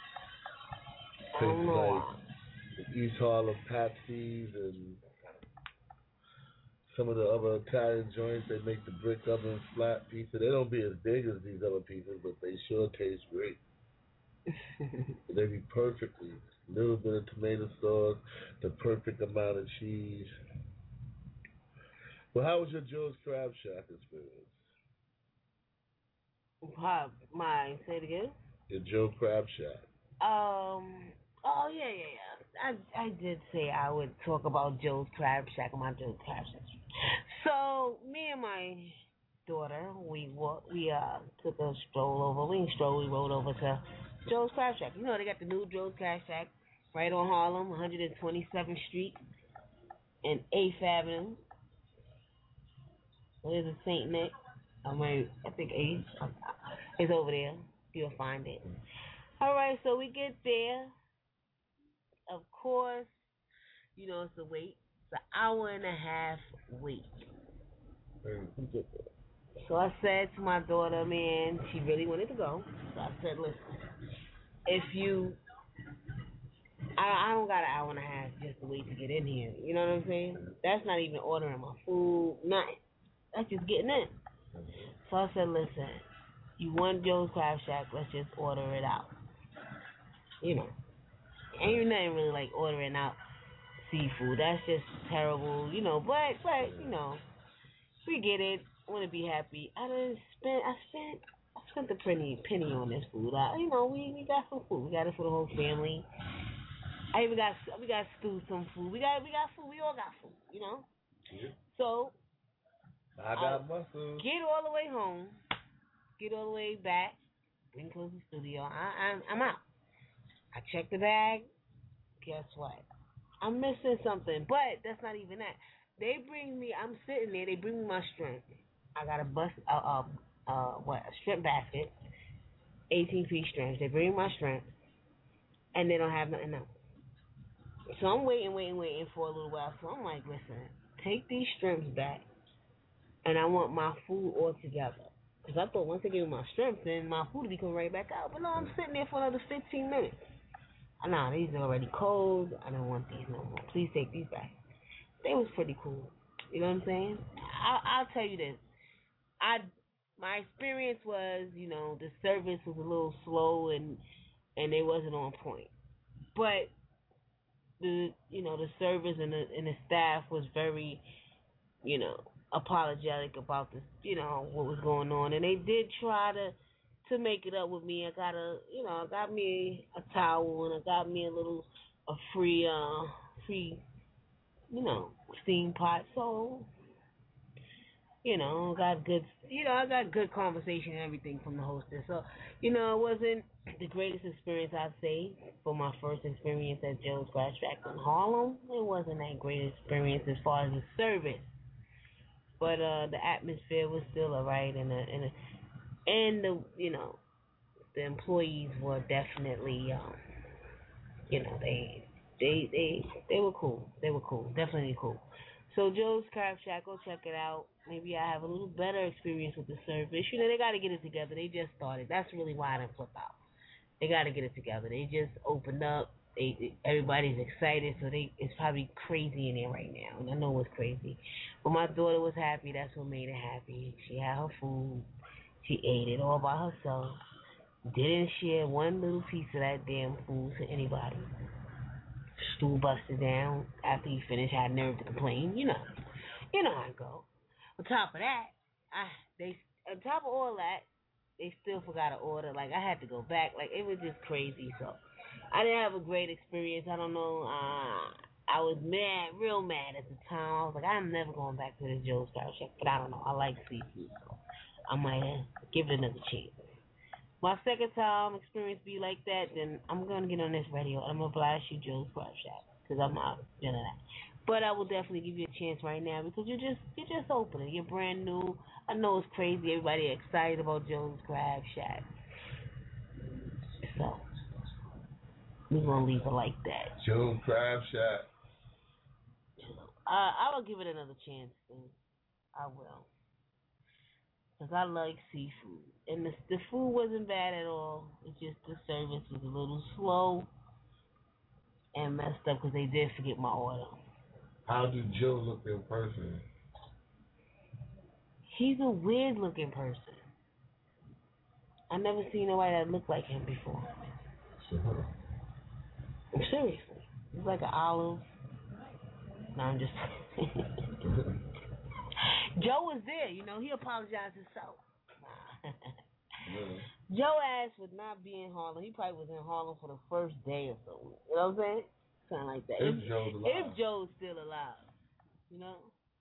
Speaker 23: I don't know why.
Speaker 1: East Harlem Patsy's and some of the other Italian joints, they make the brick oven flat pizza. They don't be as big as these other pizzas, but they sure taste great. They be perfectly. A little bit of tomato sauce, the perfect amount of cheese. Well, how was your Joe's Crab Shack experience?
Speaker 23: Say it again?
Speaker 1: Your Joe Crab Shack.
Speaker 23: Oh, yeah. I did say I would talk about Joe's Crab Shack, my Joe's Crab Shack. So, me and my daughter, we took a stroll over. We rode over to Joe's Crab Shack. They got the new Joe's Crab Shack right on Harlem, 127th Street and 8th Avenue. There's a St. Nick. I think 8th. It's over there. You'll find it. All right, so we get there. Of course, it's a wait. It's an hour and a half wait. We get there. So I said to my daughter, man, she really wanted to go. So I said, listen, I don't got an hour and a half just to wait to get in here. You know what I'm saying? That's not even ordering my food, nothing. That's just getting in. So I said, listen, You want Joe's Crab Shack? Let's just order it out. You know, ain't nothing really like ordering out seafood. That's just terrible. You know, but you know, we get it. Want to be happy. I spent the penny on this food. You know, we got some food. We got it for the whole family. We got stewed some food. We got food. We all got food. You know.
Speaker 1: Yeah.
Speaker 23: So
Speaker 1: I got my food.
Speaker 23: Get all the way home. Get all the way back. Bring close to the studio. I'm out. I check the bag. Guess what? I'm missing something. But that's not even that. They bring me. I'm sitting there. They bring me my shrimp. I got a shrimp basket. 18-piece shrimps. They bring me my shrimp, and they don't have nothing else. So I'm waiting for a little while. So I'm like, listen, take these shrimps back, and I want my food all together. Because I thought once they give me my shrimp, then my food would be coming right back out. But no, I'm sitting there for another 15 minutes. Nah, these are already cold. I don't want these no more. Please take these back. They was pretty cool. You know what I'm saying? I'll tell you this. My experience was, you know, the service was a little slow and they wasn't on point. But the service and the staff was very, you know, apologetic about this, you know, what was going on, and they did try to make it up with me. I got me a towel, and I got me a free, you know, steam pot. So, you know, I got good conversation and everything from the hostess. So, you know, it wasn't the greatest experience, I'd say, for my first experience at Joe's Crab Shack in Harlem. It wasn't that great experience as far as the service. But the atmosphere was still alright, and the you know, the employees were definitely you know, they were cool. They were cool, definitely cool. So Joe's Crab Shack, go check it out. Maybe I have a little better experience with the service. You know, they got to get it together. They just started. That's really why I didn't flip out. They got to get it together. They just opened up. Everybody's excited, so it's probably crazy in there right now, and I know it's crazy. But my daughter was happy. That's what made her happy. She had her food. She ate it all by herself. Didn't share one little piece of that damn food to anybody. Stool busted down after he finished. Had nerve to complain. You know how I go. On top of that, on top of all that, they still forgot to order. Like, I had to go back. Like, it was just crazy. So I didn't have a great experience. I don't know. I was real mad at the time. I was like, I'm never going back to the Joe's Crab Shack. But I don't know. I like seafood, so I might give it another chance. My second time experience be like that, then I'm going to get on this radio. I'm going to blast you Joe's Crab Shack, because I'm not doing that. But I will definitely give you a chance right now, because you're just opening. You're brand new. I know it's crazy. Everybody excited about Joe's Crab Shack. So we're going to leave it like that.
Speaker 1: Joe's Crab Shack.
Speaker 23: I will give it another chance, then. I will. Because I like seafood. And the food wasn't bad at all. It's just the service was a little slow and messed up because they did forget my order.
Speaker 1: How do Joe look in person?
Speaker 23: He's a weird-looking person. I never seen nobody that looked like him before. Seriously. He's like an olive. No, I'm just... Joe was there, you know. He apologized himself. Joe ass would not be in Harlem. He probably was in Harlem for the first day or so. You know what I'm saying? Something like that.
Speaker 1: If Joe's alive.
Speaker 23: If Joe's still alive. You know?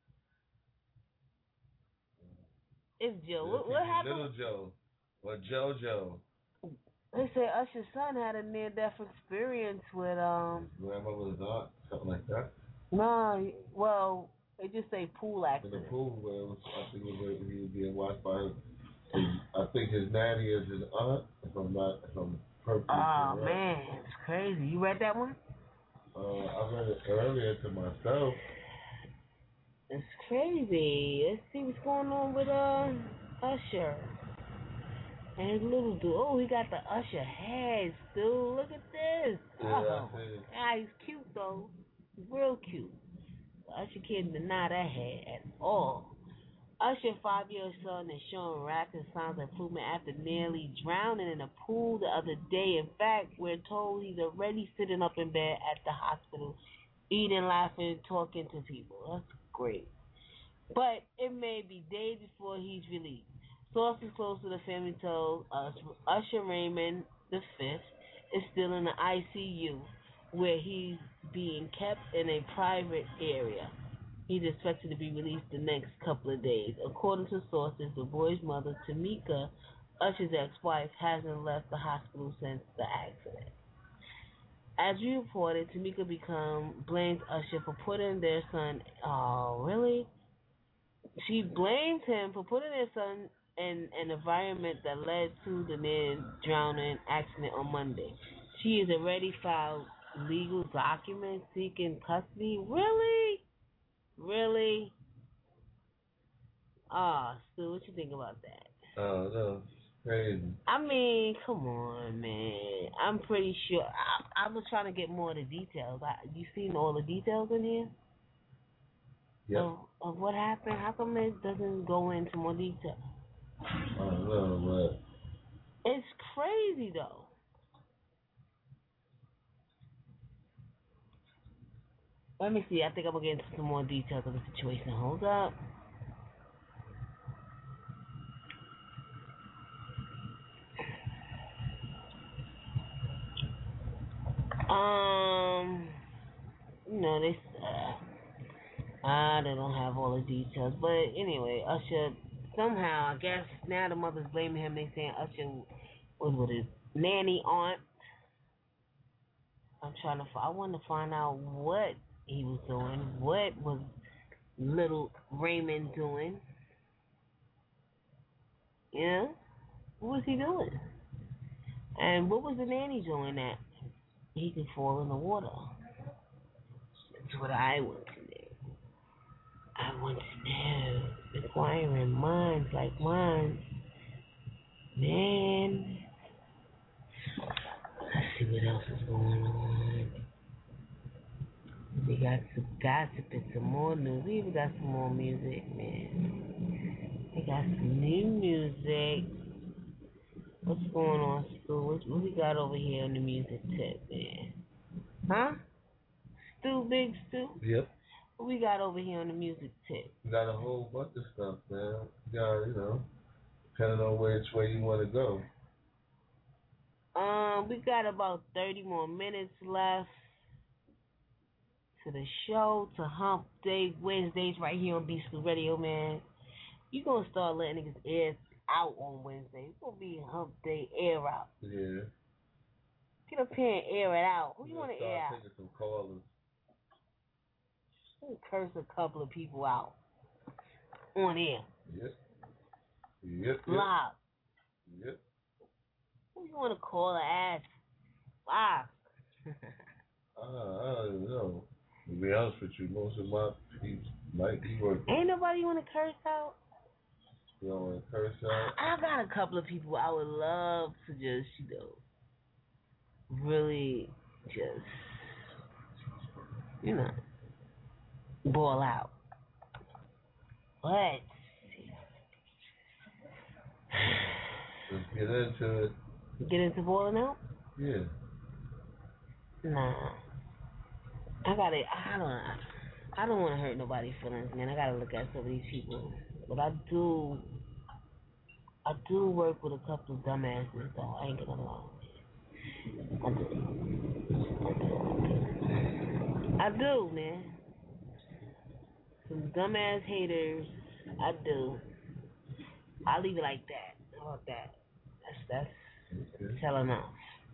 Speaker 23: If Joe. What happened?
Speaker 1: Little Joe. Or JoJo.
Speaker 23: They said Usher's son had a near-death experience with...
Speaker 1: grandmother's aunt, something like that.
Speaker 23: No, well... They just say pool accident.
Speaker 1: In the pool, where he was being watched by I think his nanny is his aunt, if I'm perfectly correct.
Speaker 23: Oh, man, it's crazy. You read that one?
Speaker 1: I read it earlier to myself.
Speaker 23: It's crazy. Let's see what's going on with Usher. And his little dude. Oh, he got the Usher heads, dude. Look at this.
Speaker 1: Yeah,
Speaker 23: he's cute, though. He's real cute. Usher can't deny that head at all. Usher's 5-year-old son is showing miraculous signs of improvement after nearly drowning in a pool the other day. In fact, we're told he's already sitting up in bed at the hospital, eating, laughing, talking to people. That's great. But it may be days before he's released. Sources close to the family told us Usher Raymond V is still in the ICU, where he's being kept in a private area. He's expected to be released the next couple of days. According to sources, the boy's mother, Tamika, Usher's ex-wife, hasn't left the hospital since the accident. As we reported, Tamika blames Usher for putting their son... Oh, really? She blames him for putting their son in an environment that led to the near-drowning accident on Monday. She has already filed legal documents seeking custody. Really? Really? Stu, what you think about that?
Speaker 1: Oh, no. Crazy.
Speaker 23: I mean, come on, man. I'm pretty sure. I was trying to get more of the details. You seen all the details in here?
Speaker 1: Yep.
Speaker 23: Of what happened? How come it doesn't go into more detail?
Speaker 1: I don't know, but...
Speaker 23: It's crazy, though. Let me see. I think I'm going to get into some more details of the situation. Hold up. They don't have all the details. But anyway, Usher, somehow, I guess now the mother's blaming him. They saying Usher was with his nanny aunt. I want to find out what he was doing. What was little Raymond doing? Yeah? What was he doing? And what was the nanny doing that he could fall in the water? That's what I want to know. I want to know. Inquiring minds like mine. Man. Let's see what else is going on. We got some gossip and some more news. We even got some more music, man. We got some new music. What's going on, Stu? What we got over here on the music tip, man? Huh? Stu, Big Stu?
Speaker 1: Yep.
Speaker 23: What we got over here on the music tip?
Speaker 1: We got a whole bunch of stuff, man. You got, depending on which way you want to go.
Speaker 23: We got about 30 more minutes left to the show, to Hump Day Wednesdays right here on Beast School Radio, man. You gonna start letting niggas air out on Wednesday. It's gonna be Hump Day air out.
Speaker 1: Yeah.
Speaker 23: Get up here and air it out. Who you wanna air out?
Speaker 1: Taking some callers.
Speaker 23: I'm gonna curse a couple of people out on air.
Speaker 1: Yep.
Speaker 23: Live.
Speaker 1: Yep.
Speaker 23: Who you wanna call or ask? Live.
Speaker 1: I don't know. To be honest with you, most of my peeps might be working.
Speaker 23: Ain't nobody wanna curse out?
Speaker 1: You don't want to curse out?
Speaker 23: I got a couple of people I would love to just, really just, ball out. But
Speaker 1: let's get into it.
Speaker 23: Get into balling out?
Speaker 1: Yeah.
Speaker 23: Nah. I don't want to hurt nobody's feelings, man. I gotta look at some of these people. But I do work with a couple of dumbasses, though. I ain't gonna lie. I do, man. Some dumbass haters. I do. I'll leave it like that. How about that? That's telling enough.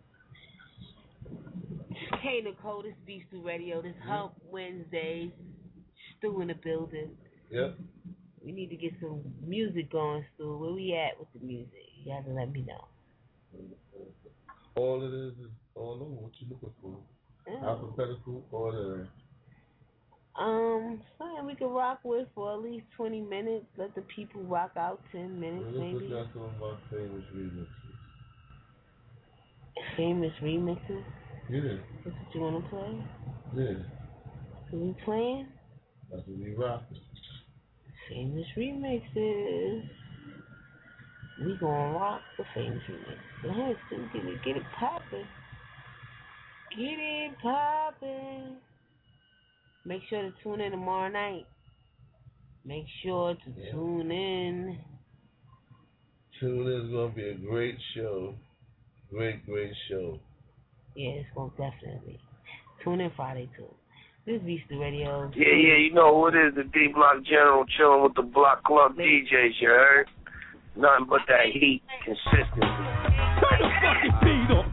Speaker 23: Hey, Nicole, this is Beast Stew Radio. This Hump Wednesday. Stu in the building.
Speaker 1: Yep.
Speaker 23: We need to get some music going, Stu. Where we at with the music? You have to let me know.
Speaker 1: All it is all over. What you looking for? Alphabetical order.
Speaker 23: Something we can rock with for at least 20 minutes. Let the people rock out 10 minutes, maybe.
Speaker 1: That's some of my famous remixes.
Speaker 23: Famous remixes?
Speaker 1: Yeah.
Speaker 23: That's what you want to play?
Speaker 1: Yeah.
Speaker 23: So we playing?
Speaker 1: That's what we rocking.
Speaker 23: Famous remixes. We gonna rock the famous remixes. Go ahead, Stu, get it poppin'. Get it poppin'. Make sure to tune in tomorrow night. Make sure to tune in.
Speaker 1: Tune in. It's going to be a great show. Great show.
Speaker 23: Yeah, it's going to definitely. Tune in Friday, too. This is Vista Radio.
Speaker 10: Yeah, you know who it is. The D-Block General chilling with the Block Club DJs, you heard? Nothing but that heat, consistency.
Speaker 2: Turn the fucking beat on.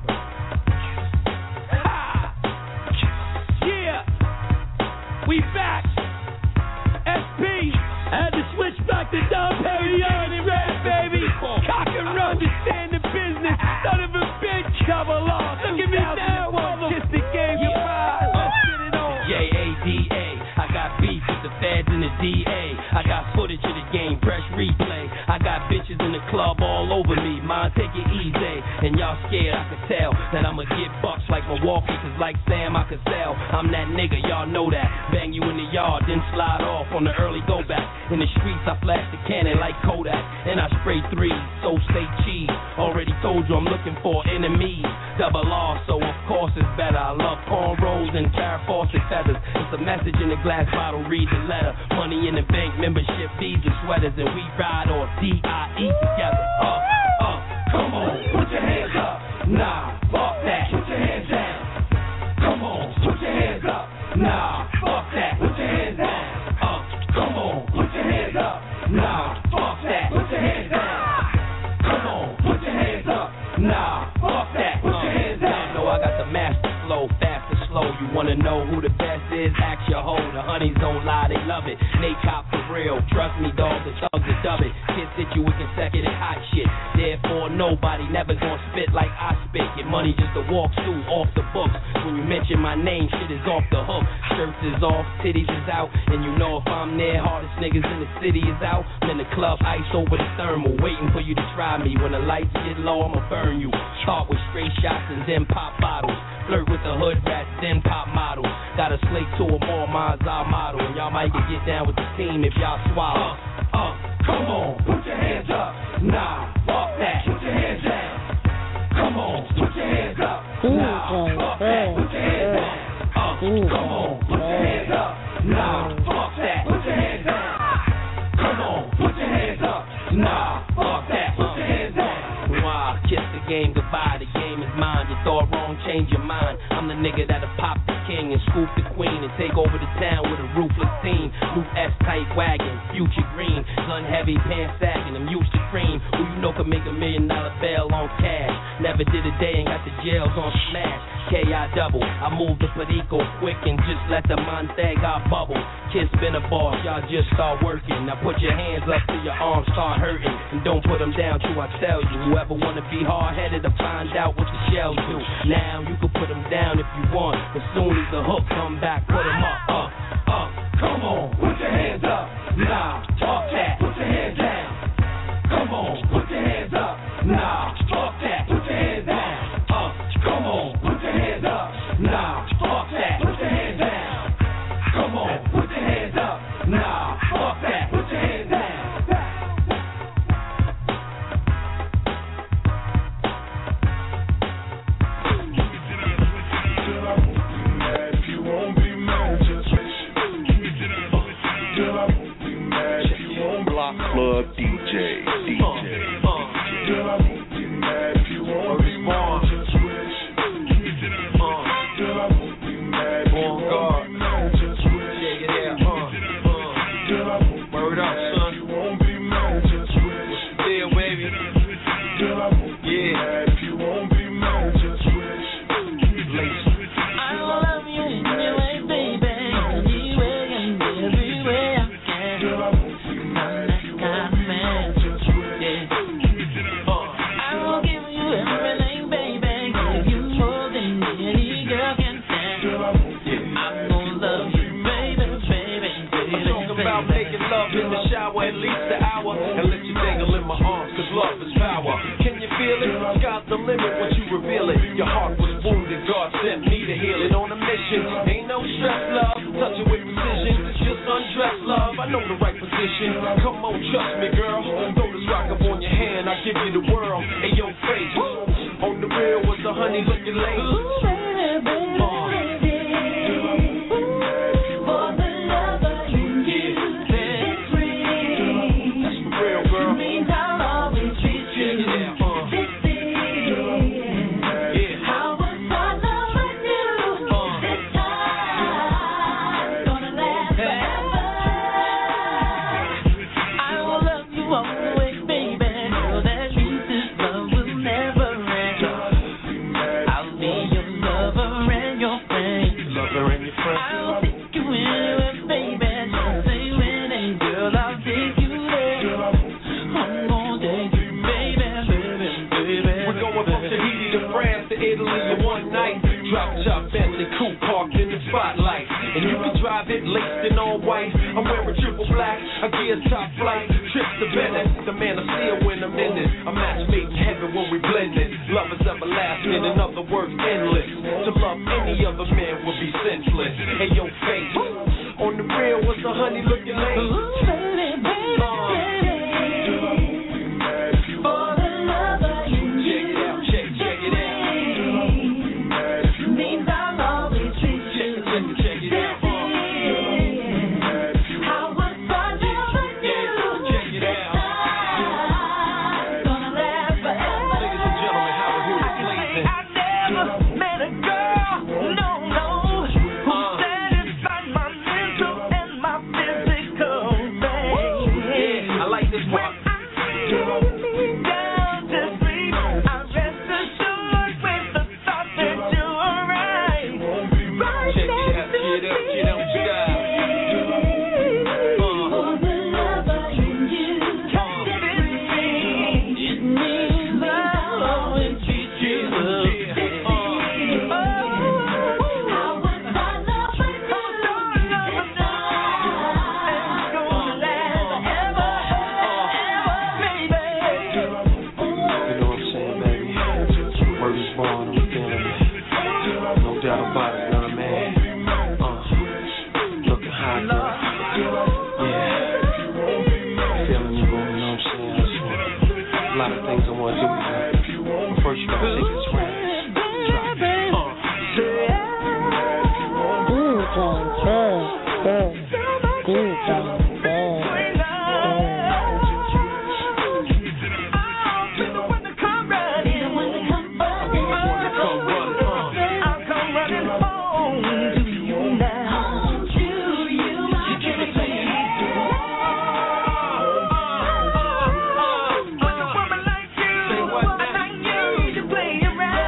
Speaker 2: Yeah. We back. SP. Had to switch back to Dom Perignon and Red, baby. Cock and run to stand the business. Son of a bitch. Double off. Look at me now, mother. Kiss the game goodbye. Get it on. J-A-D-A. I got beef with the feds and the DA. I got footage of the game, fresh replay. I got bitches in the club all over me. Mine, take it easy. And y'all scared, I could tell that I'ma get bucks like Milwaukee. Cause like Sam, I could sell. I'm that nigga, y'all know that. Bang you in the yard, then slide off on the early go back. In the streets, I flash the cannon like Kodak. And I spray threes, so stay cheese. Already told you I'm looking for enemies. Double R, so of course it's better. I love cornrows and carrot faucet feathers. It's a message in a glass bottle, read the letter. Money in the bank, membership fees and sweaters. And we ride or D-I-E together. Come on, put your hands up. Nah, fuck that. Put your hands down. Come on, put your hands up. Nah, fuck that. Put your hands down. Come on, put your hands up. Nah, fuck that. Put your hands down. Come on, put your hands up. Nah, fuck that. Put your hands down. No, I got the master flow, fast and slow. You wanna know who the best is? Ask your hoe. The honeys don't lie, they love it. They cop for real. Trust me, dog, the thugs are dub it. Kids hit you with consecutive hot shit. Therefore, nobody never gonna spit like I spit. Get money just to walk through off the books. When you mention my name, shit is off the hook. Shirts is off, titties is out. And you know if I'm there, hardest niggas in the city is out. I'm in the club, ice over the thermal, waiting for you to try me. When the lights get low, I'ma burn you. Start with straight shots and then pop bottles. Flirt with the hood rats, then pop models. Got a slate to them all, mine's our model. And y'all might get down with the team if y'all swallow. Come on, put your hands up. Nah, fuck that. Put your hands down. Come on, put your hands up. Nah, fuck that. Put your hands down. Come on, put your hands up. Nah, fuck that. Put your hands down. Come on, put your hands up. Nah, fuck that. Put your hands down. Wow, kiss the game goodbye. The game is mine. You thought wrong, change your mind. I'm the nigga that'll pop the king and scoop the queen and take over the town with a ruthless team. New S-type wagon, future green, gun heavy, pants sagging. I'm used to cream. Who you know can make $1 million bail on cash? Never did a day and got the jails on smash. K.I. double. I move the Perico quick and just let the Montega bubble. Kids been a boss, y'all just start working. Now put your hands up till your arms start hurting. And don't put them down till I tell you. Whoever wanna be hard-headed to find out what the shells do. Now you can put them down if you want. As soon as the hook come back, put them up. Come on, put your hands up. Nah, fuck that. Put your hands down. Come on, put your hands up. Nah, fuck that. Put your hands down. Come on, put your hands up. Nah, fuck that. Put your hands down. Come on, put your hands up. Nah, fuck that. Put your hands down.
Speaker 8: Block Club DJ.
Speaker 2: Word up, son. Deal, baby. Yeah.
Speaker 3: I love you anyway, baby. Anyway and everywhere I can. I'm that kind of man. Yeah. I will give you everything, baby. Give you more than any girl can stand. I'm gonna love you, baby.
Speaker 2: Talk about making love in the shower at least an hour and let you dangle in my arms, cause love is power. Can you feel it? Sky's the limit once you reveal it. Your heart was wounded, God sent me to heal it. On a mission, ain't no stress, love. Touch it with precision, just undress, love. I know the right position.
Speaker 16: competition. Come on, trust me, girl. Throw this rock up on your hand, I'll give you the world. Hey, yo, face. On the real was the honey looking lady. Spotlight, and you can drive it laced in all white. I'm wearing triple black, a gear's top flight, trips to Venice. The man of steel when I'm in it. A match made in heaven when we blend it. Love is everlasting, in other words, endless. To love any other man would be senseless. Hey, yo, face on the real was the honey looking lady.
Speaker 3: Play around.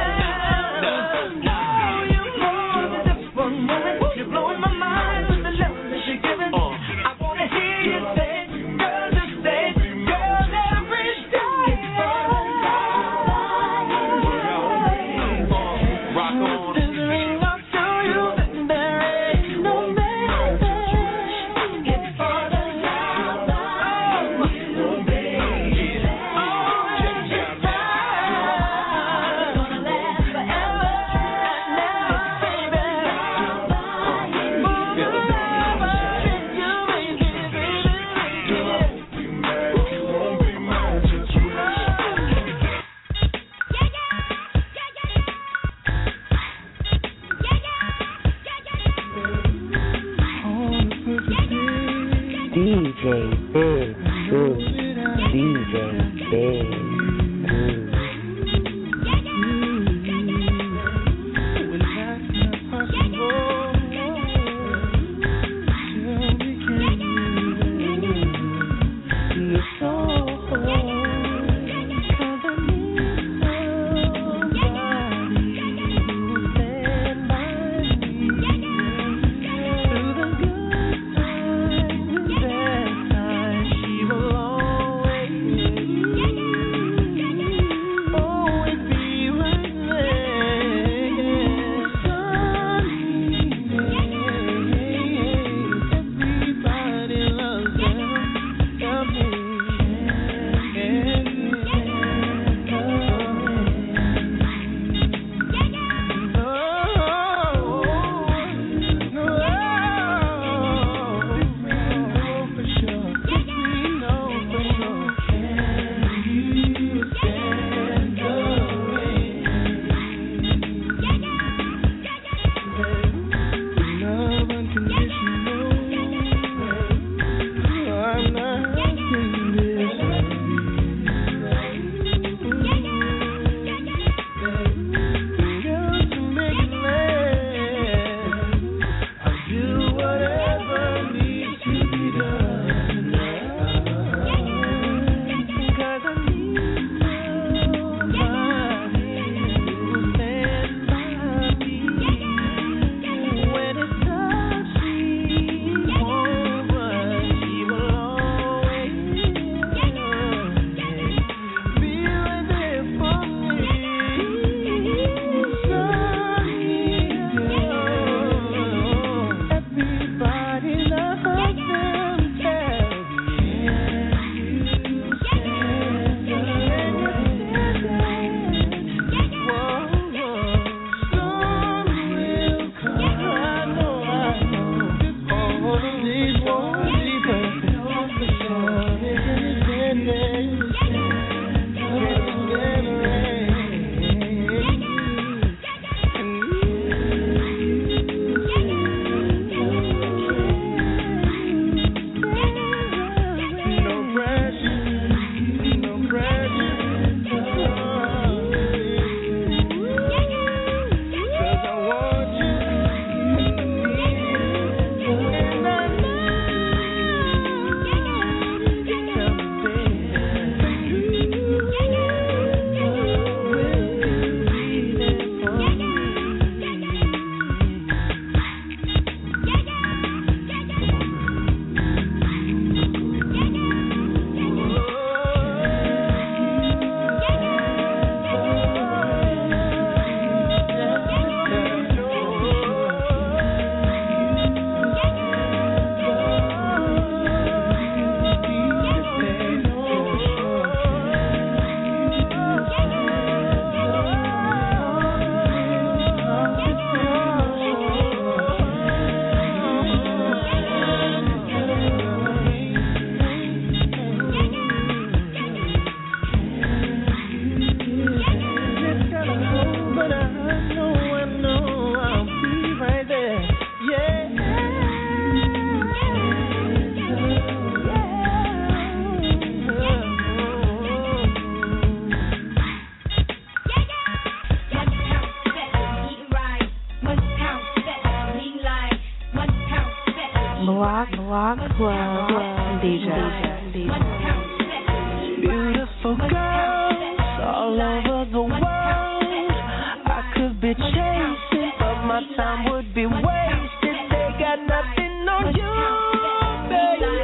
Speaker 3: time would be wasted. They got nothing on you, baby.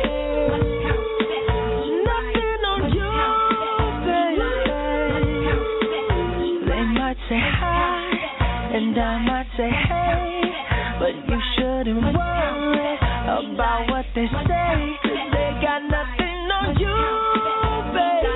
Speaker 3: Nothing on you, baby. They might say hi, and I might say hey, but you shouldn't worry about what they say, 'cause they got nothing on you, baby.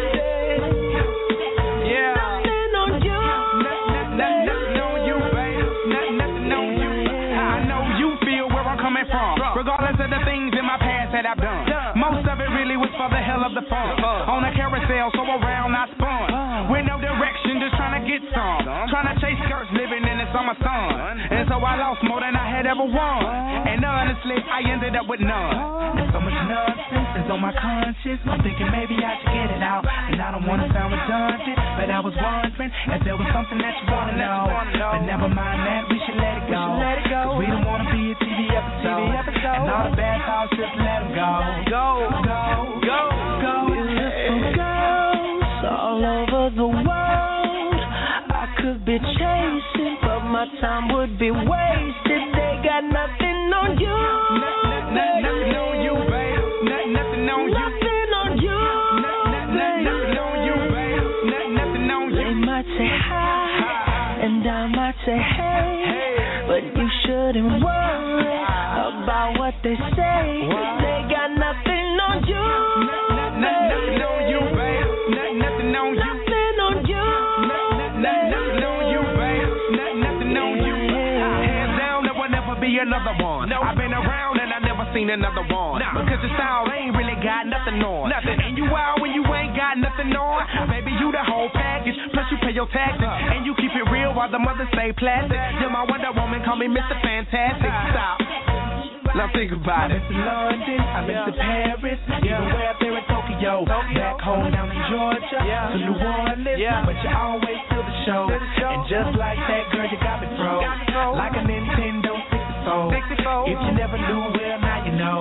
Speaker 11: Yeah.
Speaker 3: Nothing on you.
Speaker 11: Nothing on you, baby. Nothing on you. I know you feel where I'm coming from, regardless of the things in my past that I've done. Most of it really was for the hell of the fun. On a carousel, so around I spun. With no direction, just trying to get some. Trying to chase skirts, living in the summer sun. And so I lost more than I had ever won. And honestly, I ended up with none.
Speaker 3: There's so much nonsense is on my conscience. I'm thinking maybe I should get it out. And I don't want to sound redundant, but I was wondering if there was something that you want to know. But never mind that, we should let it go. 'Cause we don't want to be a TV episode. And all the bad thoughts, just let them go. Go, go, go, go. Beautiful girls all over the world I could be chasing, but my time would be wasted. They got nothing on you.
Speaker 11: Nothing on you, babe. Nothing on you.
Speaker 3: Nothing on you.
Speaker 11: Nothing on you, babe. Nothing on you.
Speaker 3: They might say hi, and I might say hey, but you shouldn't worry about what they say, 'cause they got nothing on you.
Speaker 11: Nothing on you, babe. Nothing on you.
Speaker 3: Nothing on you.
Speaker 11: Nothing on you, babe. Nothing on you. Hands down, there will never be another one. I've been around and I never seen another one. Because the style ain't really got nothing on. And you wild when you ain't got nothing on. Baby, you the whole package. Plus you pay your taxes and you keep it real while the mothers stay plastic. You're my Wonder Woman, call me Mr. Fantastic. Stop. Now think about it.
Speaker 3: I've been to London, I've been to Paris, even way up there in Tokyo. Back home down in Georgia, to New Orleans, but you always steal the show. And just like that, girl, you got me froze. Like a Nintendo 64. If you never knew, well, now you know.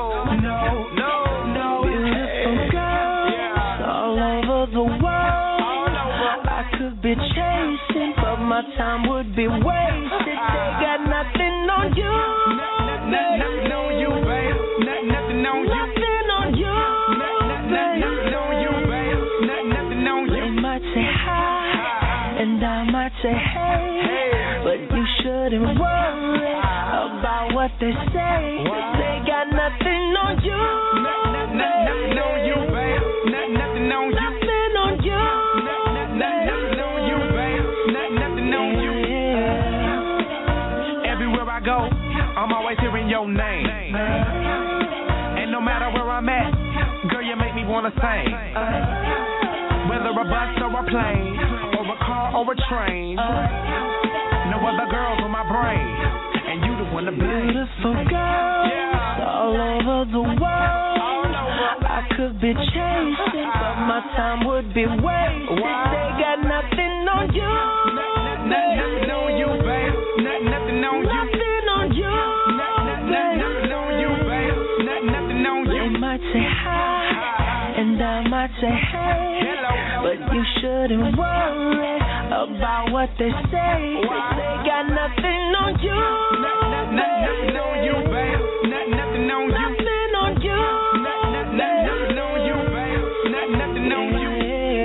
Speaker 3: No. Beautiful girls all over the world I could be chasing, but my time would be wasted. They got nothing on you.
Speaker 11: Nothing on you, babe. Nothing on you.
Speaker 3: Nothing on you.
Speaker 11: Nothing on you, babe. Nothing on you.
Speaker 3: They might say hi, and I might say hey, but you shouldn't worry about what they say, 'cause they got nothing on you.
Speaker 11: Nothing on you, babe. Nothing on you.
Speaker 3: Nothing on you.
Speaker 11: Nothing on you, babe. Nothing on you. Everywhere I go, I'm always hearing your name. And no matter where I'm at, girl, you make me wanna sing. Whether a bus or a plane, or a car or a train, no other girls on my brain, and you the one to blame.
Speaker 3: Beautiful girls all over the world I could be chasing, but my time would be wasted. They got nothing on you.
Speaker 11: Nothing on you, babe. Nothing on you.
Speaker 3: Nothing on you.
Speaker 11: Nothing on you, babe. Nothing on you.
Speaker 3: They might say hi, and I might say hey, but you shouldn't worry about what they say, 'cause they got nothing on you.
Speaker 11: Nothing on you, babe. Nothing on you.
Speaker 3: Nothing on you.
Speaker 11: Nothing on you, babe. Nothing on you.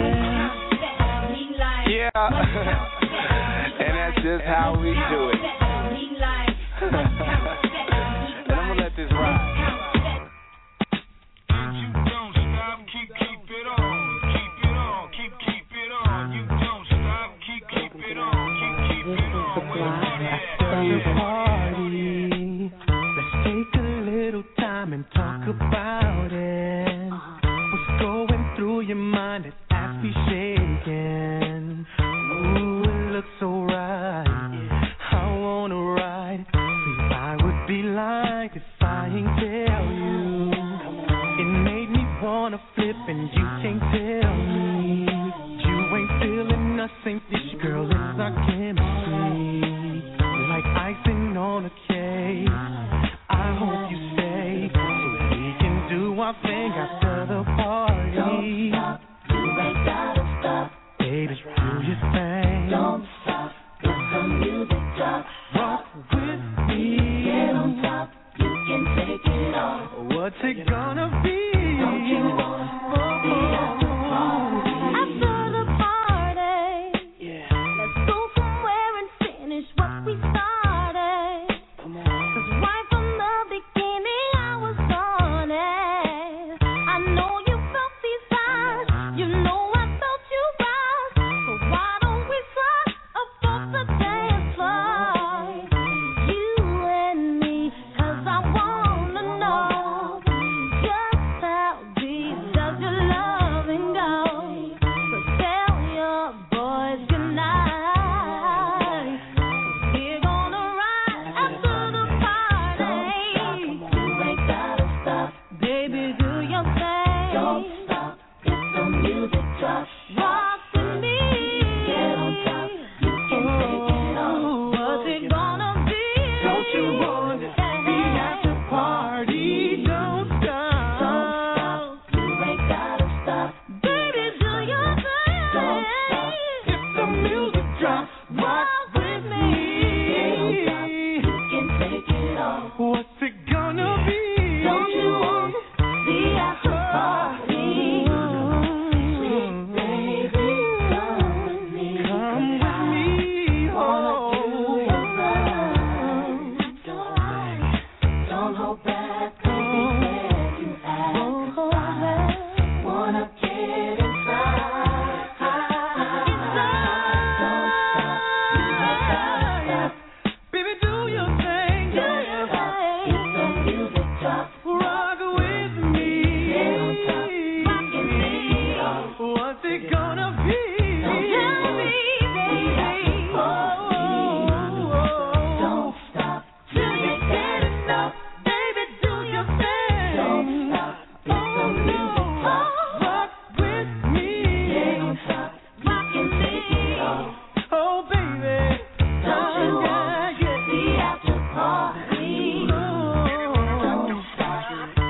Speaker 11: Yeah. And that's just how we do it. And I'm gonna let this ride.
Speaker 3: Party. Let's take a little time and talk about it. What's going through your mind as I be shaking? Ooh, it looks so right. I wanna ride. See, I would be lying if I ain't tell you. It made me wanna flip and you can't tell me. You ain't feeling nothing, this girl is our chemistry. Like icing on a cake. I hope you stay so we can do our thing after the party. Don't stop, you ain't gotta stop. Baby,
Speaker 22: top, rock with me. Get on top, you can take it all. What's it gonna be? Don't you want to be at the party? Don't stop. Don't stop. You ain't gotta stop. Baby, do your thing. Don't stop. If the music drops, rock with me. Get on top, you can take it all. What's it gonna be? Don't you want to be at the party? Sweet baby, come with me. Come with me. Wanna do your love. Don't hold back, baby, when you ask. Don't hold back. Wanna get inside. Don't stop. You ain't gotta stop. Baby, do your thing. Do your thing. If the music drops, rock with me. Get on top, rockin' me. What's it gonna be? Don't tell me, baby. Don't stop till you get enough. Baby, do your thing. Don't stop. If the music drops, rock with me. Get on top, rockin' me. Oh, baby, don't you want to be at the party? Don't stop.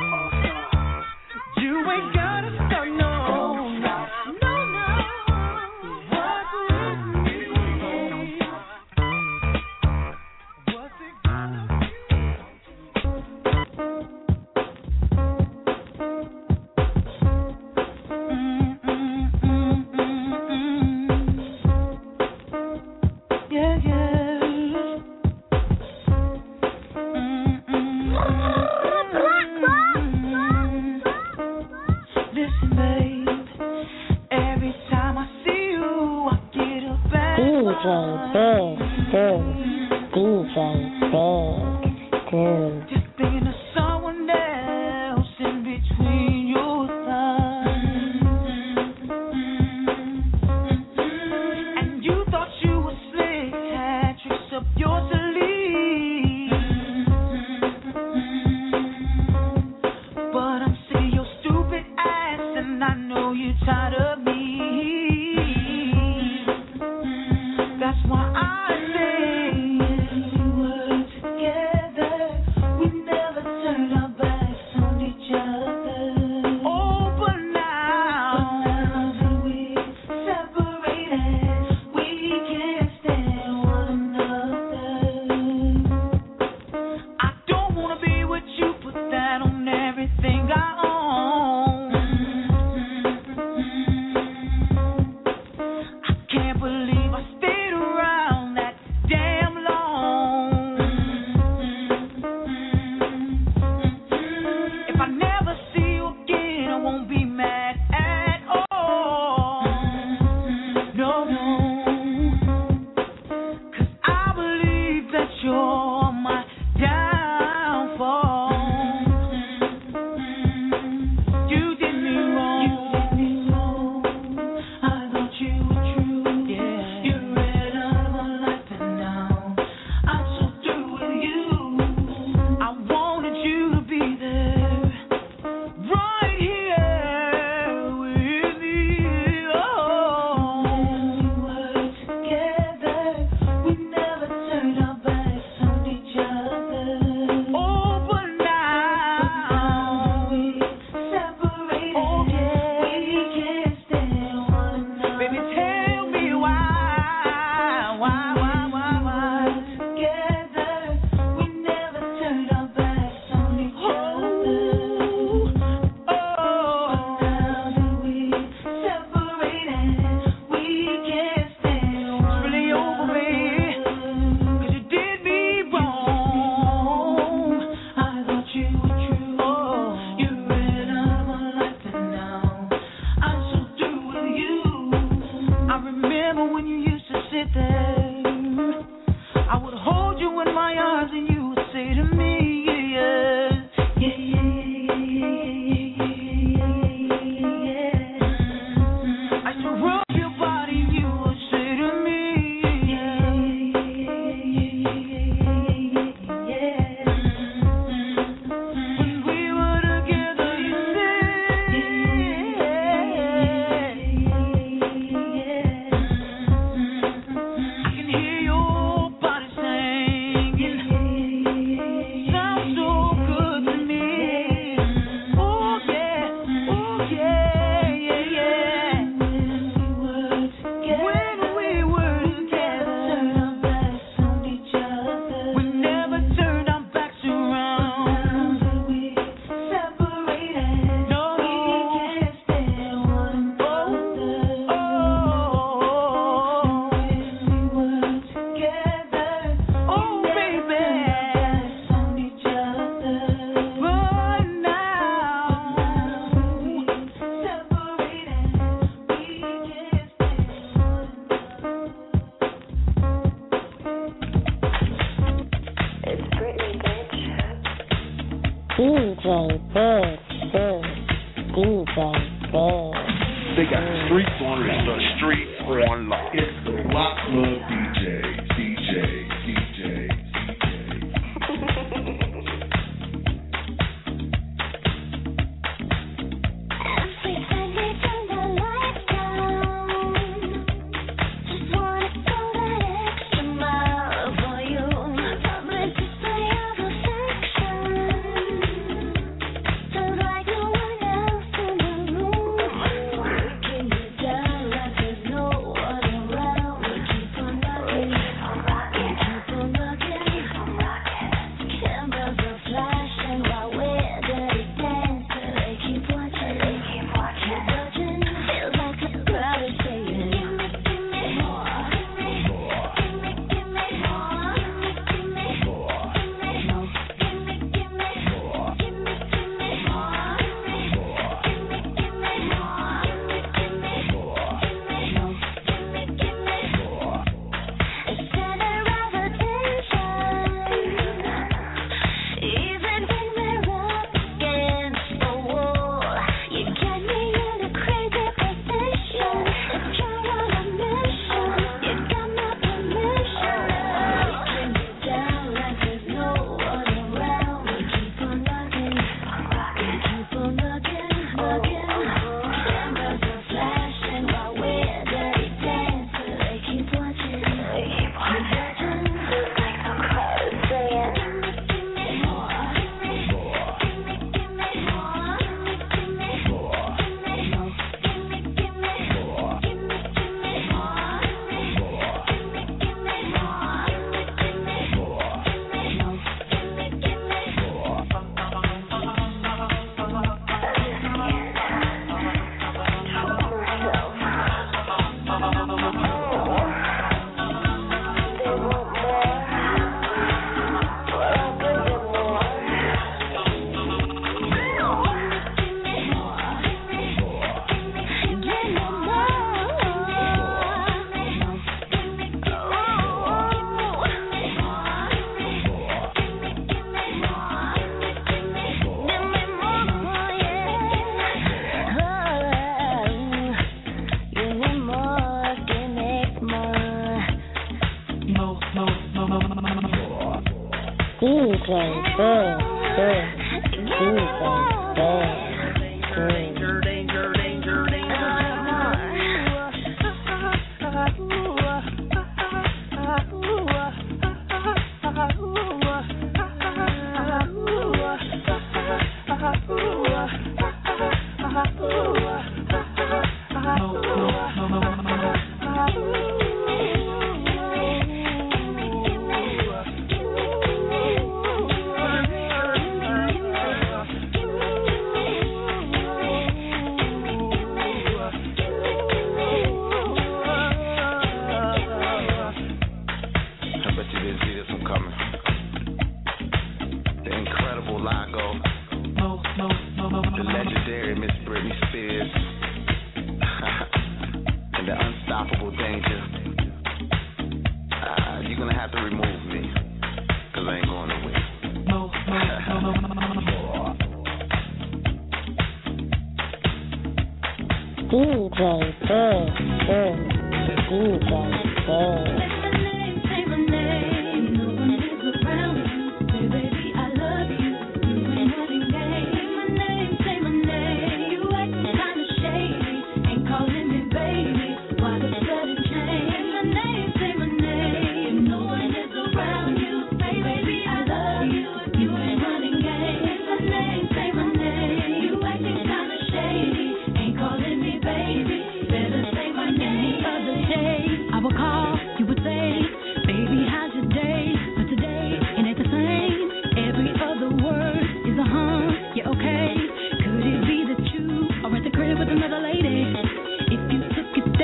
Speaker 22: You ain't gotta stop, no. No, no. Rock with me. What's it gonna be? Yeah, Listen, babe. Every time I see you, I get a bad Just thinking of someone else in between your thighs. And you thought you were slick, had tricks up your sleeve. But I'm sick of your stupid ass, and I know you're tired of me. That's why I say we were together, we never turned our backs on each other. Oh, but now that we separated, we can't stand one another. I don't wanna be with you, put that on everything I own. I can't believe I stayed around that damn long. If I never see you again, I won't be mad at all. No, no. 'Cause I believe that you're my downfall. You did me wrong. I thought you were true. Yeah. You ran out of my life, and now I'm so through with you. I wanted you to be there, right here with me. Oh, we were together, we never turned our backs on each other. Oh, but now we separated. Oh, yeah. We can't stand one another. Baby, tell me why. Together, we never turned our backs on each other. Oh, now that we separated, we can't stand one. It's really over, baby. 'Cause you did me wrong. I thought you were true. You ran out of my life, and now I'm so through with you. I remember when you used to sit there. I would hold you in my arms, and you would say to me, yeah, yeah, yeah, yeah, yeah, yeah, yeah, yeah. I used to rub your body, and you would say to me, yeah, yeah, yeah, yeah, yeah, yeah. When we were together, you said, yeah, yeah, yeah, yeah, yeah.
Speaker 12: They got the streets on lock. The streets on lock. It's the Block Club DJ.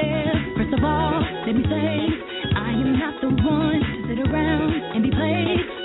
Speaker 22: Let me say, I am not the one to sit around and be played.